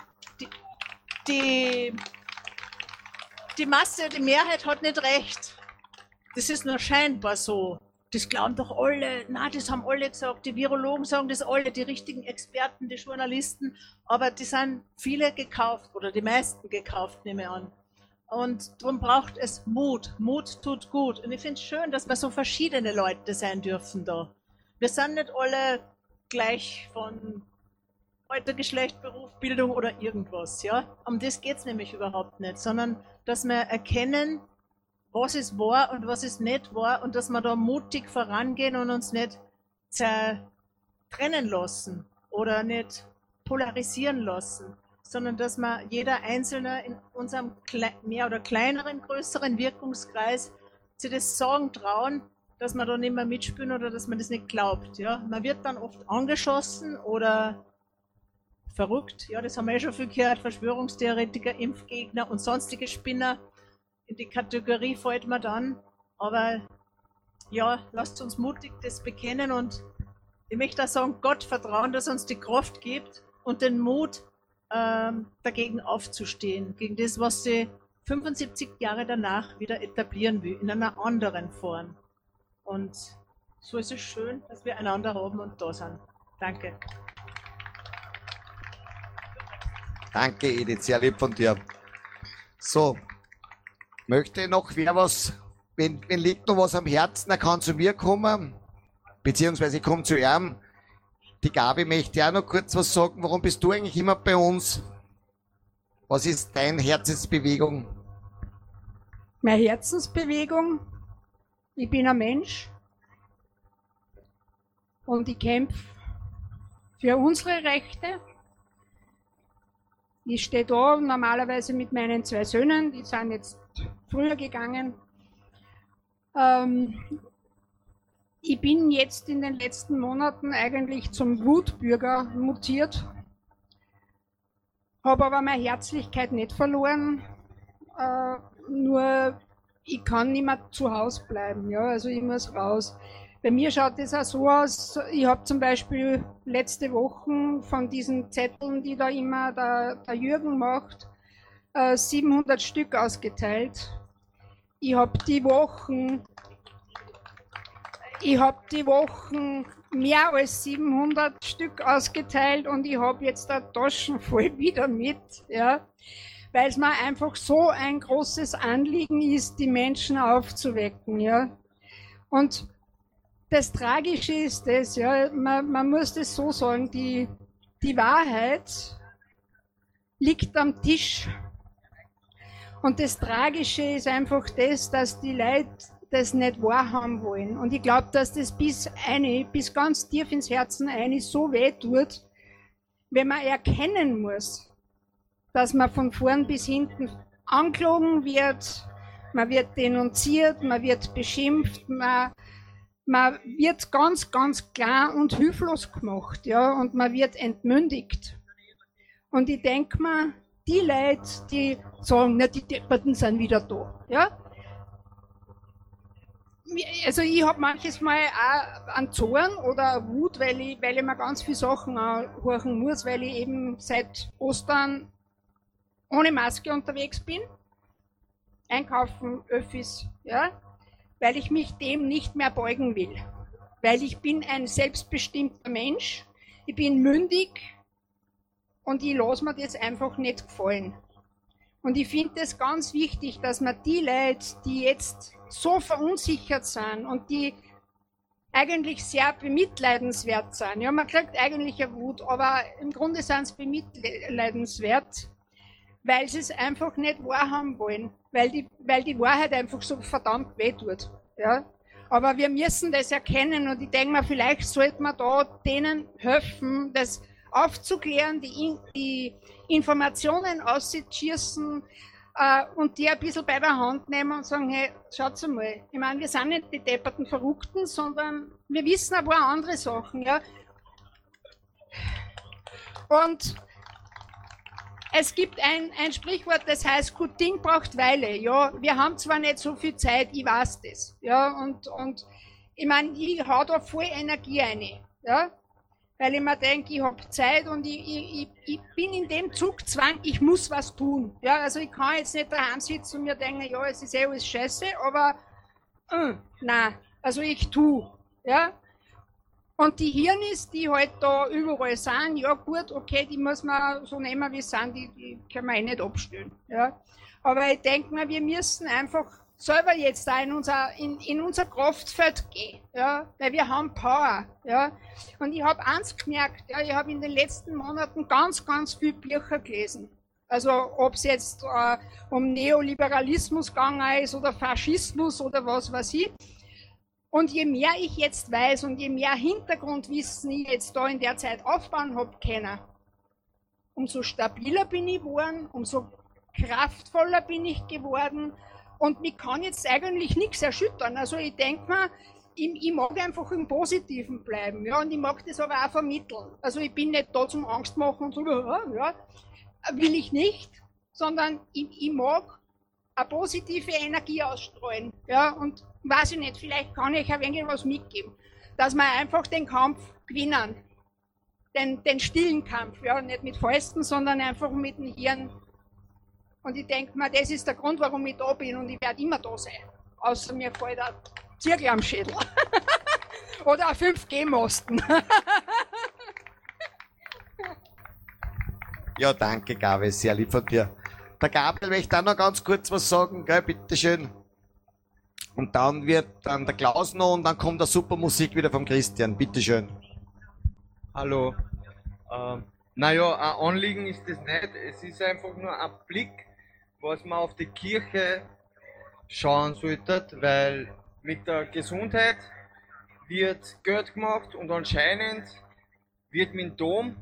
Masse, die Mehrheit hat nicht recht. Das ist nur scheinbar so. Das glauben doch alle, na, das haben alle gesagt, die Virologen sagen das alle, die richtigen Experten, die Journalisten, aber die sind viele gekauft oder die meisten gekauft, nehme ich an. Und darum braucht es Mut. Mut tut gut. Und ich finde es schön, dass wir so verschiedene Leute sein dürfen da. Wir sind nicht alle gleich von Alter, Geschlecht, Beruf, Bildung oder irgendwas, ja. Um das geht es nämlich überhaupt nicht, sondern dass wir erkennen, was ist wahr und was ist nicht wahr und dass wir da mutig vorangehen und uns nicht trennen lassen oder nicht polarisieren lassen, sondern dass wir jeder Einzelne in unserem mehr oder kleineren, größeren Wirkungskreis sich das sagen trauen, dass man da nicht mehr mitspielen oder dass man das nicht glaubt. Ja? Man wird dann oft angeschossen oder verrückt, ja, das haben wir schon viel gehört, Verschwörungstheoretiker, Impfgegner und sonstige Spinner. In die Kategorie fällt man dann, aber ja, lasst uns mutig das bekennen und ich möchte auch sagen, Gott vertrauen, dass er uns die Kraft gibt und den Mut, dagegen aufzustehen, gegen das, was sie 75 Jahre danach wieder etablieren will, in einer anderen Form. Und so ist es schön, dass wir einander haben und da sind. Danke. Danke, Edith, sehr lieb von dir. So. Möchte noch wer was, wenn liegt noch was am Herzen, er kann zu mir kommen, beziehungsweise ich komme zu ihm. Die Gabi möchte auch noch kurz was sagen. Warum bist du eigentlich immer bei uns? Was ist deine Herzensbewegung? Meine Herzensbewegung? Ich bin ein Mensch und ich kämpfe für unsere Rechte. Ich stehe da normalerweise mit meinen 2 Söhnen, die sind jetzt früher gegangen. Ich bin jetzt in den letzten Monaten eigentlich zum Wutbürger mutiert, habe aber meine Herzlichkeit nicht verloren, nur ich kann nicht mehr zu Hause bleiben, ja, also ich muss raus. Bei mir schaut es auch so aus, ich habe zum Beispiel letzte Woche von diesen Zetteln, die da immer der Jürgen macht, 700 Stück ausgeteilt. Ich habe die Wochen mehr als 700 Stück ausgeteilt und ich habe jetzt eine Taschen voll wieder mit, ja, weil es mir einfach so ein großes Anliegen ist, die Menschen aufzuwecken, ja. Und das Tragische ist das, ja, man muss das so sagen, die Wahrheit liegt am Tisch. Und das Tragische ist einfach das, dass die Leute das nicht wahrhaben wollen. Und ich glaube, dass das bis ganz tief ins Herzen so weh tut, wenn man erkennen muss, dass man von vorn bis hinten angelogen wird, man wird denunziert, man wird beschimpft, man wird ganz, ganz klar und hilflos gemacht, ja, und man wird entmündigt. Und ich denke mir, die Leute, die sagen, na, die Depperten sind wieder da, ja. Also ich habe manches Mal auch einen Zorn oder eine Wut, weil ich mir ganz viele Sachen horchen muss, weil ich eben seit Ostern ohne Maske unterwegs bin. Einkaufen, Öffis, ja, weil ich mich dem nicht mehr beugen will. Weil ich bin ein selbstbestimmter Mensch, ich bin mündig und ich lasse mir das einfach nicht gefallen. Und ich finde es ganz wichtig, dass man die Leute, die jetzt so verunsichert sind und die eigentlich sehr bemitleidenswert sind, ja, man kriegt eigentlich eine Wut, aber im Grunde sind sie bemitleidenswert, weil sie es einfach nicht wahrhaben wollen, weil die Wahrheit einfach so verdammt weh tut. Ja? Aber wir müssen das erkennen und ich denke mir, vielleicht sollte man da denen helfen, das aufzuklären, die Informationen auszuschießen und die ein bisschen bei der Hand nehmen und sagen, hey, schaut mal, ich meine, wir sind nicht die depperten Verrückten, sondern wir wissen ein paar andere Sachen. Ja? Und es gibt ein Sprichwort, das heißt, gut Ding braucht Weile. Ja, wir haben zwar nicht so viel Zeit, ich weiß das. Ja, und ich meine, ich hau da voll Energie rein. Ja, weil ich mir denke, ich habe Zeit und ich bin in dem Zugzwang, ich muss was tun. Ja, also ich kann jetzt nicht daheim sitzen und mir denken, ja, es ist alles scheiße, aber nein, also ich tue. Ja. Und die Hirnis, die halt da überall sind, ja gut, okay, die muss man so nehmen, wie sie sind, die können wir eh nicht abstellen. Ja. Aber ich denke mir, wir müssen einfach selber jetzt da in unser Kraftfeld gehen, ja, weil wir haben Power. Ja. Und ich habe eins gemerkt, ja, ich habe in den letzten Monaten ganz, ganz viele Bücher gelesen. Also ob es jetzt um Neoliberalismus gegangen ist oder Faschismus oder was weiß ich. Und je mehr ich jetzt weiß und je mehr Hintergrundwissen ich jetzt da in der Zeit aufbauen habe können, umso stabiler bin ich geworden, umso kraftvoller bin ich geworden und mich kann jetzt eigentlich nichts erschüttern. Also ich denke mir, ich mag einfach im Positiven bleiben, ja, und ich mag das aber auch vermitteln. Also ich bin nicht da zum Angst machen und so, ja, will ich nicht, sondern ich mag eine positive Energie ausstreuen, ja, und weiß ich nicht, vielleicht kann ich ein wenig was mitgeben, dass wir einfach den Kampf gewinnen, den stillen Kampf, ja, nicht mit Fäusten, sondern einfach mit dem Hirn. Und ich denke mir, das ist der Grund, warum ich da bin und ich werde immer da sein, außer mir fällt ein Zirkel am Schädel oder ein 5G-Masten. Ja, danke, Gabi, sehr lieb von dir. Der Gabriel möchte auch noch ganz kurz was sagen, gell, bitteschön. Und dann wird dann der Klaus noch und dann kommt der super Musik wieder vom Christian, bitteschön. Hallo. Naja, ein Anliegen ist das nicht, es ist einfach nur ein Blick, was man auf die Kirche schauen sollte, weil mit der Gesundheit wird Geld gemacht und anscheinend wird mit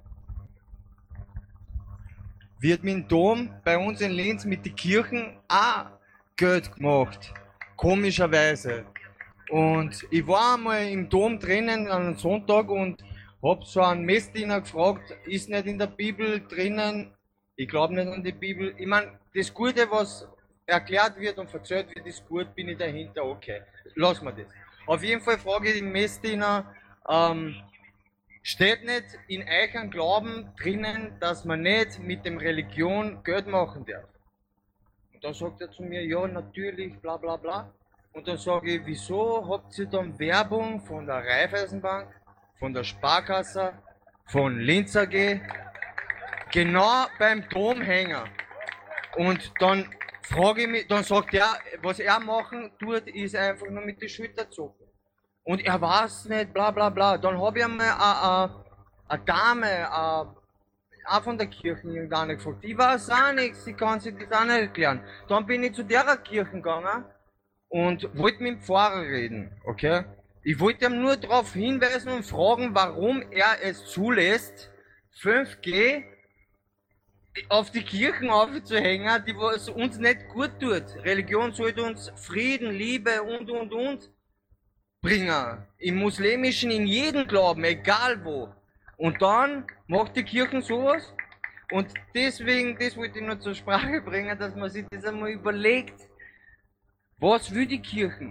dem Dom bei uns in Linz mit den Kirchen auch Geld gemacht. Komischerweise. Und ich war einmal im Dom drinnen an einem Sonntag und hab so einen Messdiener gefragt, ist nicht in der Bibel drinnen, ich glaube nicht an die Bibel. Ich meine, das Gute, was erklärt wird und verzählt wird, ist gut, bin ich dahinter, okay. Lass mal das. Auf jeden Fall frage ich den Messdiener, steht nicht in euren Glauben drinnen, dass man nicht mit dem Religion Geld machen darf? Und dann sagt er zu mir, ja, natürlich, bla bla bla. Und dann sage ich, wieso habt ihr dann Werbung von der Raiffeisenbank, von der Sparkasse, von Linz AG, genau beim Domhänger? Und dann frage ich mich, dann sagt er, was er machen tut, ist einfach nur mit den Schultern zucken. Und er weiß nicht, bla bla bla. Dann habe ich einmal eine Dame, auch von der Kirche irgendeine gefragt. Die weiß auch nichts, sie kann sich das auch nicht erklären. Dann bin ich zu der Kirche gegangen und wollte mit dem Pfarrer reden, okay? Ich wollte ihm nur darauf hinweisen und fragen, warum er es zulässt, 5G auf die Kirchen aufzuhängen, die was uns nicht gut tut. Religion sollte uns Frieden, Liebe und bringen. Im Muslimischen, in jedem Glauben, egal wo. Und dann macht die Kirchen sowas. Und deswegen, das wollte ich nur zur Sprache bringen, dass man sich das einmal überlegt. Was will die Kirchen?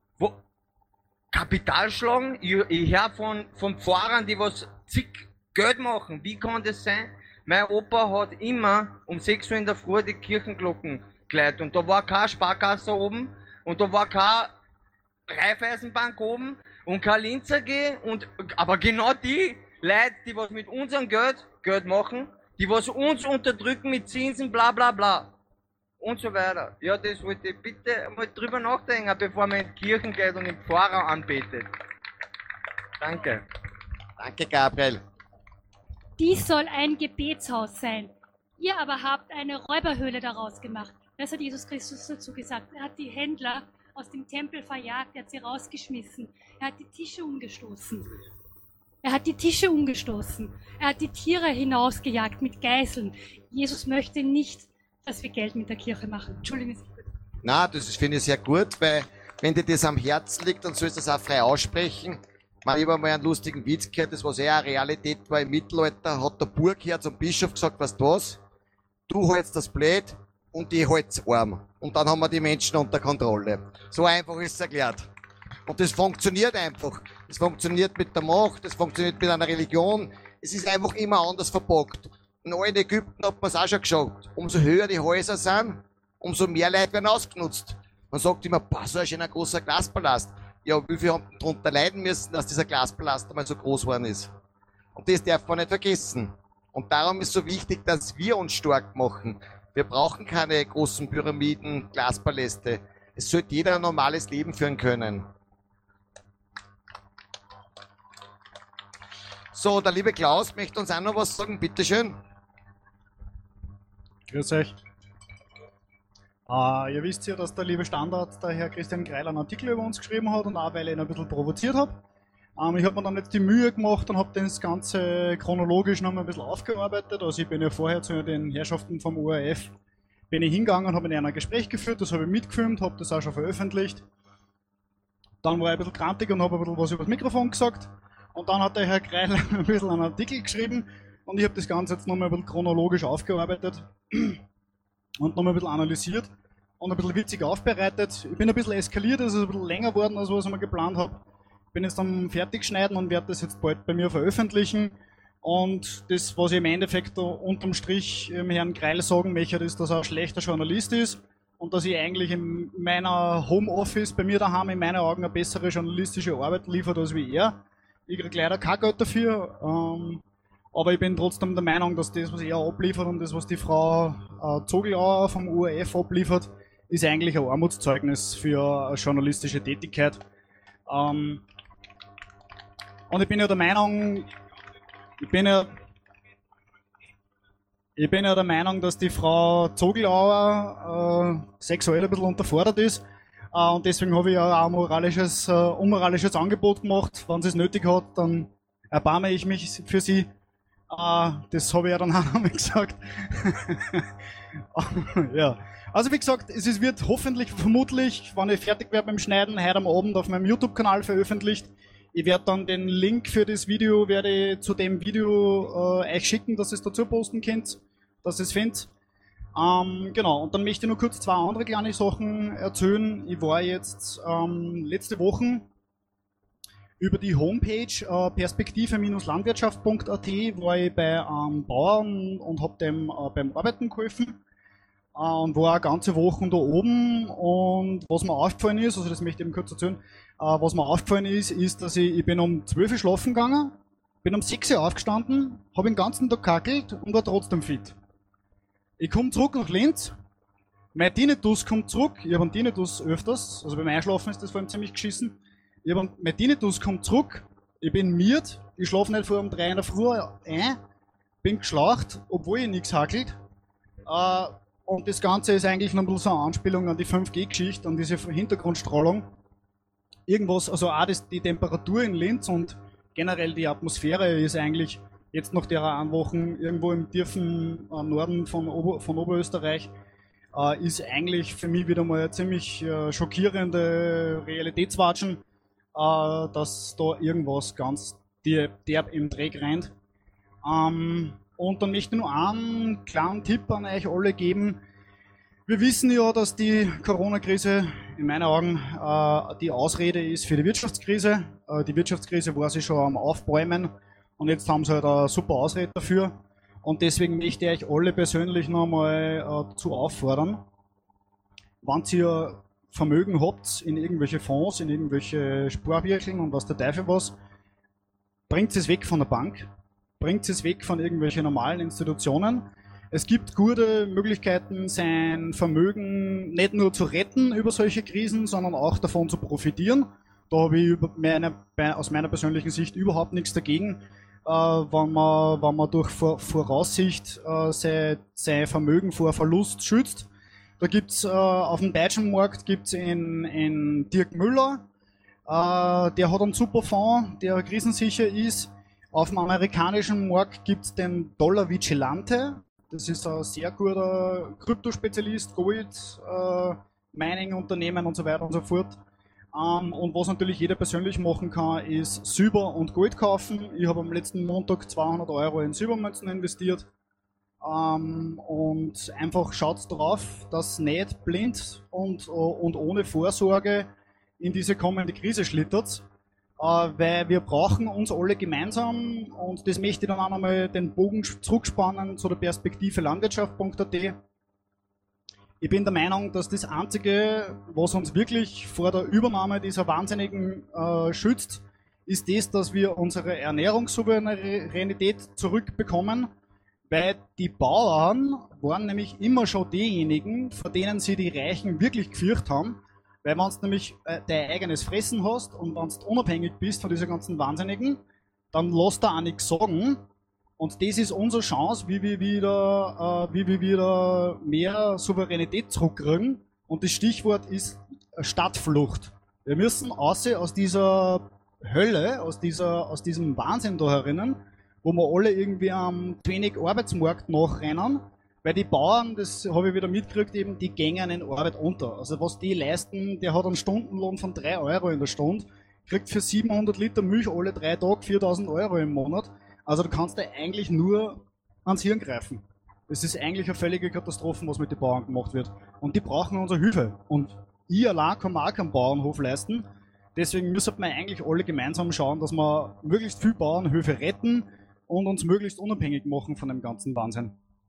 Kapital schlagen? Ich höre von Pfarrern, die was zig Geld machen. Wie kann das sein? Mein Opa hat immer um 6 Uhr in der Früh die Kirchenglocken geleitet. Und da war keine Sparkasse oben. Und da war keine Raiffeisenbank oben. Und kein Linzer G. Aber genau die Leute, die was mit unserem Geld machen, die was uns unterdrücken mit Zinsen, bla bla bla. Und so weiter. Ja, das wollte ich bitte mal drüber nachdenken, bevor man in die Kirchen geht und den Pfarrer anbetet. Danke. Danke, Gabriel. Dies soll ein Gebetshaus sein. Ihr aber habt eine Räuberhöhle daraus gemacht. Das hat Jesus Christus dazu gesagt. Er hat die Händler aus dem Tempel verjagt, er hat sie rausgeschmissen. Er hat die Tische umgestoßen. Er hat die Tiere hinausgejagt mit Geißeln. Jesus möchte nicht, dass wir Geld mit der Kirche machen. Entschuldigung. Na, das finde ich sehr gut, weil wenn dir das am Herzen liegt, dann sollst du das auch frei aussprechen. Ich habe mal einen lustigen Witz gehört, das was eher eine Realität war im Mittelalter, hat der Burgherr zum Bischof gesagt, weißt du was, du hältst das Blöd und ich halt's arm. Und dann haben wir die Menschen unter Kontrolle. So einfach ist es erklärt. Und das funktioniert einfach. Das funktioniert mit der Macht, das funktioniert mit einer Religion. Es ist einfach immer anders verpackt. In alten Ägypten hat man es auch schon gesagt. Umso höher die Häuser sind, umso mehr Leute werden ausgenutzt. Man sagt immer, boah, so ein schöner großer Glaspalast. Ja, wie viele haben darunter leiden müssen, dass dieser Glaspalast einmal so groß geworden ist. Und das darf man nicht vergessen. Und darum ist so wichtig, dass wir uns stark machen. Wir brauchen keine großen Pyramiden, Glaspaläste. Es sollte jeder ein normales Leben führen können. So, der liebe Klaus möchte uns auch noch was sagen, bitteschön. Grüß euch. Ihr wisst ja, dass der liebe Standard, der Herr Christian Greil, einen Artikel über uns geschrieben hat und auch, weil ich ihn ein bisschen provoziert habe. Ich habe mir dann jetzt die Mühe gemacht und habe das Ganze chronologisch noch mal ein bisschen aufgearbeitet. Also ich bin ja vorher zu den Herrschaften vom ORF bin ich hingegangen und habe mit einer ein Gespräch geführt, das habe ich mitgefilmt, habe das auch schon veröffentlicht. Dann war ich ein bisschen krantig und habe ein bisschen was über das Mikrofon gesagt. Und dann hat der Herr Greil ein bisschen einen Artikel geschrieben und ich habe das Ganze jetzt nochmal ein bisschen chronologisch aufgearbeitet und nochmal ein bisschen analysiert und ein bisschen witzig aufbereitet. Ich bin ein bisschen eskaliert, es ist ein bisschen länger geworden, als was ich mir geplant habe. Ich bin jetzt am Fertigschneiden und werde das jetzt bald bei mir veröffentlichen. Und das, was ich im Endeffekt da unterm Strich Herrn Greil sagen möchte, ist, dass er ein schlechter Journalist ist und dass ich eigentlich in meiner Homeoffice, bei mir daheim, in meinen Augen eine bessere journalistische Arbeit liefert als wie er. Ich kriege leider kein Geld dafür, aber ich bin trotzdem der Meinung, dass das, was er abliefert und das, was die Frau Zoglauer vom ORF abliefert, ist eigentlich ein Armutszeugnis für eine journalistische Tätigkeit. Und ich bin ja der Meinung, der Meinung, dass die Frau Zoglauer sexuell ein bisschen unterfordert ist. Und deswegen habe ich ja auch ein unmoralisches Angebot gemacht. Wenn sie es nötig hat, dann erbarme ich mich für sie. Das habe ich ja dann auch nochmal gesagt. Ja. Also wie gesagt, wird hoffentlich, vermutlich, wenn ich fertig werde beim Schneiden, heute am Abend auf meinem YouTube-Kanal veröffentlicht. Ich werde dann den Link für das Video, werde ich zu dem Video euch schicken, dass ihr es dazu posten könnt, dass ihr es findet. Genau, und dann möchte ich nur kurz zwei andere kleine Sachen erzählen. Ich war jetzt letzte Woche über die Homepage perspektive-landwirtschaft.at war ich bei einem Bauern und habe dem beim Arbeiten geholfen. Und war eine ganze Woche da oben und was mir aufgefallen ist, also das möchte ich eben kurz erzählen, was mir aufgefallen ist, dass ich bin um 12 Uhr schlafen gegangen, bin um 6 Uhr aufgestanden, habe den ganzen Tag gehackelt und war trotzdem fit. Ich komme zurück nach Linz, mein Tinnitus kommt zurück, ich habe einen Tinnitus öfters, also beim Einschlafen ist das vor allem ziemlich geschissen, mein Tinnitus kommt zurück, ich bin miert, ich schlafe nicht vor um 3 in der Früh ein, bin geschlaucht, obwohl ich nichts hackelt. Und das Ganze ist eigentlich noch ein bisschen so eine Anspielung an die 5G-Geschichte, an diese Hintergrundstrahlung. Irgendwas, also auch die Temperatur in Linz und generell die Atmosphäre ist eigentlich jetzt nach der einen Woche irgendwo im tiefen Norden von Oberösterreich, ist eigentlich für mich wieder mal ein ziemlich schockierende Realitätswatschen, dass da irgendwas ganz derb im Dreck rennt. Und dann möchte ich nur einen kleinen Tipp an euch alle geben. Wir wissen ja, dass die Corona-Krise in meinen Augen die Ausrede ist für die Wirtschaftskrise. Die Wirtschaftskrise war sie schon am Aufbäumen und jetzt haben sie halt eine super Ausrede dafür. Und deswegen möchte ich euch alle persönlich noch einmal dazu auffordern, wenn ihr Vermögen habt in irgendwelche Fonds, in irgendwelche Sparbücheln und was der Teufel was, bringt es weg von der Bank, bringt es weg von irgendwelchen normalen Institutionen. Es gibt gute Möglichkeiten, sein Vermögen nicht nur zu retten über solche Krisen, sondern auch davon zu profitieren. Da habe ich aus meiner persönlichen Sicht überhaupt nichts dagegen, wenn man durch Voraussicht sein Vermögen vor Verlust schützt. Da gibt's auf dem deutschen Markt gibt's in Dirk Müller, der hat einen super Fonds, der krisensicher ist. Auf dem amerikanischen Markt gibt's den Dollar Vigilante. Das ist ein sehr guter Kryptospezialist, Gold, Mining-Unternehmen und so weiter und so fort. Und was natürlich jeder persönlich machen kann, ist Silber und Gold kaufen. Ich habe am letzten Montag 200 Euro in Silbermünzen investiert. Und einfach schaut drauf, dass nicht blind und ohne Vorsorge in diese kommende Krise schlittert. Weil wir brauchen uns alle gemeinsam, und das möchte ich dann auch nochmal den Bogen zurückspannen zu der Perspektive Landwirtschaft.at. Ich bin der Meinung, dass das Einzige, was uns wirklich vor der Übernahme dieser Wahnsinnigen schützt, ist das, dass wir unsere Ernährungssouveränität zurückbekommen, weil die Bauern waren nämlich immer schon diejenigen, vor denen sie die Reichen wirklich gefürchtet haben. Weil wenn du nämlich dein eigenes Fressen hast und wenn du unabhängig bist von dieser ganzen Wahnsinnigen, dann lässt du auch nichts sagen. Und das ist unsere Chance, wie wir wieder mehr Souveränität zurückkriegen. Und das Stichwort ist Stadtflucht. Wir müssen aus dieser Hölle, aus diesem Wahnsinn da herinnen, wo wir alle irgendwie am wenig Arbeitsmarkt nachrennen. Weil die Bauern, das habe ich wieder mitgekriegt, eben, die gängen in Arbeit unter. Also was die leisten, der hat einen Stundenlohn von 3 Euro in der Stunde, kriegt für 700 Liter Milch alle 3 Tage 4.000 Euro im Monat. Also du kannst da eigentlich nur ans Hirn greifen. Das ist eigentlich eine völlige Katastrophe, was mit den Bauern gemacht wird. Und die brauchen unsere Hilfe. Und ich allein kann mir auch keinen Bauernhof leisten. Deswegen müssen wir eigentlich alle gemeinsam schauen, dass wir möglichst viele Bauernhöfe retten und uns möglichst unabhängig machen von dem ganzen Wahnsinn.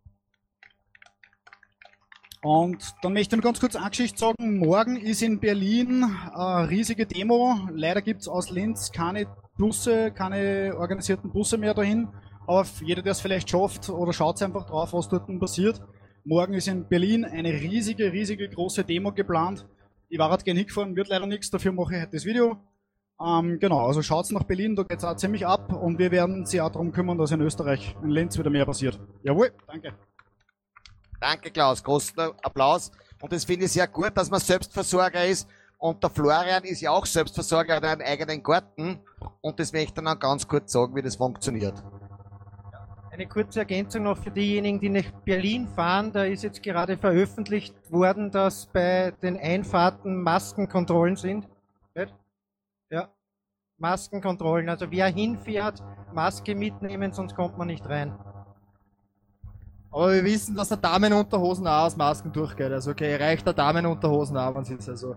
Und dann möchte ich noch ganz kurz eine Geschichte sagen. Morgen ist in Berlin eine riesige Demo. Leider gibt es aus Linz keine organisierten Busse mehr dahin. Aber jeder, der es vielleicht schafft, oder schaut einfach drauf, was dort passiert. Morgen ist in Berlin eine riesige große Demo geplant. Ich war halt gerne hingefahren, wird leider nichts, dafür mache ich heute das Video. Genau, also schaut nach Berlin, da geht es auch ziemlich ab. Und wir werden sich auch darum kümmern, dass in Österreich, in Linz wieder mehr passiert. Jawohl, danke. Danke, Klaus. Großen Applaus. Und das finde ich sehr gut, dass man Selbstversorger ist. Und der Florian ist ja auch Selbstversorger, hat einen eigenen Garten. Und das möchte ich dann ganz kurz sagen, wie das funktioniert. Eine kurze Ergänzung noch für diejenigen, die nach Berlin fahren. Da ist jetzt gerade veröffentlicht worden, dass bei den Einfahrten Maskenkontrollen sind. Ja, Maskenkontrollen. Also wer hinfährt, Maske mitnehmen, sonst kommt man nicht rein. Aber wir wissen, dass der Damenunterhosen auch aus Masken durchgeht. Also okay, reicht der Damenunterhosen auch, wenn es ist also.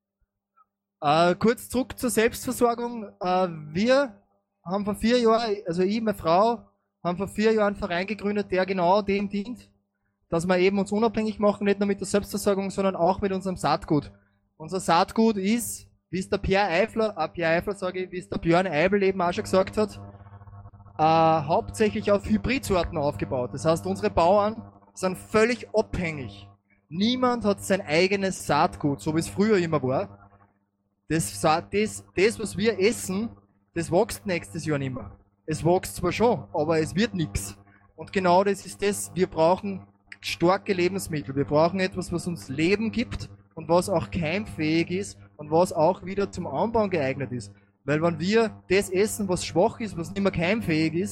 Kurz zurück zur Selbstversorgung. Wir haben vor 4 Jahren, also ich, meine Frau, haben vor 4 Jahren einen Verein gegründet, der genau dem dient, dass wir eben uns unabhängig machen, nicht nur mit der Selbstversorgung, sondern auch mit unserem Saatgut. Unser Saatgut ist, wie es der Pierre Eifler sage ich, wie es der Björn Eibel eben auch schon gesagt hat, hauptsächlich auf Hybridsorten aufgebaut. Das heißt, unsere Bauern sind völlig abhängig. Niemand hat sein eigenes Saatgut, so wie es früher immer war. Das, was wir essen, das wächst nächstes Jahr nicht mehr. Es wächst zwar schon, aber es wird nichts. Und genau das ist das, wir brauchen starke Lebensmittel. Wir brauchen etwas, was uns Leben gibt und was auch keimfähig ist und was auch wieder zum Anbauen geeignet ist. Weil wenn wir das essen, was schwach ist, was nicht mehr keimfähig ist,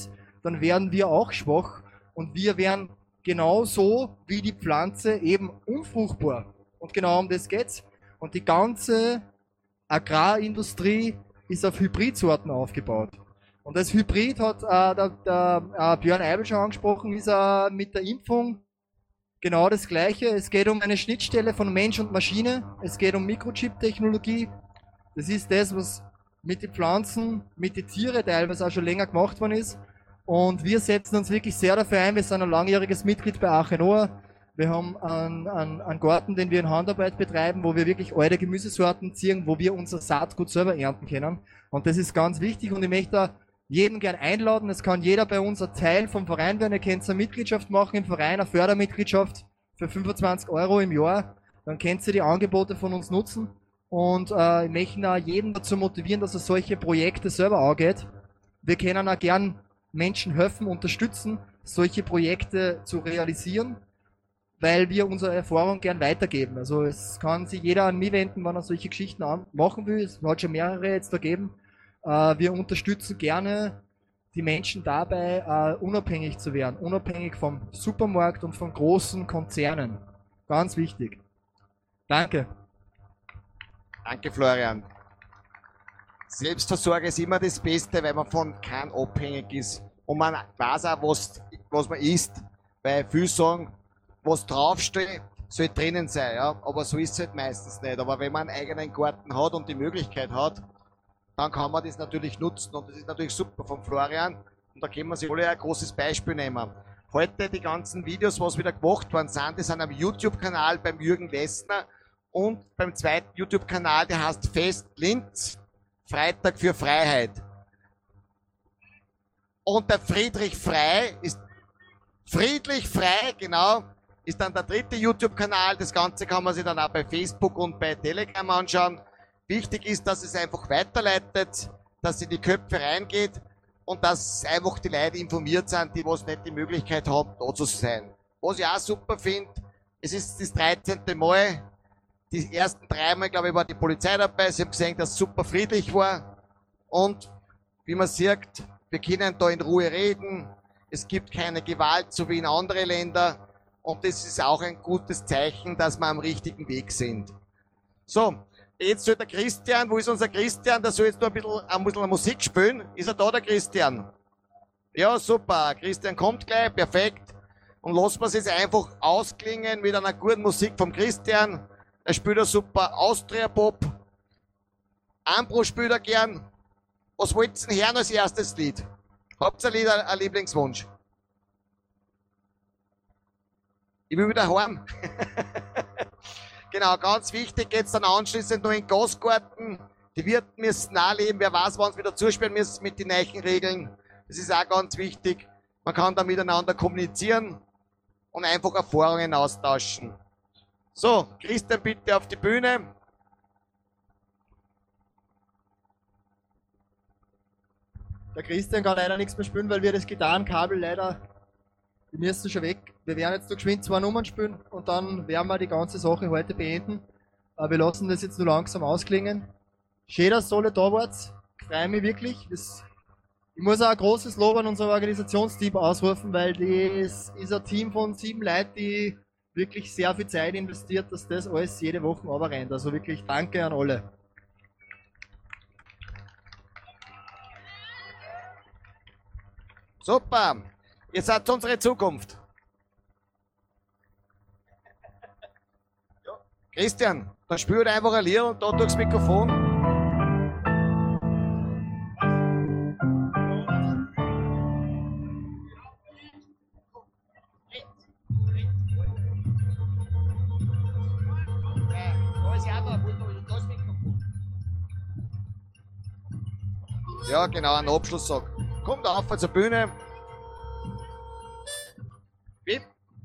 dann werden wir auch schwach und wir werden genauso wie die Pflanze eben unfruchtbar. Und genau um das geht's. Und die ganze Agrarindustrie ist auf Hybridsorten aufgebaut. Und das Hybrid hat der Björn Eibel schon angesprochen, ist mit der Impfung genau das Gleiche. Es geht um eine Schnittstelle von Mensch und Maschine. Es geht um Mikrochip-Technologie. Das ist das, was mit den Pflanzen, mit den Tieren teilweise auch schon länger gemacht worden ist. Und wir setzen uns wirklich sehr dafür ein. Wir sind ein langjähriges Mitglied bei Arche Noah. Wir haben einen Garten, den wir in Handarbeit betreiben, wo wir wirklich alte Gemüsesorten ziehen, wo wir unser Saatgut selber ernten können. Und das ist ganz wichtig und ich möchte da jeden gern einladen. Es kann jeder bei uns ein Teil vom Verein werden. Ihr könnt eine Mitgliedschaft machen im Verein, eine Fördermitgliedschaft für 25 € im Jahr. Dann könnt ihr die Angebote von uns nutzen. Und ich möchte auch jeden dazu motivieren, dass er solche Projekte selber angeht. Wir können auch gern Menschen helfen, unterstützen, solche Projekte zu realisieren, weil wir unsere Erfahrung gern weitergeben. Also es kann sich jeder an mich wenden, wenn er solche Geschichten machen will. Es hat schon mehrere jetzt da gegeben. Wir unterstützen gerne die Menschen dabei, unabhängig zu werden. Unabhängig vom Supermarkt und von großen Konzernen. Ganz wichtig. Danke. Danke, Florian. Selbstversorge ist immer das Beste, weil man von keinem abhängig ist. Und man weiß auch, was man isst. Weil viele sagen, was draufsteht, soll drinnen sein. Ja? Aber so ist es halt meistens nicht. Aber wenn man einen eigenen Garten hat und die Möglichkeit hat, dann kann man das natürlich nutzen. Und das ist natürlich super von Florian. Und da können wir sich alle ein großes Beispiel nehmen. Heute die ganzen Videos, was wieder gemacht worden sind, die sind am YouTube-Kanal beim Jürgen Lessner und beim zweiten YouTube-Kanal, der heißt Fest Linz, Freitag für Freiheit. Und der Friedrich Frei ist Friedlich Frei, genau, ist dann der dritte YouTube-Kanal. Das Ganze kann man sich dann auch bei Facebook und bei Telegram anschauen. Wichtig ist, dass es einfach weiterleitet, dass es in die Köpfe reingeht und dass einfach die Leute informiert sind, die was nicht die Möglichkeit haben, da zu sein. Was ich auch super finde, es ist das 13. Mal. Die ersten 3 Mal, glaube ich, war die Polizei dabei. Sie haben gesehen, dass es super friedlich war. Und wie man sieht, wir können da in Ruhe reden. Es gibt keine Gewalt, so wie in anderen Ländern. Und das ist auch ein gutes Zeichen, dass wir am richtigen Weg sind. So, jetzt soll der Christian, wo ist unser Christian? Der soll jetzt noch ein bisschen Musik spielen. Ist er da, der Christian? Ja, super. Christian kommt gleich, perfekt. Und lassen wir es jetzt einfach ausklingen mit einer guten Musik vom Christian. Er spielt ja super Austria-Pop. Ambro spielt er gern. Was wollt ihr denn hören als erstes Lied? Habt ihr ein Lied, ein Lieblingswunsch? Ich will wieder heim. Genau, ganz wichtig geht's dann anschließend noch in den Gastgarten. Die Wirten müssen nachleben. Wer weiß, wann sie wieder zuspielen müssen mit den neuen Regeln. Das ist auch ganz wichtig. Man kann da miteinander kommunizieren und einfach Erfahrungen austauschen. So, Christian, bitte auf die Bühne. Der Christian kann leider nichts mehr spielen, weil wir das Gitarrenkabel leider, die müssen schon weg. Wir werden jetzt noch geschwind 2 Nummern spielen und dann werden wir die ganze Sache heute beenden. Wir lassen das jetzt nur langsam ausklingen. Schön, dass ihr alle da wart. Ich freue mich wirklich. Ich muss auch ein großes Lob an unser Organisationsteam ausrufen, weil das ist ein Team von 7 Leuten, die wirklich sehr viel Zeit investiert, dass das alles jede Woche runterrennt. Also wirklich danke an alle. Super. Ihr seid unsere Zukunft. Ja. Christian, dann spielt einfach ein Lied und da durchs Mikrofon. Ja, genau, einen Abschlusssong. Kommt auf zur Bühne. Wie?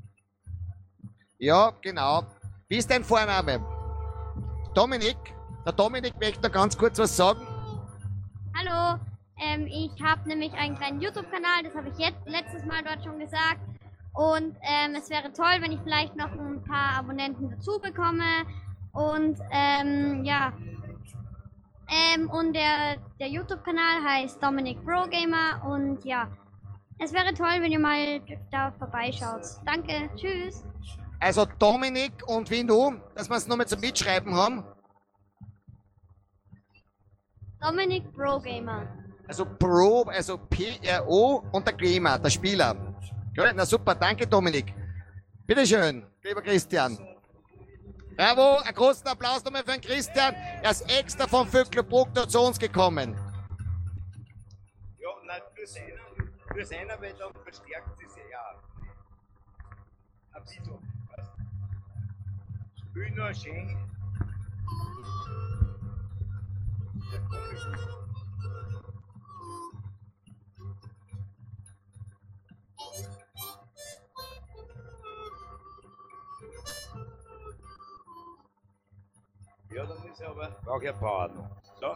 Ja, genau. Wie ist dein Vorname? Dominik. Der Dominik möchte noch ganz kurz was sagen. Hallo, ich habe nämlich einen kleinen YouTube-Kanal, das habe ich letztes Mal dort schon gesagt. Und es wäre toll, wenn ich vielleicht noch ein paar Abonnenten dazu bekomme. Und ja. Und der YouTube-Kanal heißt Dominic Pro Gamer und ja, Es wäre toll, wenn ihr mal da vorbeischaut. Danke, tschüss. Also Dominik und wie du, dass wir es nochmal zum Mitschreiben haben. Dominik Pro-Gamer. Also Pro, also P-R-O und der Gamer, der Spieler. Gut, na super, danke Dominik. Bitteschön, lieber Christian. Bravo, einen großen Applaus nochmal für den Christian. Er ist extra von Vöcklerbruck zu uns gekommen. Ja, nein, fürs einer, weil dann verstärkt es ja. Ein bisschen. Spiel nur schön. Ja, dann ist aber. Brauche ich ein Power noch. So.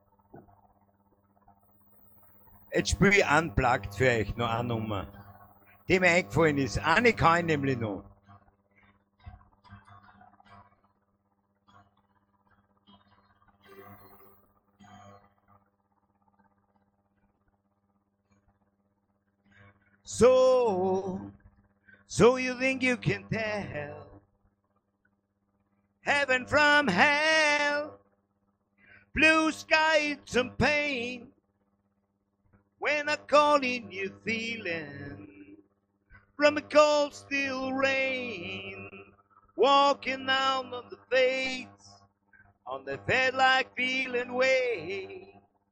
Jetzt spiele ich unplugged für euch noch eine Nummer, die mir eingefallen ist. Eine kann ich nämlich noch. So you think you can tell heaven from hell, blue sky some pain, when I call in you feeling from a cold still rain, walking down on the fates, on the fed like feeling way.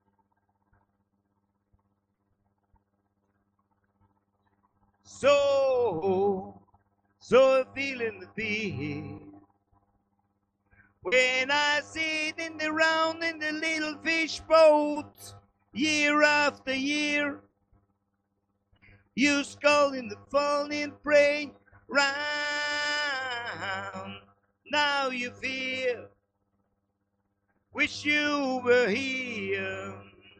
So feeling the fear when I sit in the round in the little fish boat, year after year, you skull in the falling rain round. Now you fear, wish you were here.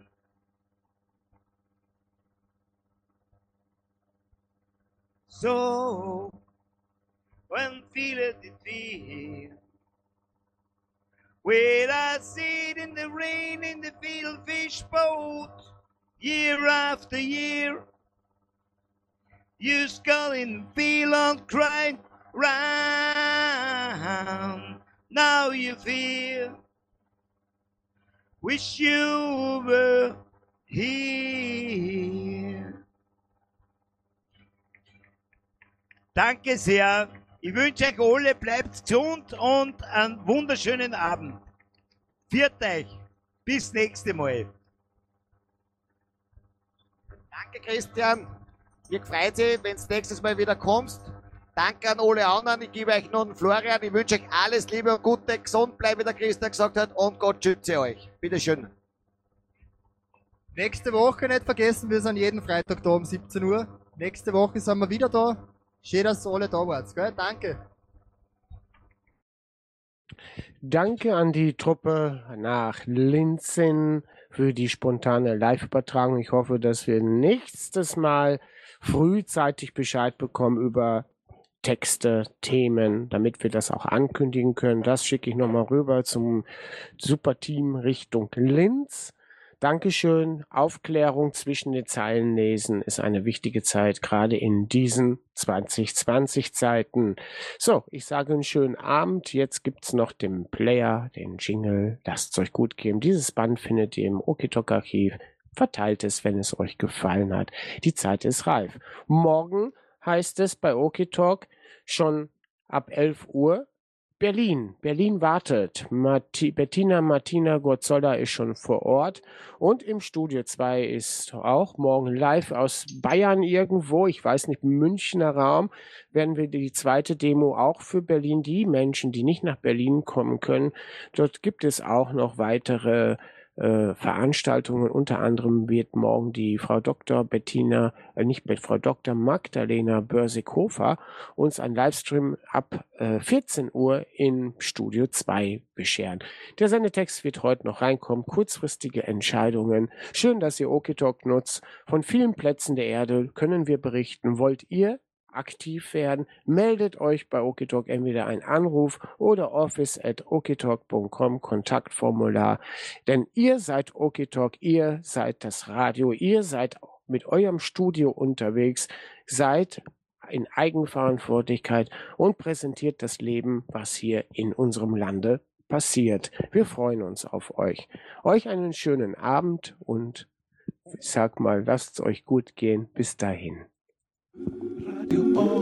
So, when feeling the fear, when I sit in the rain in the field fish boat, year after year, you skull in the field on crying round. Now you fear, wish you were here. Danke sehr. Ich wünsche euch alle, bleibt gesund und einen wunderschönen Abend. Viert euch. Bis nächste Mal. Danke Christian. Mir freut sich, wenn du nächstes Mal wieder kommst. Danke an alle anderen. Ich gebe euch noch einen Florian. Ich wünsche euch alles Liebe und Gute. Gesund bleiben, wie der Christian gesagt hat. Und Gott schütze euch. Bitteschön. Nächste Woche nicht vergessen, wir sind jeden Freitag da um 17 Uhr. Nächste Woche sind wir wieder da. Schön, dass ihr alle da wart. Gell? Danke. Danke an die Truppe nach Linzen für die spontane Live-Übertragung. Ich hoffe, dass wir nächstes Mal frühzeitig Bescheid bekommen über Texte, Themen, damit wir das auch ankündigen können. Das schicke ich nochmal rüber zum Superteam Richtung Linz. Dankeschön. Aufklärung zwischen den Zeilen lesen ist eine wichtige Zeit, gerade in diesen 2020-Zeiten. So, ich sage einen schönen Abend. Jetzt gibt's noch den Player, den Jingle. Lasst es euch gut gehen. Dieses Band findet ihr im Okitok-Archiv. Verteilt es, wenn es euch gefallen hat. Die Zeit ist reif. Morgen heißt es bei Okitok schon ab 11 Uhr Berlin. Berlin wartet. Bettina Martina Gozzolla ist schon vor Ort. Und im Studio 2 ist auch morgen live aus Bayern irgendwo, ich weiß nicht, Münchner Raum, werden wir die zweite Demo auch für Berlin, die Menschen, die nicht nach Berlin kommen können. Dort gibt es auch noch weitere Veranstaltungen. Unter anderem wird morgen die Frau Dr. Frau Dr. Magdalena Börsig-Hofer uns ein Livestream ab 14 Uhr in Studio 2 bescheren. Der Sendetext wird heute noch reinkommen. Kurzfristige Entscheidungen. Schön, dass ihr Okitok nutzt. Von vielen Plätzen der Erde können wir berichten. Wollt ihr aktiv werden, meldet euch bei Okitok entweder ein Anruf oder office@okitok.com Kontaktformular, denn ihr seid Okitok, ihr seid das Radio, ihr seid mit eurem Studio unterwegs, seid in Eigenverantwortlichkeit und präsentiert das Leben, was hier in unserem Lande passiert. Wir freuen uns auf euch. Euch einen schönen Abend und ich sag mal, lasst es euch gut gehen. Bis dahin. Radio